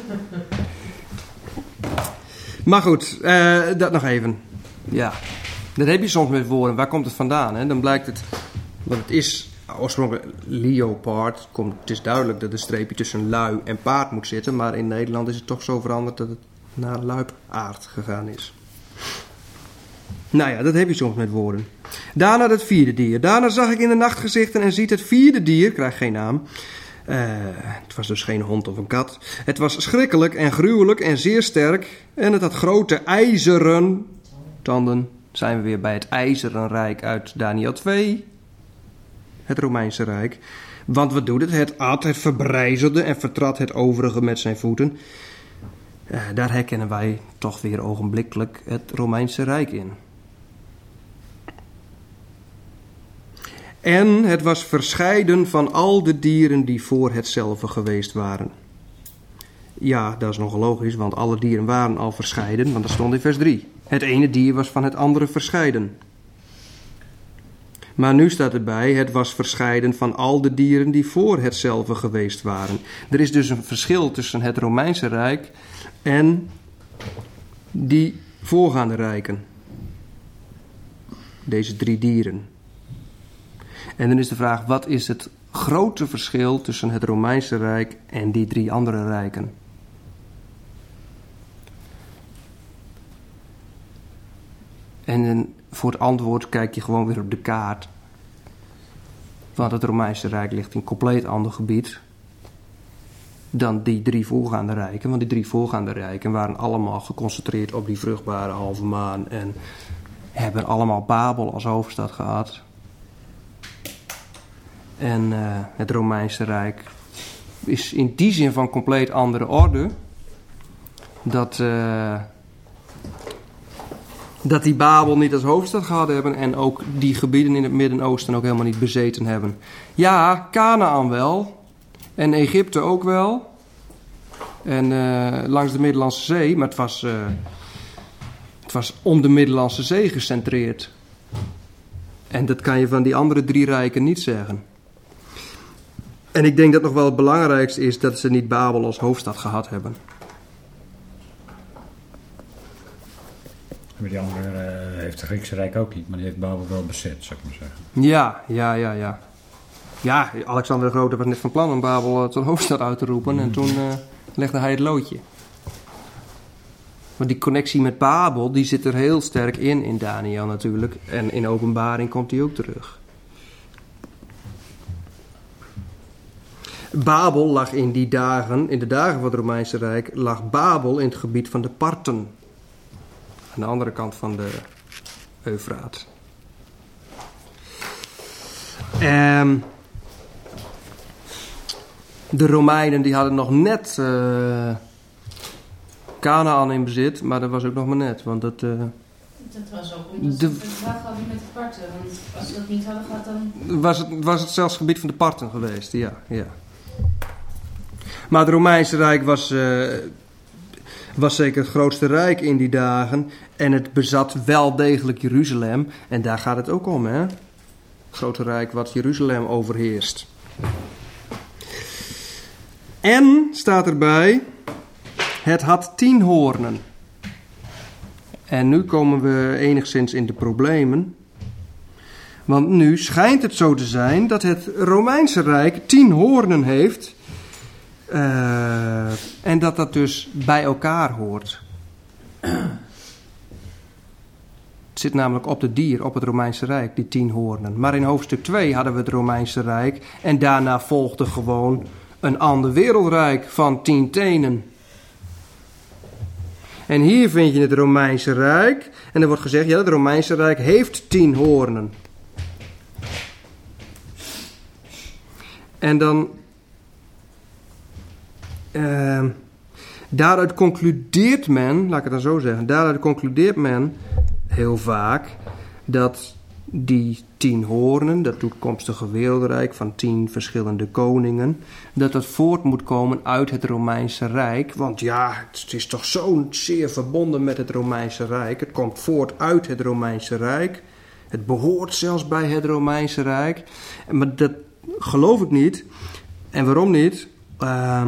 S1: Maar goed, uh, dat nog even. Ja, dat heb je soms met woorden. Waar komt het vandaan? Hè? Dan blijkt het, want het is oorspronkelijk leopard. Komt, het is duidelijk dat een streepje tussen lui en paard moet zitten. Maar in Nederland is het toch zo veranderd dat het naar luipaard gegaan is. Nou ja, dat heb je soms met woorden. Daarna het vierde dier. Daarna zag ik in de nachtgezichten en ziet het vierde dier, krijgt geen naam. Uh, het was dus geen hond of een kat. Het was schrikkelijk en gruwelijk en zeer sterk. En het had grote ijzeren tanden. Zijn we weer bij het ijzeren rijk uit Daniel twee. Het Romeinse rijk. Want wat doet het? Het at, het verbrijzelde en vertrad het overige met zijn voeten. Uh, daar herkennen wij toch weer ogenblikkelijk het Romeinse rijk in. En het was verscheiden van al de dieren die voor hetzelfde geweest waren. Ja, dat is nogal logisch, want alle dieren waren al verscheiden, want dat stond in vers drie. Het ene dier was van het andere verscheiden. Maar nu staat erbij, het was verscheiden van al de dieren die voor hetzelfde geweest waren. Er is dus een verschil tussen het Romeinse Rijk en die voorgaande rijken. Deze drie dieren. En dan is de vraag, wat is het grote verschil tussen het Romeinse Rijk en die drie andere rijken? En voor het antwoord kijk je gewoon weer op de kaart. Want het Romeinse Rijk ligt in een compleet ander gebied dan die drie voorgaande rijken. Want die drie voorgaande rijken waren allemaal geconcentreerd op die vruchtbare halve maan en hebben allemaal Babel als hoofdstad gehad. En uh, het Romeinse Rijk is in die zin van compleet andere orde. Dat, uh, dat die Babel niet als hoofdstad gehad hebben. En ook die gebieden in het Midden-Oosten ook helemaal niet bezeten hebben. Ja, Kanaan wel. En Egypte ook wel. En uh, langs de Middellandse Zee. Maar het was... Uh, Het was om de Middellandse Zee gecentreerd. En dat kan je van die andere drie rijken niet zeggen. En ik denk dat nog wel het belangrijkste is dat ze niet Babel als hoofdstad gehad hebben.
S6: Maar die andere uh, heeft het Griekse Rijk ook niet, maar die heeft Babel wel bezet, zou ik maar zeggen.
S1: Ja, ja, ja, ja. Ja, Alexander de Grote was net van plan om Babel uh, tot hoofdstad uit te roepen. Mm. En toen uh, legde hij het loodje. Maar die connectie met Babel, die zit er heel sterk in, in Daniël natuurlijk. En in Openbaring komt die ook terug. Babel lag in die dagen, in de dagen van het Romeinse Rijk, lag Babel in het gebied van de Parten. Aan de andere kant van de Eufraat. Um, de Romeinen die hadden nog net uh, Kanaan in bezit, maar dat was ook nog maar net. Want dat, uh,
S3: dat was ook omdat
S1: de,
S3: ze het verdrag hadden met de Parten. Want als ze dat niet hadden gehad, dan...
S1: Was het, was het zelfs gebied van de Parten geweest, ja. ja. Maar het Romeinse Rijk was... Uh, was zeker het grootste rijk in die dagen. En het bezat wel degelijk Jeruzalem. En daar gaat het ook om, hè. Het grote rijk wat Jeruzalem overheerst. En, staat erbij, het had tien hoornen. En nu komen we enigszins in de problemen. Want nu schijnt het zo te zijn dat het Romeinse Rijk tien hoornen heeft... Uh, en dat dat dus bij elkaar hoort. Het zit namelijk op het dier, op het Romeinse Rijk, die tien hoornen. Maar in hoofdstuk twee hadden we het Romeinse Rijk. En daarna volgde gewoon een ander wereldrijk van tien tenen. En hier vind je het Romeinse Rijk. En er wordt gezegd, ja, het Romeinse Rijk heeft tien hoornen. En dan... Uh, daaruit concludeert men, laat ik het dan zo zeggen, daaruit concludeert men heel vaak dat die tien hoornen, dat toekomstige wereldrijk van tien verschillende koningen, dat dat voort moet komen uit het Romeinse Rijk. Want ja, het is toch zo zeer verbonden met het Romeinse Rijk. Het komt voort uit het Romeinse Rijk. Het behoort zelfs bij het Romeinse Rijk. Maar dat geloof ik niet. En waarom niet? Uh,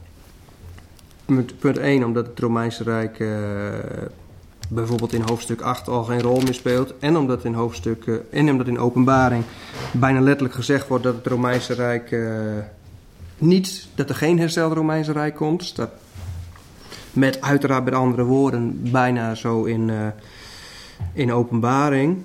S1: Punt één, omdat het Romeinse Rijk uh, bijvoorbeeld in hoofdstuk acht al geen rol meer speelt. En omdat in hoofdstuk uh, en omdat in Openbaring bijna letterlijk gezegd wordt dat het Romeinse Rijk uh, niet, dat er geen hersteld Romeinse Rijk komt. Staat met uiteraard met andere woorden bijna zo in, uh, in Openbaring.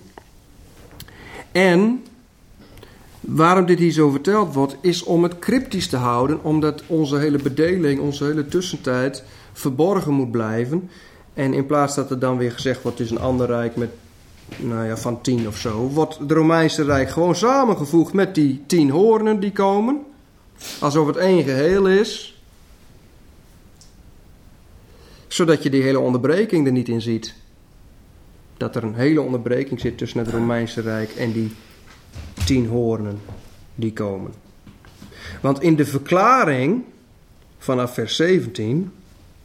S1: En waarom dit hier zo verteld wordt, is om het cryptisch te houden, omdat onze hele bedeling, onze hele tussentijd verborgen moet blijven. En in plaats dat er dan weer gezegd wordt, het is een ander rijk met, nou ja, van tien of zo, wordt het Romeinse Rijk gewoon samengevoegd met die tien hoornen die komen, alsof het één geheel is, zodat je die hele onderbreking er niet in ziet. Dat er een hele onderbreking zit tussen het Romeinse Rijk en die tien hoornen die komen. Want in de verklaring vanaf vers zeventien,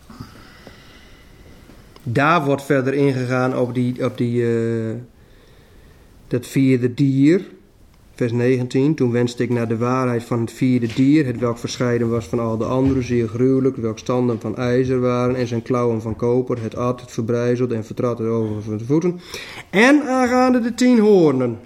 S1: daar wordt verder ingegaan op, die, op die, uh, dat vierde dier. Vers negentien, toen wenste ik naar de waarheid van het vierde dier, het welk verscheiden was van al de anderen, zeer gruwelijk, welk standen van ijzer waren en zijn klauwen van koper, het at, het verbrijzelde en vertrad het over van de voeten. En aangaande de tien hoornen.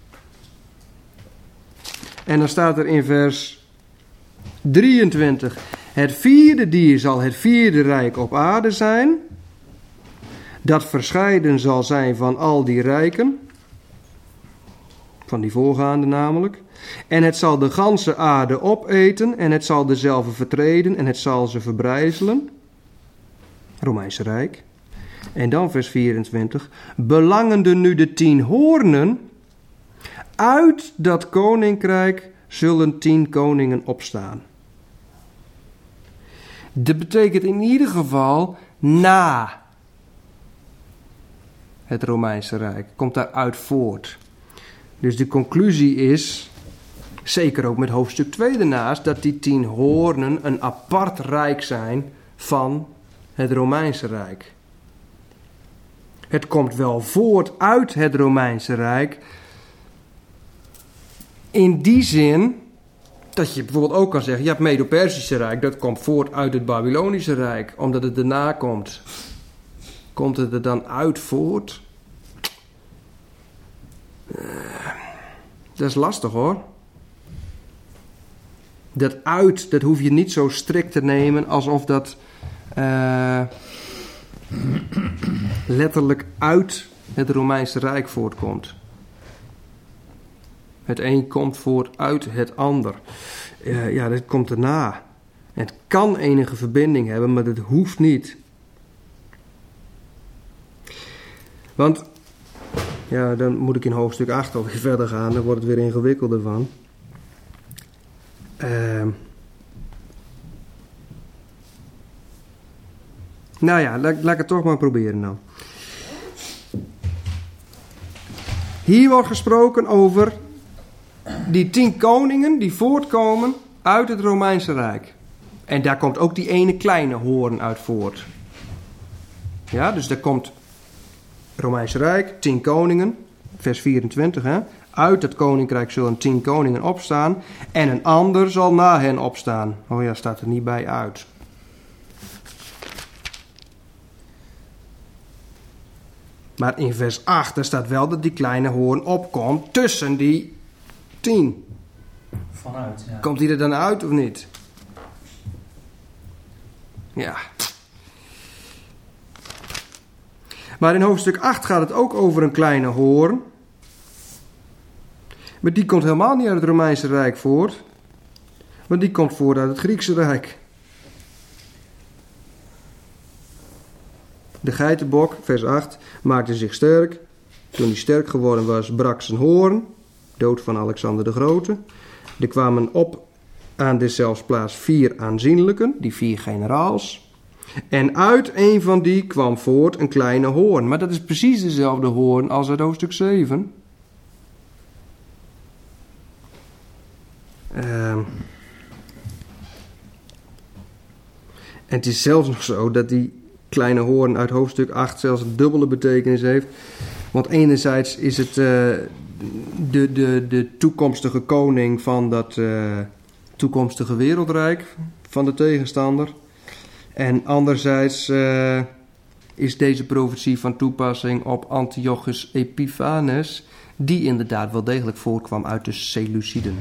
S1: En dan staat er in vers drieëntwintig, het vierde dier zal het vierde rijk op aarde zijn, dat verscheiden zal zijn van al die rijken, van die voorgaande namelijk, en het zal de ganse aarde opeten, en het zal dezelfde vertreden, en het zal ze verbrijzelen, Romeinse Rijk. En dan vers vierentwintig, belangende nu de tien hoornen, uit dat koninkrijk zullen tien koningen opstaan. Dat betekent in ieder geval na het Romeinse Rijk. Komt daaruit voort. Dus de conclusie is, zeker ook met hoofdstuk twee daarnaast, dat die tien hoornen een apart rijk zijn van het Romeinse Rijk. Het komt wel voort uit het Romeinse Rijk. In die zin dat je bijvoorbeeld ook kan zeggen, ja, het Medo-Persische Rijk, dat komt voort uit het Babylonische Rijk, omdat het erna komt. Komt het er dan uit voort? Uh, dat is lastig hoor. Dat uit, dat hoef je niet zo strikt te nemen alsof dat uh, letterlijk uit het Romeinse Rijk voortkomt. Het een komt voort uit het ander. Uh, ja, dat komt erna. Het kan enige verbinding hebben, maar dat hoeft niet. Want, ja, dan moet ik in hoofdstuk acht alweer verder gaan. Dan wordt het weer ingewikkelder van. Uh, nou ja, laat, laat ik het toch maar proberen dan. Hier wordt gesproken over die tien koningen die voortkomen uit het Romeinse Rijk. En daar komt ook die ene kleine hoorn uit voort. Ja, dus daar komt Romeinse Rijk, tien koningen, vers vierentwintig, hè. Uit het koninkrijk zullen tien koningen opstaan en een ander zal na hen opstaan. Oh ja, staat er niet bij uit. Maar in vers acht, daar staat wel dat die kleine hoorn opkomt tussen die tien.
S4: Vanuit, ja.
S1: Komt die er dan uit of niet? Ja. Maar in hoofdstuk acht gaat het ook over een kleine hoorn. Maar die komt helemaal niet uit het Romeinse Rijk voort. Maar die komt voort uit het Griekse Rijk. De geitenbok, vers acht, maakte zich sterk. Toen hij sterk geworden was, brak zijn hoorn. Dood van Alexander de Grote. Er kwamen op aan deszelfs plaats vier aanzienlijken, die vier generaals. En uit een van die kwam voort een kleine hoorn. Maar dat is precies dezelfde hoorn als uit hoofdstuk zeven. Uh, en het is zelfs nog zo dat die kleine hoorn uit hoofdstuk acht zelfs een dubbele betekenis heeft. Want enerzijds is het uh, de, de, de toekomstige koning van dat uh, toekomstige wereldrijk van de tegenstander. En anderzijds uh, is deze profetie van toepassing op Antiochus Epiphanes, die inderdaad wel degelijk voorkwam uit de Seleuciden.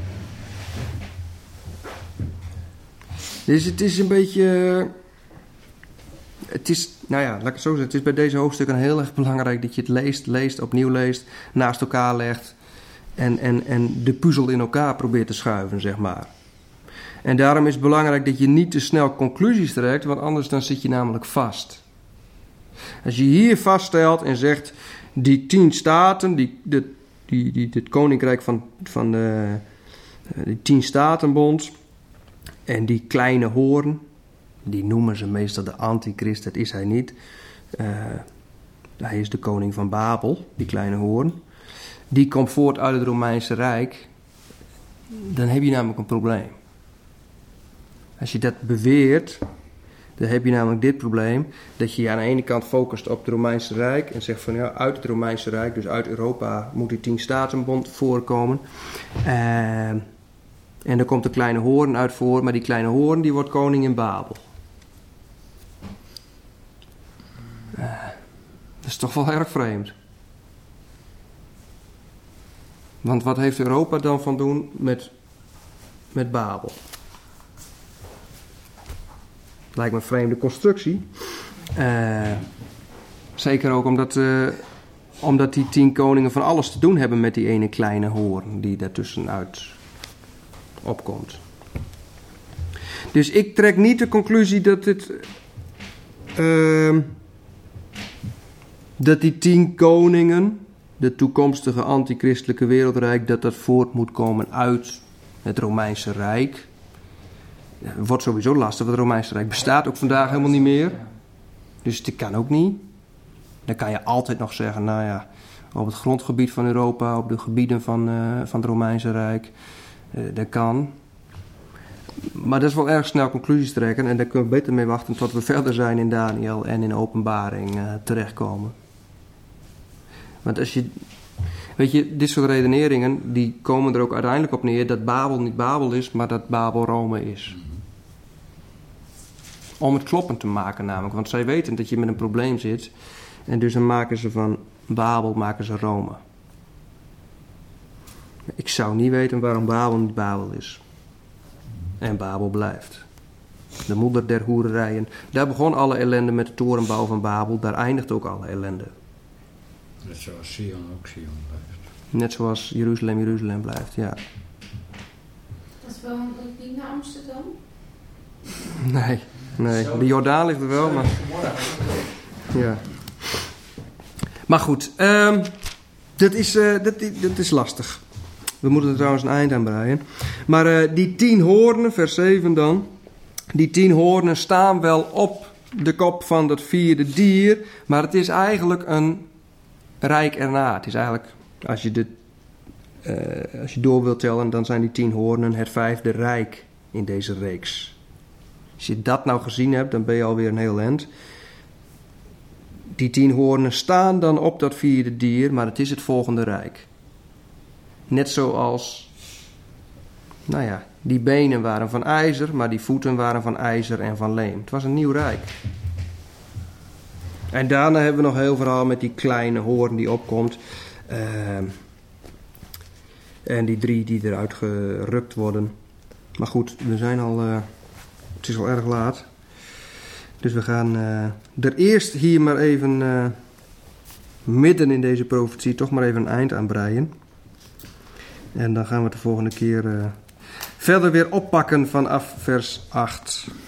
S1: Dus het is een beetje... Het is, nou ja, laat ik het zo zeggen. Het is bij deze hoofdstukken heel erg belangrijk dat je het leest, leest, opnieuw leest, naast elkaar legt. En, en, en de puzzel in elkaar probeert te schuiven, zeg maar. En daarom is het belangrijk dat je niet te snel conclusies trekt, want anders dan zit je namelijk vast. Als je hier vaststelt en zegt, die tien staten, die, die, die, die, dit koninkrijk van, van de die tien statenbond en die kleine hoorn, die noemen ze meestal de antichrist, dat is hij niet. Uh, hij is de koning van Babel, die kleine hoorn. Die komt voort uit het Romeinse Rijk. Dan heb je namelijk een probleem. Als je dat beweert, dan heb je namelijk dit probleem. Dat je je aan de ene kant focust op het Romeinse Rijk. En zegt van ja, uit het Romeinse Rijk, dus uit Europa, moet die tien statenbond voorkomen. Uh, en dan komt de kleine hoorn uit voor. Maar die kleine hoorn die wordt koning in Babel. Uh, dat is toch wel erg vreemd. Want wat heeft Europa dan van doen met, met Babel? Lijkt me een vreemde constructie. Uh, zeker ook omdat, uh, omdat die tien koningen van alles te doen hebben met die ene kleine hoorn die daartussenuit opkomt. Dus ik trek niet de conclusie dat het... Uh, dat die tien koningen, de toekomstige antichristelijke wereldrijk, dat dat voort moet komen uit het Romeinse Rijk. Het wordt sowieso lastig, want het Romeinse Rijk bestaat ook vandaag helemaal niet meer. Dus dat kan ook niet. Dan kan je altijd nog zeggen, nou ja, op het grondgebied van Europa, op de gebieden van, uh, van het Romeinse Rijk, uh, dat kan. Maar dat is wel erg snel conclusies trekken en daar kunnen we beter mee wachten tot we verder zijn in Daniel en in Openbaring uh, terechtkomen. Want als je... Weet je, dit soort redeneringen, die komen er ook uiteindelijk op neer dat Babel niet Babel is, maar dat Babel Rome is. Om het kloppend te maken namelijk. Want zij weten dat je met een probleem zit. En dus dan maken ze van Babel, maken ze Rome. Ik zou niet weten waarom Babel niet Babel is. En Babel blijft. De moeder der hoererijen. Daar begon alle ellende met de torenbouw van Babel. Daar eindigt ook alle ellende.
S6: Net zoals Sion ook Sion blijft.
S1: Net zoals Jeruzalem Jeruzalem blijft, ja.
S3: Dat is wel ook niet naar Amsterdam?
S1: Nee, nee. De Jordaan ligt er wel, maar... Ja. Maar goed, um, dat, is, uh, dat, dat is lastig. We moeten er trouwens een eind aan breien. Maar uh, die tien hoornen, vers zeven dan. Die tien hoornen staan wel op de kop van dat vierde dier. Maar het is eigenlijk een rijk erna. Het is eigenlijk, als je, dit, uh, als je door wilt tellen, dan zijn die tien hoornen het vijfde rijk in deze reeks. Als je dat nou gezien hebt, dan ben je alweer een heel eind. Die tien hoornen staan dan op dat vierde dier, maar het is het volgende rijk. Net zoals, nou ja, die benen waren van ijzer, maar die voeten waren van ijzer en van leem. Het was een nieuw rijk. En daarna hebben we nog heel verhaal met die kleine hoorn die opkomt. Uh, en die drie die eruit gerukt worden. Maar goed, we zijn al, uh, het is al erg laat. Dus we gaan uh, er eerst hier maar even uh, midden in deze profetie toch maar even een eind aan breien. En dan gaan we het de volgende keer uh, verder weer oppakken vanaf vers acht.